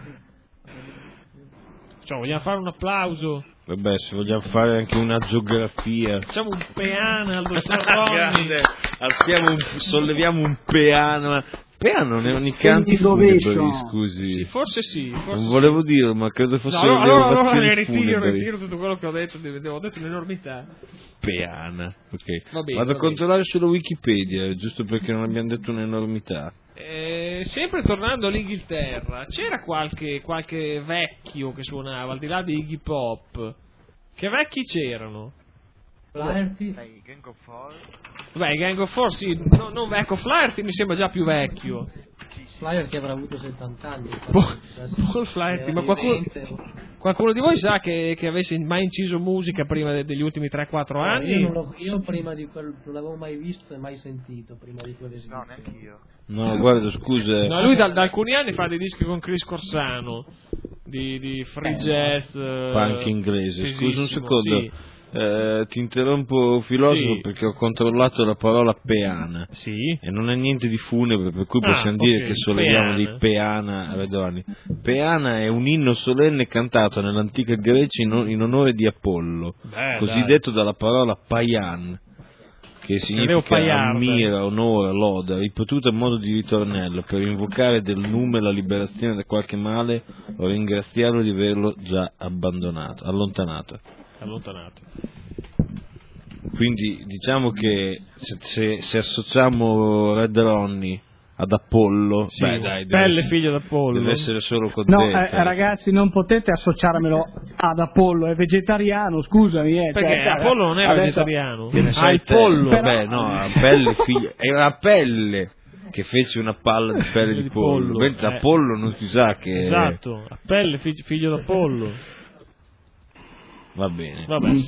Cioè, vogliamo fare un applauso? Vabbè, se vogliamo fare anche una geografia, facciamo un peana al dottor Ronny. Solleviamo un peano. Peano ogni canti funebri, scusi. Sì, forse sì. Non volevo dirlo, ma credo fosse allora ritiro tutto quello che ho detto, ho detto un'enormità. Peana, ok. Va bene, vado a controllare sulla Wikipedia, giusto perché non abbiamo detto un'enormità. Sempre tornando all'Inghilterra, c'era qualche vecchio che suonava, al di là di Iggy Pop. Che vecchi c'erano? Flaherty? Gang of Four. Beh, Gang of Four sì, ecco, Flaherty mi sembra già più vecchio. Flaherty avrà avuto 70 anni. Paul Flaherty, ma qualcuno di voi sa che avesse mai inciso musica prima degli ultimi 3-4 anni? Io prima di quello non l'avevo mai visto e mai sentito prima di quell'esibizione. No, neanche io. No, guarda, scusa. No, lui da alcuni anni fa dei dischi con Chris Corsano di free jazz, punk inglese. Scusa un secondo. Sì. Ti interrompo, filosofo, perché ho controllato la parola peana e non è niente di funebre, per cui possiamo dire che solleviamo di peana a Redoni. Peana è un inno solenne cantato nell'antica Grecia in onore di Apollo, cosiddetto dalla parola paian, che significa ammira, onora, loda, ripetuta a modo di ritornello per invocare del nume la liberazione da qualche male o ringraziarlo di averlo già allontanato. Quindi diciamo che se associamo Red Ronny ad Apollo, belle figlio d'Apollo, deve essere solo contento. No, ragazzi, non potete associarmelo ad Apollo, è vegetariano, scusami. Perché Apollo non era vegetariano? Il pollo, era Apelle che fece una palla di pelle di pollo, mentre Apollo non si sa che... Esatto, Apelle figlio d'Apollo. Va bene.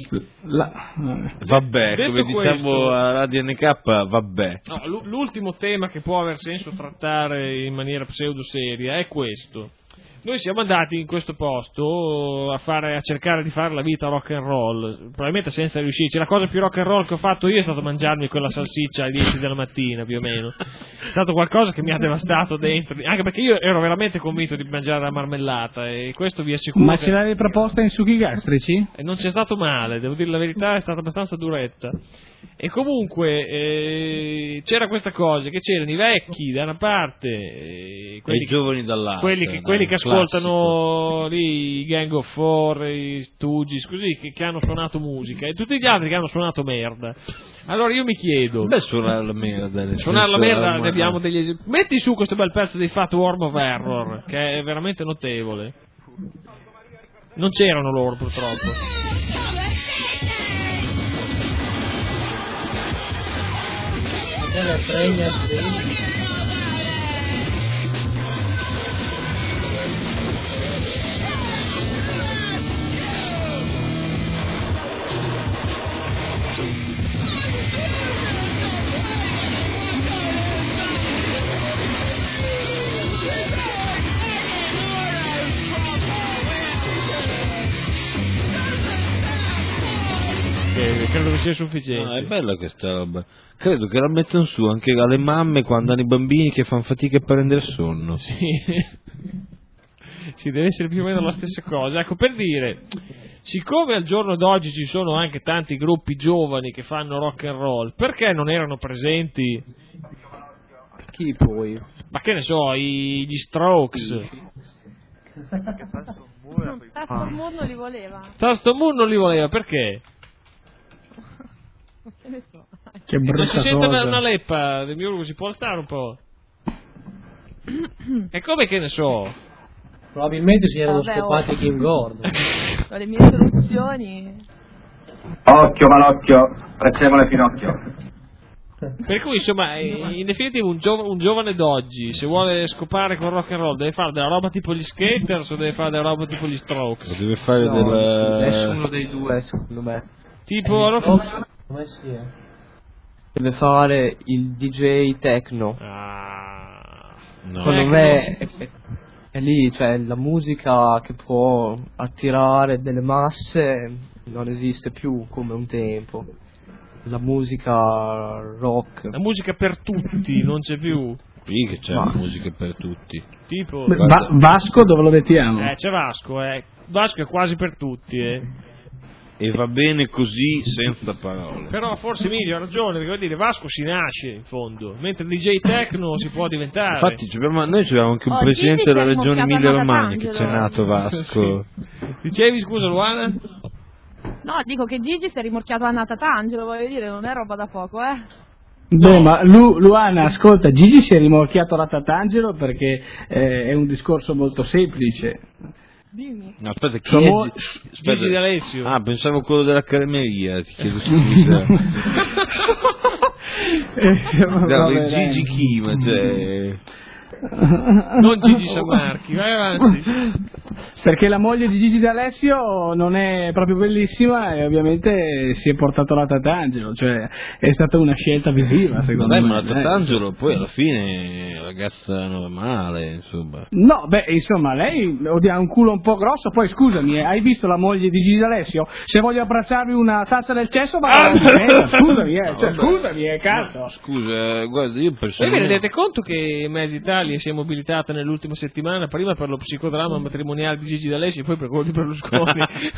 Vabbè, come diciamo a Radio NK, vabbè. No, l'ultimo tema che può aver senso trattare in maniera pseudo seria è questo. Noi siamo andati in questo posto a cercare di fare la vita rock and roll, probabilmente senza riuscirci. La cosa più rock and roll che ho fatto io è stato mangiarmi quella salsiccia alle 10 della mattina, più o meno. È stato qualcosa che mi ha devastato dentro, anche perché io ero veramente convinto di mangiare la marmellata, e questo vi assicuro. Ma ce l'avevi proposta in succhi gastrici? Non c'è stato male, devo dire la verità, è stata abbastanza duretta. E comunque c'era questa cosa, che c'erano i vecchi da una parte e i giovani dall'altra, quelli che ascoltano lì i Gang of Four, i Stooges, così, che hanno suonato musica, e tutti gli altri che hanno suonato merda. Allora io mi chiedo, suonare la merda, ne abbiamo degli esempi. Metti su questo bel pezzo dei Fat Worm of Error, che è veramente notevole. Non c'erano loro, purtroppo. La pregna credo che sia sufficiente. No, è bella questa roba. Credo che la mettano su anche alle mamme quando hanno i bambini che fanno fatica a prendere sonno. Sì, deve essere più o meno la stessa cosa. Ecco, per dire, siccome al giorno d'oggi ci sono anche tanti gruppi giovani che fanno rock and roll, perché non erano presenti Chi poi? Ma che ne so, gli Strokes. Tasto Moore non li voleva. Tasto Moore non li voleva, perché? Che ne so. Che brutta non si sente cosa. una leppa, del mio si può stare un po'. E come che ne so? Probabilmente si erano scopati Kim Gordon. Ho le mie soluzioni. Occhio malocchio, prezzemole Pinocchio. Per cui insomma, in definitiva un giovane d'oggi, se vuole scopare con rock and roll, deve fare della roba tipo gli Skaters o deve fare della roba tipo gli Strokes? Deve fare nessuno dei due, secondo me. Tipo Come sia? Deve fare il DJ techno. No. Secondo me è lì, cioè la musica che può attirare delle masse non esiste più come un tempo. La musica rock. La musica per tutti non c'è più. Sì, che c'è la musica per tutti. Tipo Vasco dove lo mettiamo? C'è Vasco, Vasco è quasi per tutti, E va bene così, senza parole. Però forse Emilio ha ragione, perché vuol dire Vasco si nasce in fondo, mentre DJ Techno si può diventare. Infatti noi abbiamo anche un presidente della regione Emilia Romagna che c'è nato Vasco. Sì. Dicevi, scusa Luana? No, dico che Gigi si è rimorchiato a Natatangelo, voglio dire, non è roba da poco, Beh, ma Luana, ascolta, Gigi si è rimorchiato a Tatangelo perché è un discorso molto semplice. Dimmi. No, aspetta, Gigi D'Alessio. Ah, pensavo quello della cremeria, ti chiedo scusa. Gigi chi, ma cioè... Non Gigi Sammarchi, vai avanti. Perché la moglie di Gigi D'Alessio non è proprio bellissima e ovviamente si è portato la Tatangelo, cioè è stata una scelta visiva secondo me. Ma la Tatangelo poi alla fine è ragazza normale, insomma. No, beh, insomma, lei ha un culo un po' grosso, poi scusami, hai visto la moglie di Gigi D'Alessio? Se voglio abbracciarmi una tazza del cesso scusami, cazzo. Scusa, guarda, io Voi vi rendete conto che Mezza Italia si è mobilitata nell'ultima settimana, prima per lo psicodramma matrimoniale di Gigi D'Alessio e poi per quello di Berlusconi?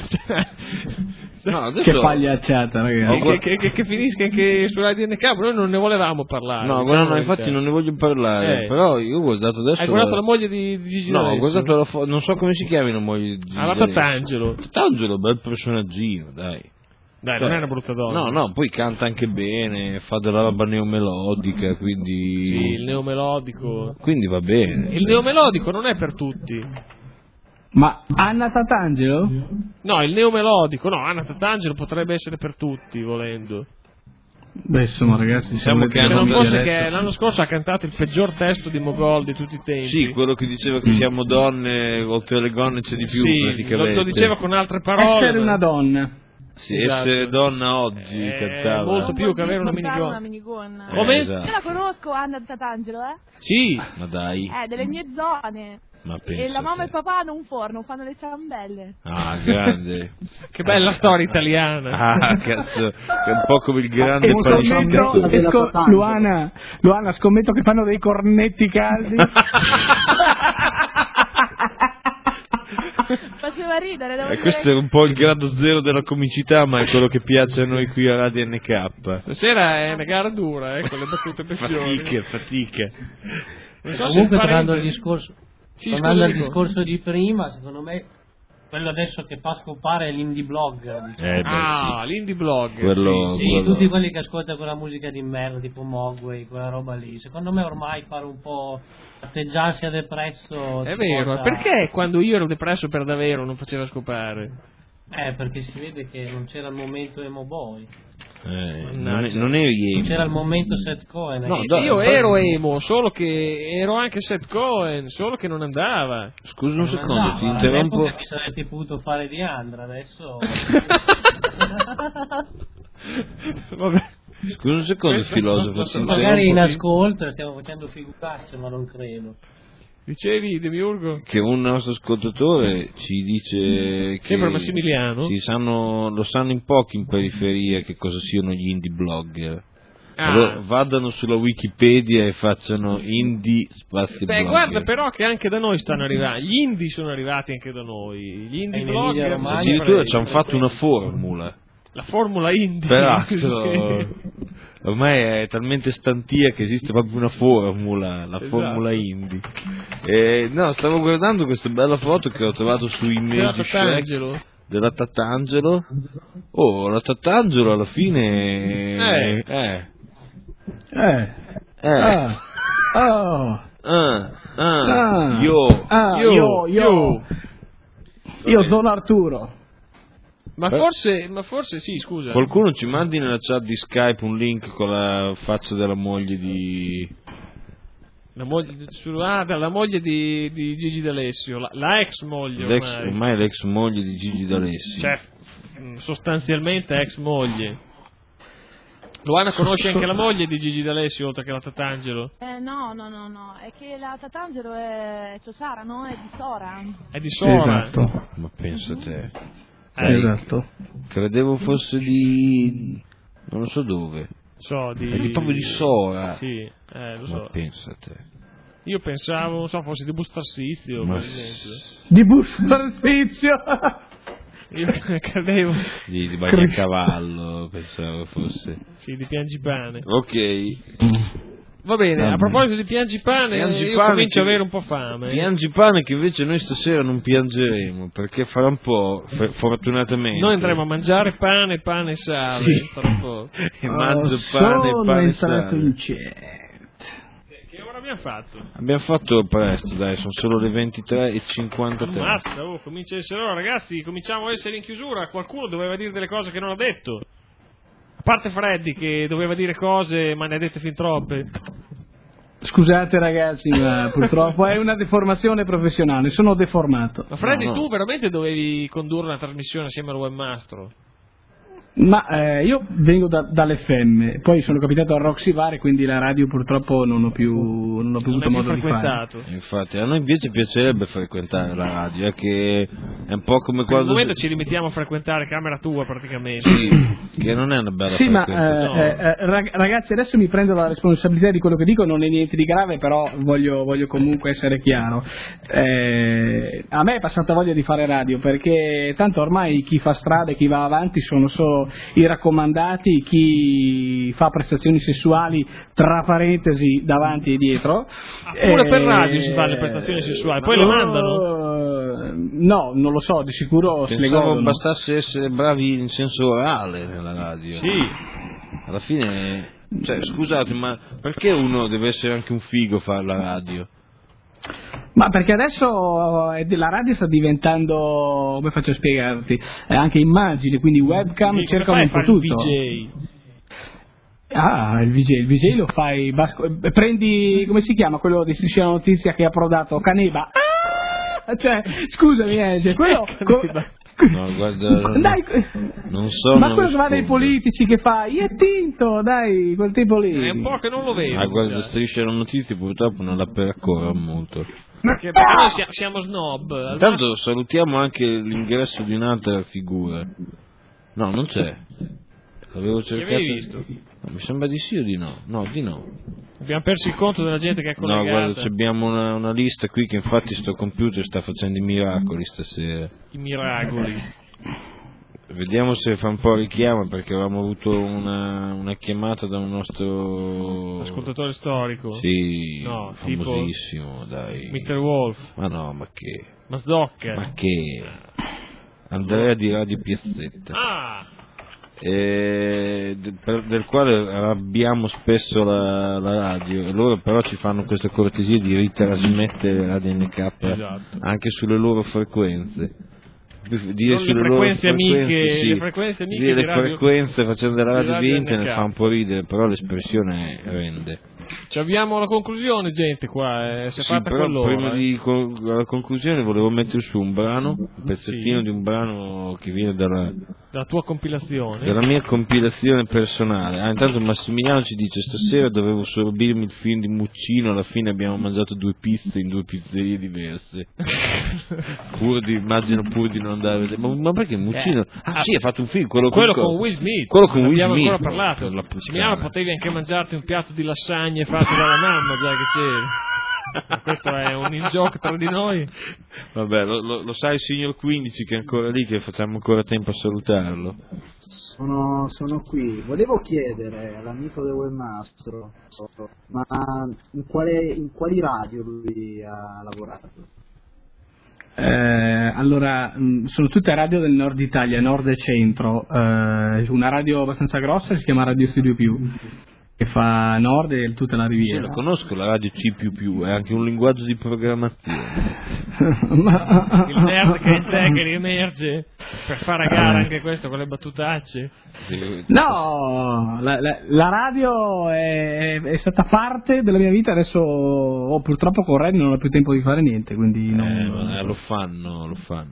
Che pagliacciata, ragazzi. Che finisca anche su Radio NK, noi non ne volevamo parlare. No, guarda, infatti non ne voglio parlare, però io ho guardato adesso... Hai guardato la moglie di Gigi D'Alessio? No, ho guardato non so come si chiami la moglie di Gigi D'Alessio. Tatangelo. Tatangelo, bel personaggino, dai. Dai, non è una brutta donna. No, poi canta anche bene, fa della roba neomelodica, quindi... Sì, il neomelodico. Quindi va bene. Il neomelodico non è per tutti. Ma Anna Tatangelo? No, il neomelodico, no, Anna Tatangelo potrebbe essere per tutti, volendo. Beh, insomma, ragazzi, diciamo che se non fosse che l'anno scorso ha cantato il peggior testo di Mogol di tutti i tempi. Sì, quello che diceva che siamo donne, oltre alle gonne c'è di più, praticamente. Lo diceva con altre parole. Essere una donna. Sì, essere donna oggi cantava. Molto più che avere una minigonna. Come? Io la conosco Anna Tatangelo, Sì. Ma dai. delle mie zone. Ma e la mamma e il papà hanno un forno, fanno le ciambelle. Ah, grande. Che bella storia italiana. Ah, cazzo, è un po' come il grande panificato. Luana, scommetto che fanno dei cornetti caldi. Faceva ridere, devo dire. Questo è un po' il grado zero della comicità, ma è quello che piace a noi qui a Radio NK. Stasera è una gara dura, con le battute peggiori. Fatica. Non so comunque tornando al discorso di prima, secondo me quello adesso che fa scopare è l'indie blog, diciamo. L'indie blog. Quello. Tutti quelli che ascoltano quella musica di merda tipo Mogwai, quella roba lì. Secondo me ormai fare un po' atteggiarsi a depresso. È vero, ma perché quando io ero depresso per davvero non faceva scopare? Perché si vede che non c'era il momento emo boy. Non eri emo. C'era il momento Seth Cohen. No, io ero emo, solo che ero anche Seth Cohen, solo che non andava. Scusa un secondo, ti interrompo. Mi saresti potuto fare di Andra, adesso. Vabbè. Scusa un secondo, filosofo. Magari in ascolto stiamo facendo figuracce, ma non credo. Dicevi, Demiurgo? Che un nostro ascoltatore ci dice che sempre Massimiliano? Lo sanno in pochi in periferia che cosa siano gli indie blogger. Allora, vadano sulla Wikipedia e facciano indie spazi blogger. Guarda però che anche da noi stanno arrivando, gli indie sono arrivati anche da noi, gli indie blogger addirittura ci hanno fatto una formula. La formula indie. Peraltro ormai è talmente stantia che esiste proprio una formula, la formula indie. No, stavo guardando questa bella foto che ho trovato su Image della Tatangelo. Oh, la Tatangelo alla fine Io sono Arturo. Ma forse sì, scusa. Qualcuno ci mandi nella chat di Skype un link con la faccia della moglie di... La moglie di Gigi D'Alessio, la ex moglie ormai l'ex moglie di Gigi D'Alessio. Cioè, sostanzialmente ex moglie. Luana conosce anche la moglie di Gigi D'Alessio oltre che la Tatangelo? No, è che la Tatangelo è Ciosara, no? È di Sora. È di Sora? Esatto. Ma pensa te. Esatto. Credevo fosse di... non lo so dove. È proprio di Sora. Sì, lo so. Ma pensa te. Io pensavo, non so, fosse di Bustarsizio, per esempio. Di Bustarsizio? Io credevo di Bagnacavallo, pensavo fosse. Sì, di Piangipane. Ok. Va bene, a proposito di Piangipane, io comincio a avere un po' fame. Piangipane che invece noi stasera non piangeremo, perché farà un po', fortunatamente. Noi andremo a mangiare pane e sale. Sì. Farà un po'. E mangio pane e sale. In chat. Che ora abbiamo fatto? Abbiamo fatto presto, dai, sono solo le 23:53. Ammazza, comincia a essere ora, ragazzi, cominciamo a essere in chiusura. Qualcuno doveva dire delle cose che non ha detto. A parte Freddy che doveva dire cose ma ne ha dette fin troppe. Scusate ragazzi, ma purtroppo è una deformazione professionale, sono deformato. Ma Freddy, tu veramente dovevi condurre una trasmissione assieme al webmastro? Ma io vengo dall'FM, poi sono capitato a Roxy Bar, quindi la radio purtroppo non ho più avuto modo di fare. Infatti, a noi invece piacerebbe frequentare la radio, che è un po' come quando... In questo momento ci limitiamo a frequentare camera tua praticamente. Sì, che non è una bella frequenza. Ragazzi, adesso mi prendo la responsabilità di quello che dico, non è niente di grave, però voglio comunque essere chiaro. A me è passata voglia di fare radio, perché tanto ormai chi fa strada e chi va avanti sono solo i raccomandati, chi fa prestazioni sessuali tra parentesi davanti e dietro. Pure per radio si fanno le prestazioni sessuali, poi le mandano? No, non lo so, di sicuro se le godono. Bastasse essere bravi in senso orale nella radio. Sì. Alla fine, cioè, scusate, ma perché uno deve essere anche un figo a fare la radio? Ma perché adesso la radio sta diventando, come faccio a spiegarti, anche immagine, quindi webcam cercano un po' tutto. Il VJ lo fai, prendi, come si chiama quello di Striscia la Notizia che ha approdato Caneva? Cioè, scusami, quello... No, guarda, dai, non so. Ma quello che va dai politici che fa, è tinto, dai, quel tipo lì. È un po' che non lo vedo. Guarda, Striscia la Notizia purtroppo non la percorre molto. Perché noi siamo snob. Intanto salutiamo anche l'ingresso di un'altra figura. No, non c'è. L'avevo cercato. L'avevi visto? No, mi sembra di sì o di no? No, di no. Abbiamo perso il conto della gente che è collegata. No, guarda, abbiamo una lista qui che infatti sto computer sta facendo i miracoli stasera. I miracoli. Vediamo se fa un po' richiamo, perché avevamo avuto una chiamata da un nostro ascoltatore storico. Sì, no, famosissimo, tipo dai. Mr. Wolf. Ma no, ma che? Mazdocca. Ma che? Andrea di Radio Piazzetta. Del quale abbiamo spesso la radio, e loro però ci fanno questa cortesia di ritrasmettere Radio NK, esatto, anche sulle loro frequenze. Dire sulle frequenze loro amiche, sì, le frequenze amiche dire di le frequenze facendo della radio di internet NK. fa un po' ridere, però l'espressione rende. Ci abbiamo la conclusione, gente, qua si è fatta però quell'ora. Prima di la conclusione volevo mettere su un brano, un pezzettino di un brano che viene dalla tua compilazione, della mia compilazione personale. Intanto Massimiliano ci dice: stasera dovevo sorbirmi il film di Muccino, alla fine abbiamo mangiato 2 pizze in 2 pizzerie diverse. Immagino pur di non andare a vedere. Ma perché Muccino? Sì, ha fatto un film, quello con Will Smith. Quello con Will Smith. Abbiamo ancora parlato. Massimiliano, potevi anche mangiarti un piatto di lasagne fatto dalla mamma, già che c'eri. Questo è un in-joke tra di noi. Vabbè, lo sa il signor 15 che è ancora lì, che facciamo ancora tempo a salutarlo. Sono qui. Volevo chiedere all'amico del webmastro, ma in quali radio lui ha lavorato? Allora, sono tutte radio del nord Italia, nord e centro. Una radio abbastanza grossa si chiama Radio Studio Più, che fa nord e tutta la riviera. Sì, lo conosco, la radio C++, è anche un linguaggio di programmazione. Il nerd che è in te che riemerge per fare a gara anche questo con le battutacce. Sì. No, la radio è stata parte della mia vita, adesso purtroppo con Red non ho più tempo di fare niente, quindi lo fanno.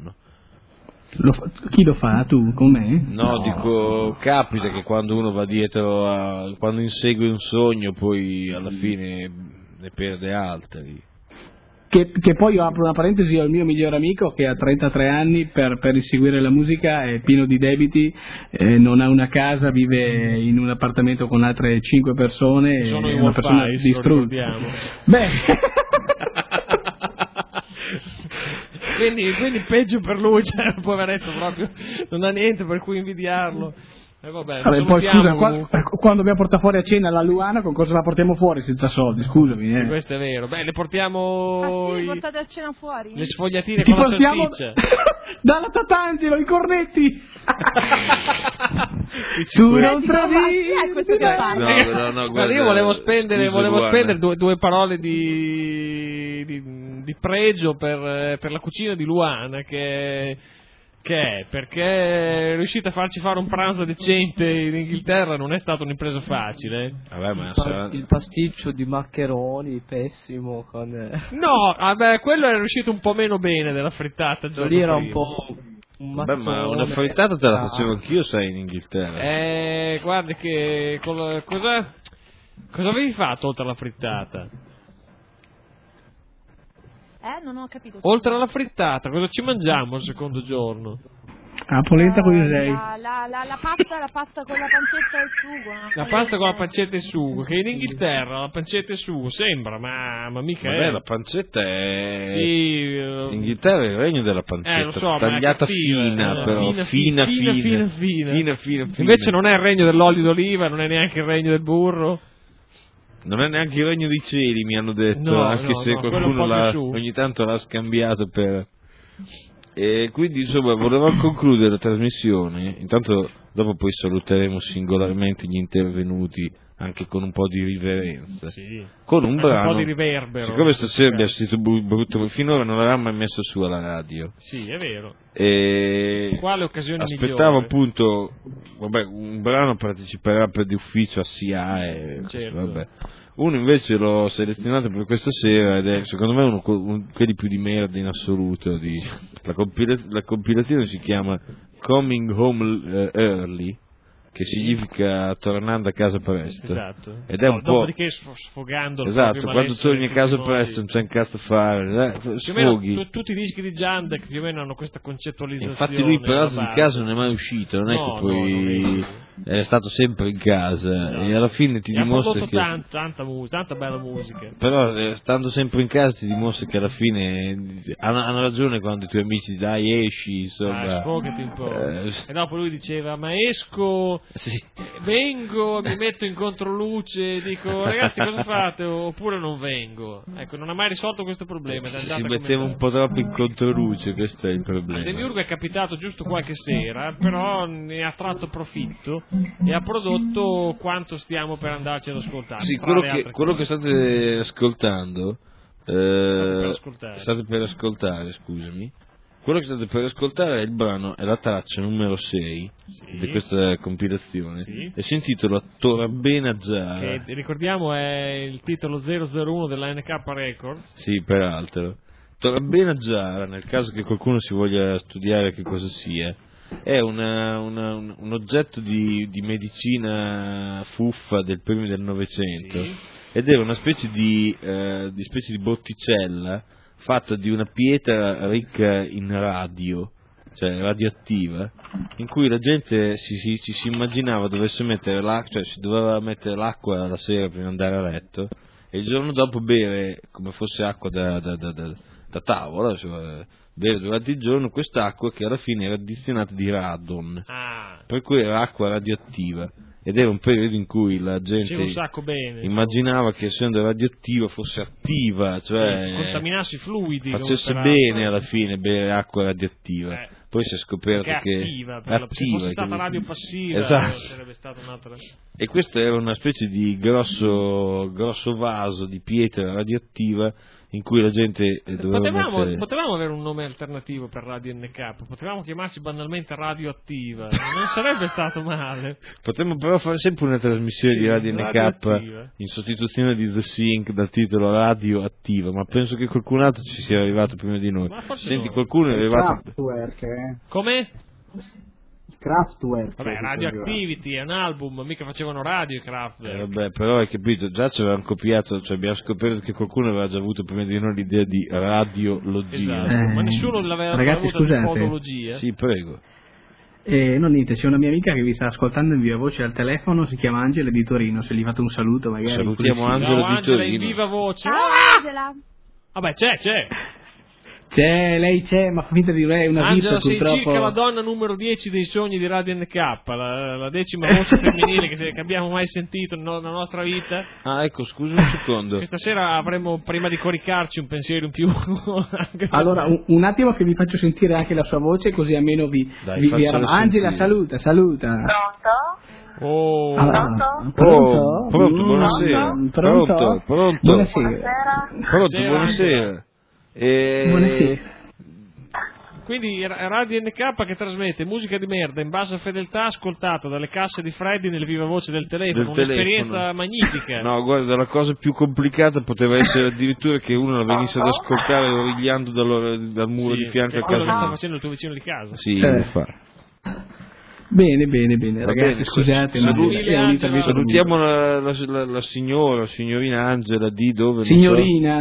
Chi lo fa? Tu con me? No, dico, capita che quando uno va dietro quando insegue un sogno poi alla fine ne perde altri. Che poi io apro una parentesi, ho il mio migliore amico che ha 33 anni, per inseguire la musica è pieno di debiti, non ha una casa, vive in un appartamento con altre 5 persone, sono è una persona distrutta. Beh... Quindi peggio per lui, cioè, poveretto proprio, non ha niente per cui invidiarlo. Vabbè, poi scusa, quando dobbiamo portare fuori a cena la Luana, con cosa la portiamo fuori senza soldi? Scusami. Questo è vero. Beh, le portiamo. Sì, portate a cena fuori? Le sfogliatine con la salsiccia. Dalla Tatangelo, i cornetti! Tu non tradivi! No, guarda, io volevo spendere due parole di pregio per la cucina di Luana, che è perché è riuscita a farci fare un pranzo decente in Inghilterra, non è stata un'impresa facile. Vabbè, ma il pasticcio di maccheroni pessimo con... No, vabbè, quello è riuscito un po' meno bene della frittata. Lì era un po' vabbè, ma una frittata te la facevo anch'io, sai, in Inghilterra. Guarda che cosa avevi fatto oltre alla frittata? Non ho capito. Oltre alla frittata, cosa ci mangiamo il secondo giorno? La polenta con i sei. La pasta con la pancetta e il sugo. La pasta con la pancetta e il sugo, che in Inghilterra la pancetta e il sugo sembra, ma mica vabbè, è. La pancetta è... Sì, in Inghilterra è il regno della pancetta, lo so, tagliata fina, però fina. Invece non è il regno dell'olio d'oliva, non è neanche il regno del burro. Non è neanche il regno dei cieli, mi hanno detto, anche se qualcuno ogni tanto l'ha scambiato per... E quindi insomma volevo concludere la trasmissione, intanto dopo poi saluteremo singolarmente gli intervenuti anche con un po' di riverenza, sì, con un brano, un po' di riverbero. Siccome stasera abbiamo sentito brutto, finora non l'avevamo mai messo su alla radio. Sì, è vero. E quale occasione aspettavo migliore? Appunto, un brano parteciperà per di ufficio a SIAE, certo. Vabbè. Uno invece l'ho selezionato per questa sera ed è secondo me uno quelli più di merda in assoluto. La compilazione si chiama Coming Home Early, che significa tornando a casa presto. Esatto. Ed è un po'. Dopodiché sfogando. Esatto, quando torni a casa presto non c'è un cazzo a fare. Sfoghi. Tutti i dischi di Jandek più o meno hanno questa concettualizzazione. Infatti lui però di casa non è mai uscito, non è che poi è stato sempre in casa, e alla fine ti dimostra che tanta bella musica. Però stando sempre in casa ti dimostra che alla fine hanno ragione quando i tuoi amici dai esci, insomma. Sfogati un po'. E dopo lui diceva ma esco, vengo, mi metto in controluce, dico ragazzi cosa fate, oppure non vengo. Ecco, non ha mai risolto questo problema. Si metteva un po' troppo in controluce, questo è il problema. A Demiurgo è capitato giusto qualche sera, però ne ha tratto profitto e ha prodotto quanto stiamo per andarci ad ascoltare. Sì, quello che state ascoltando, state per ascoltare, scusami. Quello che state per ascoltare è il brano, è la traccia numero 6 di questa compilazione, e si intitola Torabena Giara. Che ricordiamo è il titolo 001 della NK Records. Sì, peraltro. Torabena Giara, nel caso che qualcuno si voglia studiare che cosa sia, è un oggetto di medicina fuffa del primo del Novecento, ed era una specie di botticella fatta di una pietra ricca in radio, cioè radioattiva, in cui la gente si immaginava dovesse mettere l'acqua, cioè si doveva mettere l'acqua la sera prima di andare a letto, e il giorno dopo bere come fosse acqua da tavola, insomma, bere durante il giorno quest'acqua che alla fine era addizionata di radon, per cui era acqua radioattiva. Ed era un periodo in cui la gente immaginava che essendo radioattiva fosse attiva, cioè contaminasse i fluidi, facesse bene alla fine bere acqua radioattiva. Poi si è scoperto che attiva, se fosse stata radiopassiva, esatto. Sarebbe stata un'altra. E questo era una specie di grosso vaso di pietra radioattiva in cui la gente doveva potevamo avere un nome alternativo per Radio NK, potevamo chiamarci banalmente Radioattiva, non sarebbe stato male. Potremmo però fare sempre una trasmissione di Radio NK in sostituzione di The Sync dal titolo Radioattiva, ma penso che qualcun altro ci sia arrivato prima di noi. Senti, qualcuno è arrivato. Come? Kraftwerk. Vabbè, Radioactivity è un album, mica facevano radio Kraftwerk. Vabbè, però hai capito, già ci avevano copiato, cioè abbiamo scoperto che qualcuno aveva già avuto prima di noi l'idea di radiologia. Esatto, ma nessuno l'aveva avuto di podologia. Sì, prego. No, niente, c'è una mia amica che vi sta ascoltando in viva voce al telefono, si chiama Angela di Torino, se gli fate un saluto magari. Salutiamo Angela di Torino. In viva voce. Ciao Angela. Vabbè, c'è. Lei c'è, ma fa finta di lei, una Angela, vita purtroppo. sei circa la donna numero 10 dei sogni di Radio NK, la 10ª voce femminile che abbiamo mai sentito nella nostra vita. Ah, ecco, scusa un secondo. Questa sera avremo, prima di coricarci, un pensiero in più. Allora, un attimo che vi faccio sentire anche la sua voce, così almeno vi Angela, saluta. Pronto? Oh, Pronto? Buonasera. Pronto? Buonasera. Buonasera. Buonasera. Quindi Radio NK che trasmette musica di merda in bassa fedeltà ascoltata dalle casse di Freddy nel viva voce del telefono, un'esperienza magnifica. No, guarda, la cosa più complicata poteva essere addirittura che uno la venisse ad ascoltare origliando dal muro di fianco a casa. Quello che sta facendo il tuo vicino di casa. Sì, lo fa. Bene, ragazzi, scusate, salutiamo la signorina Angela di dove? Signorina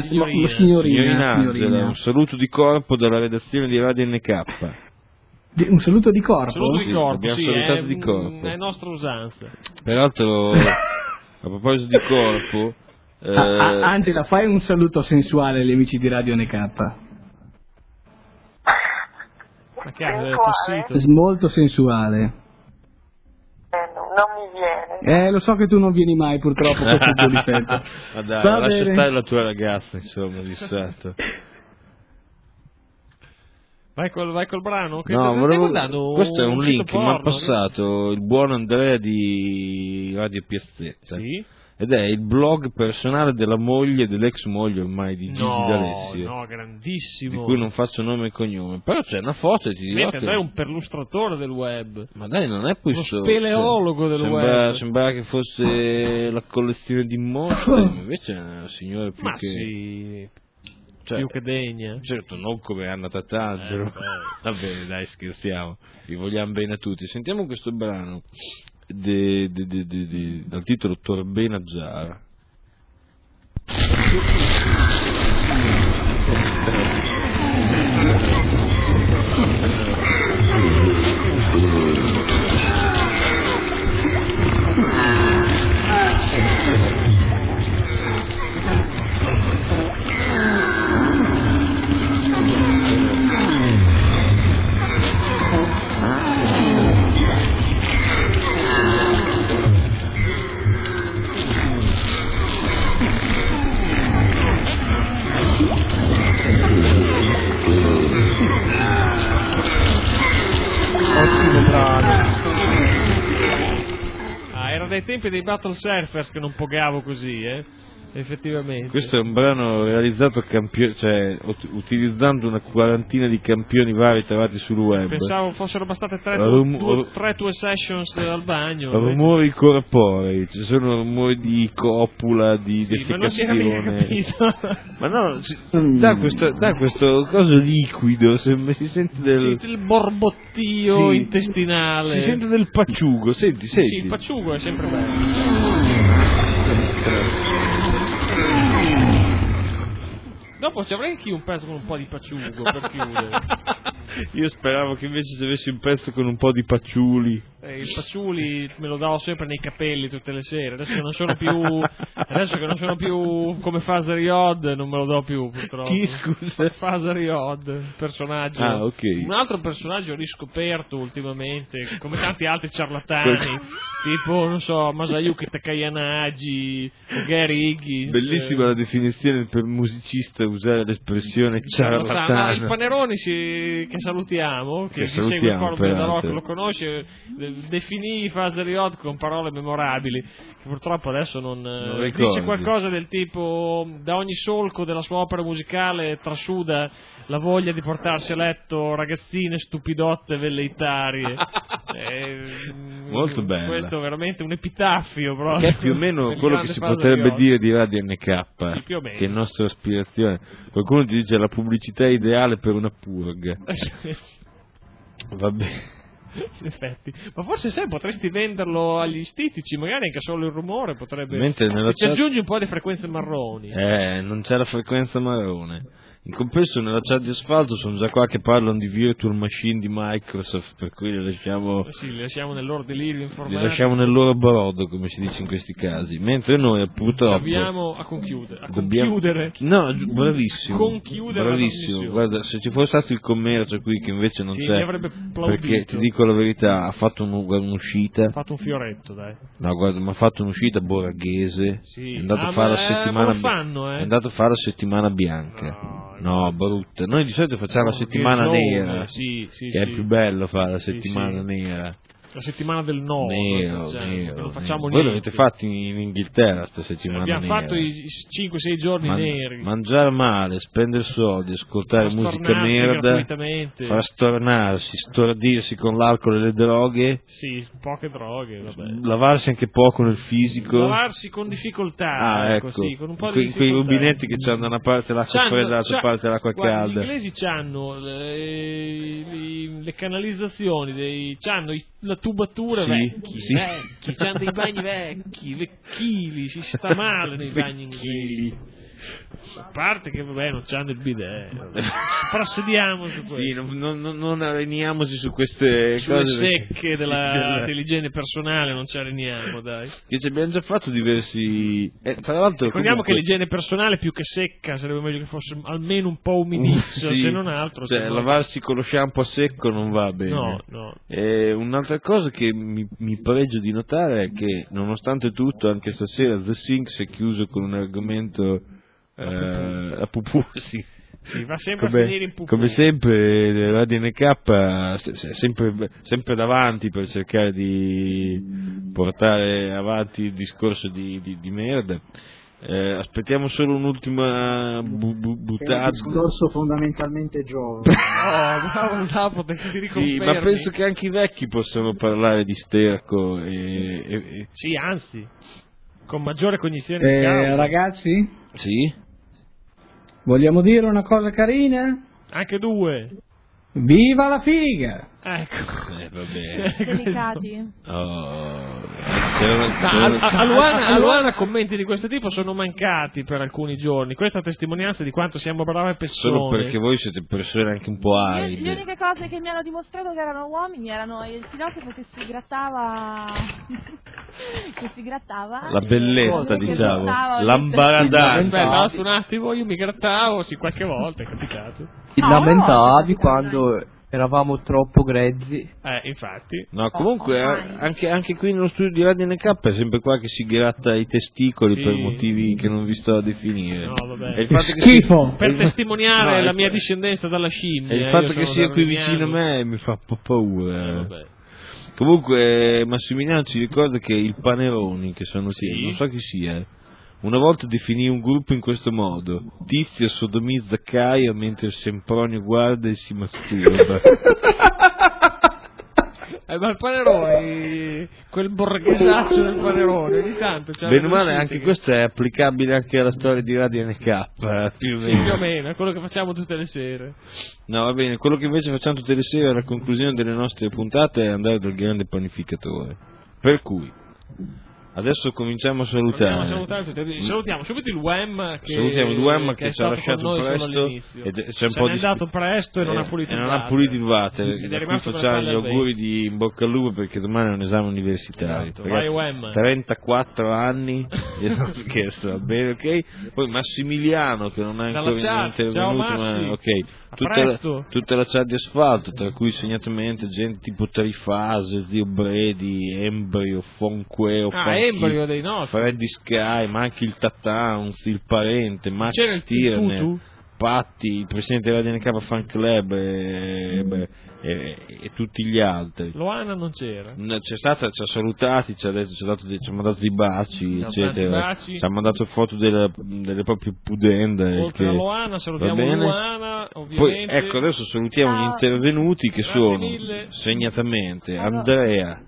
Angela, un saluto di corpo dalla redazione di Radio NK. Un saluto di corpo? Abbiamo salutato di corpo. È nostra usanza. Peraltro, a proposito di corpo, Angela, fai un saluto sensuale agli amici di Radio NK. Ma che ha tossito? Molto sensuale. Non mi viene. Lo so che tu non vieni mai, purtroppo, questo è il tuo difetto. Ma dai, lascia stare la tua ragazza, insomma, di stato. Vai col brano? Questo è un link che mi ha passato il buon Andrea di Radio Piazzetta. Sì? Ed è il blog personale della moglie, dell'ex moglie ormai di Gigi D'Alessio. No, grandissimo. Di cui non faccio nome e cognome. Però c'è una foto e ti dirò che... Lei è un perlustratore del web. Ma dai, non è poi solo... speleologo del web. Sembrava che fosse la collezione di mostri, invece è una signora più sì, più che degna. Certo, non come Anna Tatangelo. Va bene, dai, scherziamo. Vi vogliamo bene a tutti. Sentiamo questo brano. Dal titolo Torbena Giara. Era dai tempi dei Battle Surfers che non pogavo così, effettivamente. Questo è un brano realizzato utilizzando una quarantina di campioni vari trovati sul web. Pensavo fossero bastate tre tue sessions al bagno. Rumori corporei, ci sono rumori di copula, di defecazione. Ma no, dà questo coso liquido, si sente il borbottio intestinale. Si sente del paciugo, senti. Sì, il paciugo è sempre bello. Dopo ci avrei anch'io un pezzo con un po' di paciugo per chiudere. Io speravo che invece ci avessi un pezzo con un po' di paciuli. Il Paciuli me lo davo sempre nei capelli tutte le sere, adesso che non sono più come Fazer Yod, non me lo do più purtroppo. Chi, scusa? Fazer Yod, personaggio. Ah, ok. Un altro personaggio riscoperto ultimamente, come tanti altri ciarlatani, tipo, non so, Masayuki Takayanagi, Gary Higgins. Bellissima la definizione per musicista, usare l'espressione ciarlatano. Il Paneroni che salutiamo, che segue il coro Pedalò, lo conosce, definì Fazer Yod con parole memorabili, che purtroppo adesso non dice qualcosa del tipo: da ogni solco della sua opera musicale trasuda la voglia di portarsi a letto ragazzine stupidotte velleitarie. Molto bello. Questo è veramente un epitaffio proprio. Che è più o meno quello che si potrebbe dire di Radio NK, sì, più o meno. Che è nostra aspirazione. Qualcuno ti dice la pubblicità ideale per una purga. Va bene. In effetti, ma forse sai, potresti venderlo agli stitici, magari anche solo il rumore potrebbe. Mentre ci aggiungi un po' di frequenze marroni. Non c'è la frequenza marrone. In compenso nella chat di Asfalto sono già qua che parlano di virtual machine di Microsoft, per cui le lasciamo. Sì, le lasciamo nel loro delirio informatico. Le lasciamo nel loro brodo, come si dice in questi casi. Mentre noi purtroppo dobbiamo concludere. No, bravissimo. Conchiudere. Bravissimo. Guarda, se ci fosse stato il commercio qui, che invece non c'è. Mi avrebbe plaudito. Perché ti dico la verità, ha fatto un'uscita. Ha fatto un fioretto, dai. No, guarda, ma ha fatto un'uscita borghese. Sì. È andato a fare la settimana. Fanno, È andato a fare la settimana bianca. No, brutta. Noi di solito facciamo la settimana nera, sì, che è più bello fare la settimana nera. La settimana del no, nero. non facciamo Voi niente. l'avete fatto in Inghilterra questa settimana abbiamo nera. fatto i 5-6 giorni neri. Mangiare male, spendere soldi, ascoltare musica merda, frastornarsi, stordirsi con l'alcol e le droghe. Sì, poche droghe, vabbè. Lavarsi anche poco nel fisico. Lavarsi con difficoltà, ecco. Sì, con un po' di quei rubinetti che c'hanno da una parte l'acqua fredda, dall'altra parte l'acqua calda. Gli inglesi hanno le canalizzazioni, c'hanno la tubatura vecchi, c'hanno dei bagni vecchili, si sta male nei bagni inglesi. A parte che vabbè non c'hanno il bidet, procediamo su questo. Sì, non areniamoci su queste cose secche dell'igiene personale, non ci areniamo, dai. Che ci abbiamo già fatto diversi. Tra l'altro, ricordiamo che l'igiene personale più che secca sarebbe meglio che fosse almeno un po' umidizia, se non altro. Cioè, lavarsi con lo shampoo a secco non va bene. No. Un'altra cosa che mi pregio di notare è che, nonostante tutto, anche stasera The Sinks è chiuso con un argomento. A pupù, sì. Sì, va sempre a finire in pupù. Come sempre Radio NK sempre davanti per cercare di portare avanti il discorso di merda. Aspettiamo solo un'ultima buttata. È un discorso fondamentalmente giovane. Sì, ma penso che anche i vecchi possano parlare di sterco sì, anzi, con maggiore cognizione di causa. Ragazzi? Sì? Vogliamo dire una cosa carina? Anche due. Viva la figa! Ecco. Va bene. Delicati. A Luana commenti di questo tipo sono mancati per alcuni giorni. Questa è testimonianza di quanto siamo brave persone. Solo perché voi siete persone anche un po' aride. Le uniche cose che mi hanno dimostrato che erano uomini erano il filosofo che si grattava la bellezza, diciamo, l'ambaradanza. Aspetta, un attimo, io mi grattavo, sì, qualche volta è capitato. Ti lamentavi quando eravamo troppo grezzi. Infatti. No, comunque anche qui nello studio di Radio NK è sempre qua che si gratta i testicoli per motivi che non vi sto a definire. No, vabbè. E il fatto schifo! Per testimoniare la mia discendenza dalla scimmia. E il fatto che sia qui vicino a me mi fa un po' paura. Vabbè. Comunque Massimiliano ci ricorda che il Paneroni, che sono non so chi sia, una volta definì un gruppo in questo modo: Tizio sodomizza Caio mentre il Sempronio guarda e si masturba. Ma il Paneroni, quel borghesaccio del Paneroni, ogni tanto bene o male anche questo è applicabile anche alla storia di Radio NK, più o meno, è quello che facciamo tutte le sere. No, va bene, quello che invece facciamo tutte le sere alla conclusione delle nostre puntate è andare dal grande panificatore, per cui Adesso cominciamo a salutiamo subito il WEM che ci ha lasciato presto se n'è andato presto e non ha pulito il water, a cui facciamo gli auguri di in bocca al lupo perché domani è un esame universitario. Esatto. Vai WEM. 34 anni non scherzo, va bene, ok? Poi Massimiliano che non è ancora intervenuto, ma ok, tutta la chat di Asfalto, tra cui segnatamente gente tipo Trifase, Zio Bredi, Embrio, Fonqueo, Embrio dei nostri, Freddy Sky, ma anche il Tatans, il Parente, Max Stirner, Patti, il presidente della DNK Fan Club e tutti gli altri. Loana non c'era. Ci ha salutati, ci ha mandato dei baci, eccetera. Ci ha mandato foto delle proprie pudende. Oltre a Loana salutiamo Luana, ovviamente. Poi ecco, adesso salutiamo gli intervenuti che sono segnatamente Andrea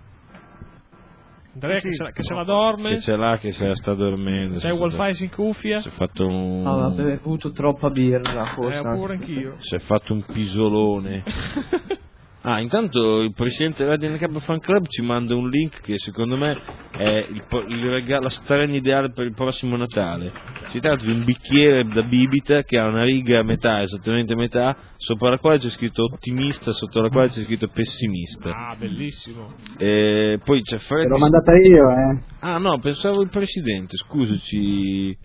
che se la dorme, che ce l'ha, che se la sta dormendo. C'è Wolfais in cuffia. Si è fatto ha bevuto troppa birra, forse. Pure anch'io. Si è fatto un pisolone. Intanto il presidente della DNK Fan Club ci manda un link che secondo me è la strana ideale per il prossimo Natale. Si tratta di un bicchiere da bibita che ha una riga a metà, esattamente a metà, sopra la quale c'è scritto ottimista, sotto la quale c'è scritto pessimista. Bellissimo. Poi c'è Freddy. L'ho mandata io, no, pensavo il presidente, scusaci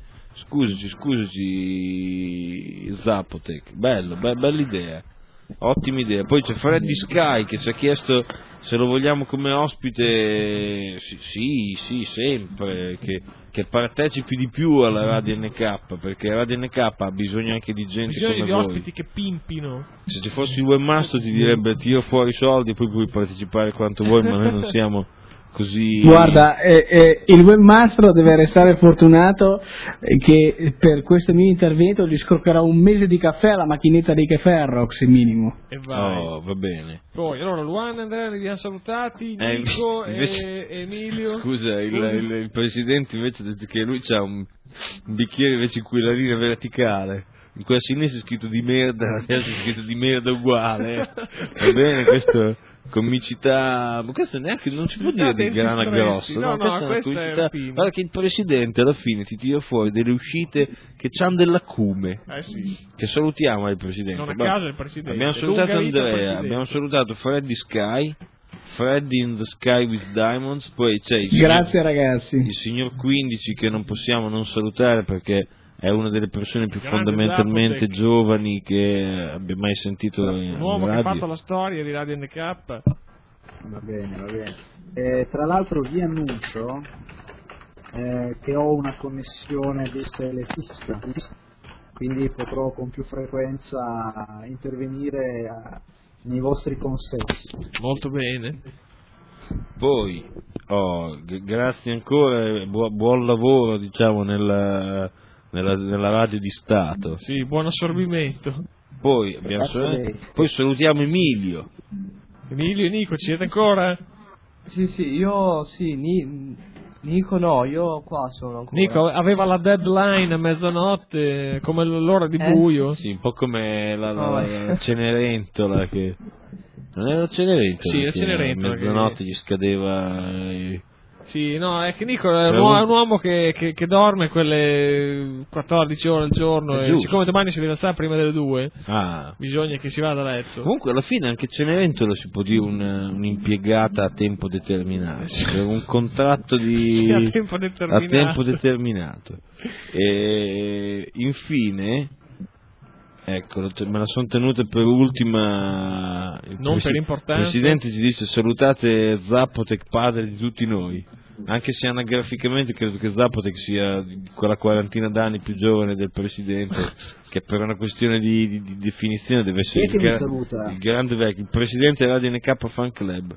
Zapotec. Bella idea. Ottima idea. Poi c'è Freddy Sky che ci ha chiesto se lo vogliamo come ospite. Sì, sempre che partecipi di più alla Radio NK, perché Radio NK ha bisogno anche di gente come voi, ospiti che pimpino. Se ci fossi il webmaster ti direbbe tiro fuori i soldi e poi puoi partecipare quanto vuoi, ma noi non siamo così. Guarda, il webmaster deve restare fortunato che per questo mio intervento gli scroccherà un mese di caffè alla macchinetta dei caffè a Roxy minimo. E vai. Va bene. Poi allora Luana e Andrea li abbiamo salutati, Nico e Emilio. Scusa, il presidente invece ha detto che lui c'ha un bicchiere invece in cui la linea verticale. In quella sinistra è scritto di merda, nella destra è scritto di merda uguale. Va bene, questo comicità, ma questo neanche non si può dire di grana grossa, no, questa è una comicità. Guarda che il presidente alla fine ti tira fuori delle uscite che c'hanno dell'acume. Che salutiamo il presidente. Non a caso il presidente. Abbiamo salutato Andrea, abbiamo salutato Freddy Sky, Freddy in the Sky with Diamonds, poi c'è grazie ragazzi, il signor 15 che non possiamo non salutare perché è una delle persone più fondamentalmente giovani che abbia mai sentito in uomo radio. Che ha fatto la storia di Radio NK. Va bene. Tra l'altro vi annuncio che ho una connessione DSL fissa, quindi potrò con più frequenza intervenire nei vostri consessi. Molto bene. Poi grazie ancora, buon lavoro diciamo nella radio di Stato. Sì, buon assorbimento. Poi salutiamo Emilio e Nico, ci siete ancora? Nico no, io qua sono ancora. Nico aveva la deadline a mezzanotte, come l'ora di buio. Sì, un po' come la Cenerentola che... Non era la Cenerentola? Sì, la Cenerentola. A mezzanotte gli scadeva... Sì, no, è che Nico è un uomo che dorme quelle 14 ore al giorno e siccome domani si deve stare prima delle 2 bisogna che si vada a letto. Comunque alla fine anche Cenerentola si può dire un'impiegata a tempo determinato, per un contratto di a tempo determinato. E infine ecco, me la sono tenuta per ultima. Non per importanza. Il presidente ci dice salutate Zapotec, padre di tutti noi. Anche se anagraficamente credo che Zapotec sia di quella quarantina d'anni più giovane del presidente, che per una questione di definizione deve essere il grande vecchio, il presidente della DNK Fan Club.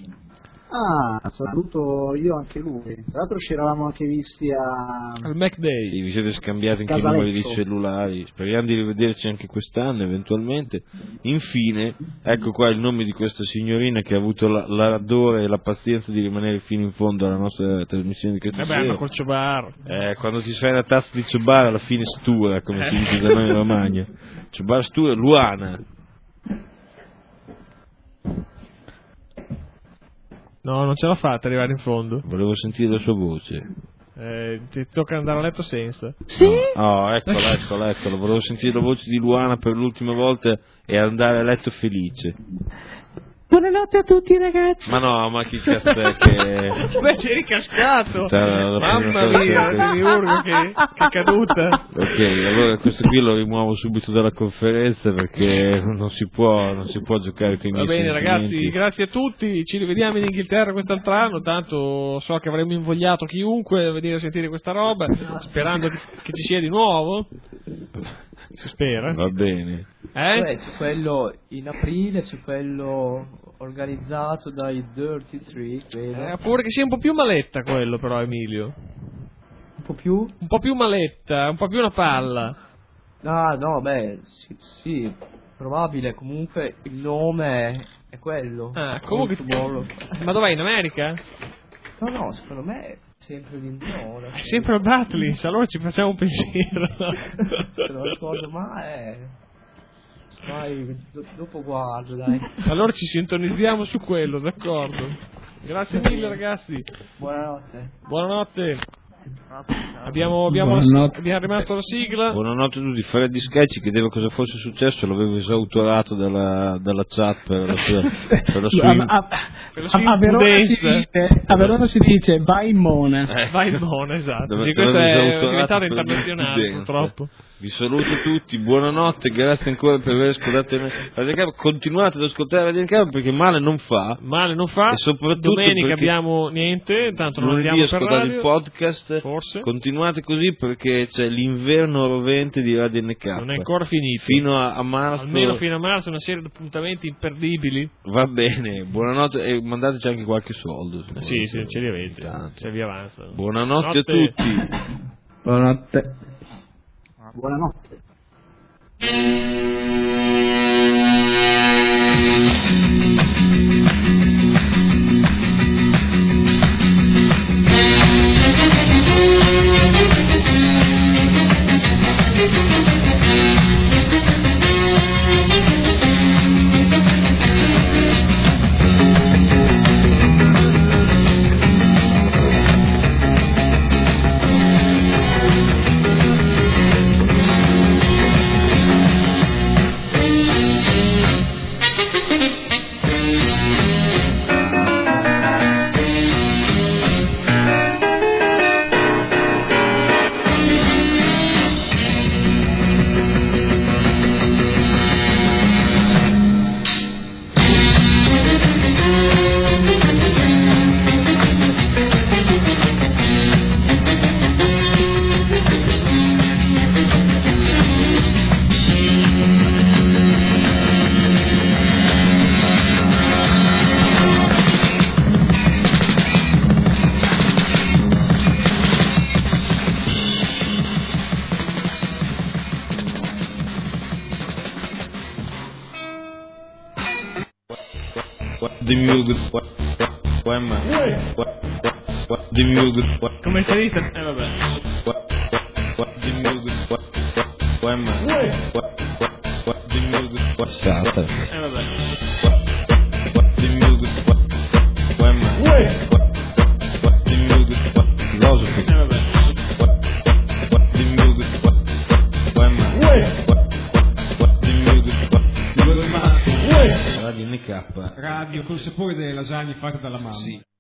Saluto io anche lui. Tra l'altro ci eravamo anche visti al Mac Day. Sì, vi siete scambiati anche i numeri di cellulari. Speriamo di rivederci anche quest'anno eventualmente. Infine, ecco qua il nome di questa signorina che ha avuto l'ardore e la pazienza di rimanere fino in fondo alla nostra trasmissione di questa sera. Col Ciobar. Quando ti fai la tazza di Ciobar alla fine stura, come si dice da noi in Romagna. Ciobar stura, Luana. No, non ce l'ha fatta arrivare in fondo. Volevo sentire la sua voce. Ti tocca andare a letto senza. Sì? Oh, eccolo. Volevo sentire la voce di Luana per l'ultima volta e andare a letto felice. Buonanotte a tutti ragazzi. Ma no, ma chi cazzo è che... Beh, c'eri ricascato. Mamma mia, mi urlo che caduta. Ok, allora questo qui lo rimuovo subito dalla conferenza perché non si può giocare con i miei sentimenti. Va bene ragazzi, grazie a tutti, ci rivediamo in Inghilterra quest'altro anno, tanto so che avremmo invogliato chiunque a venire a sentire questa roba, sperando che ci sia di nuovo. Si spera. Va bene. C'è quello in aprile, c'è quello organizzato dai Dirty Three, credo. Pure che sia un po' più maletta quello però, Emilio. Un po' più? Un po' più maletta, un po' più una palla. Ah no, beh, sì, probabile, comunque il nome è quello. Comunque. Ma dov'è, in America? No, secondo me è sempre in zona. È sempre a Butlins, allora ci facciamo un pensiero. Se non ricordo mai, Vai, dopo guardo, dai. Allora ci sintonizziamo su quello, d'accordo. Grazie mille ragazzi. Buonanotte. Abbiamo rimasto la sigla. Buonanotte a tutti. Freddy Sketch chiedeva cosa fosse successo, l'avevo esautorato dalla chat per la sua a Verona si dice vai in mona. Vai in mona, esatto. Sì, questo è diventato internazionale purtroppo. Vi saluto tutti, buonanotte, grazie ancora per aver ascoltato Radio Campo. Continuate ad ascoltare Radio Campo perché male non fa. E soprattutto domenica abbiamo niente, tanto non andiamo per radio. Il podcast. Forse. Continuate così perché c'è l'inverno rovente di Radio NK. Non è ancora finito. Fino a marzo. Almeno fino a marzo una serie di appuntamenti imperdibili. Va bene, buonanotte e mandateci anche qualche soldo. Sì, ce li avete. Se vi avanza. Buonanotte a tutti. Buonanotte. Buonanotte. Come si dice? Vabbè. Radio col sapore delle lasagne fatte dalla mamma. Sì.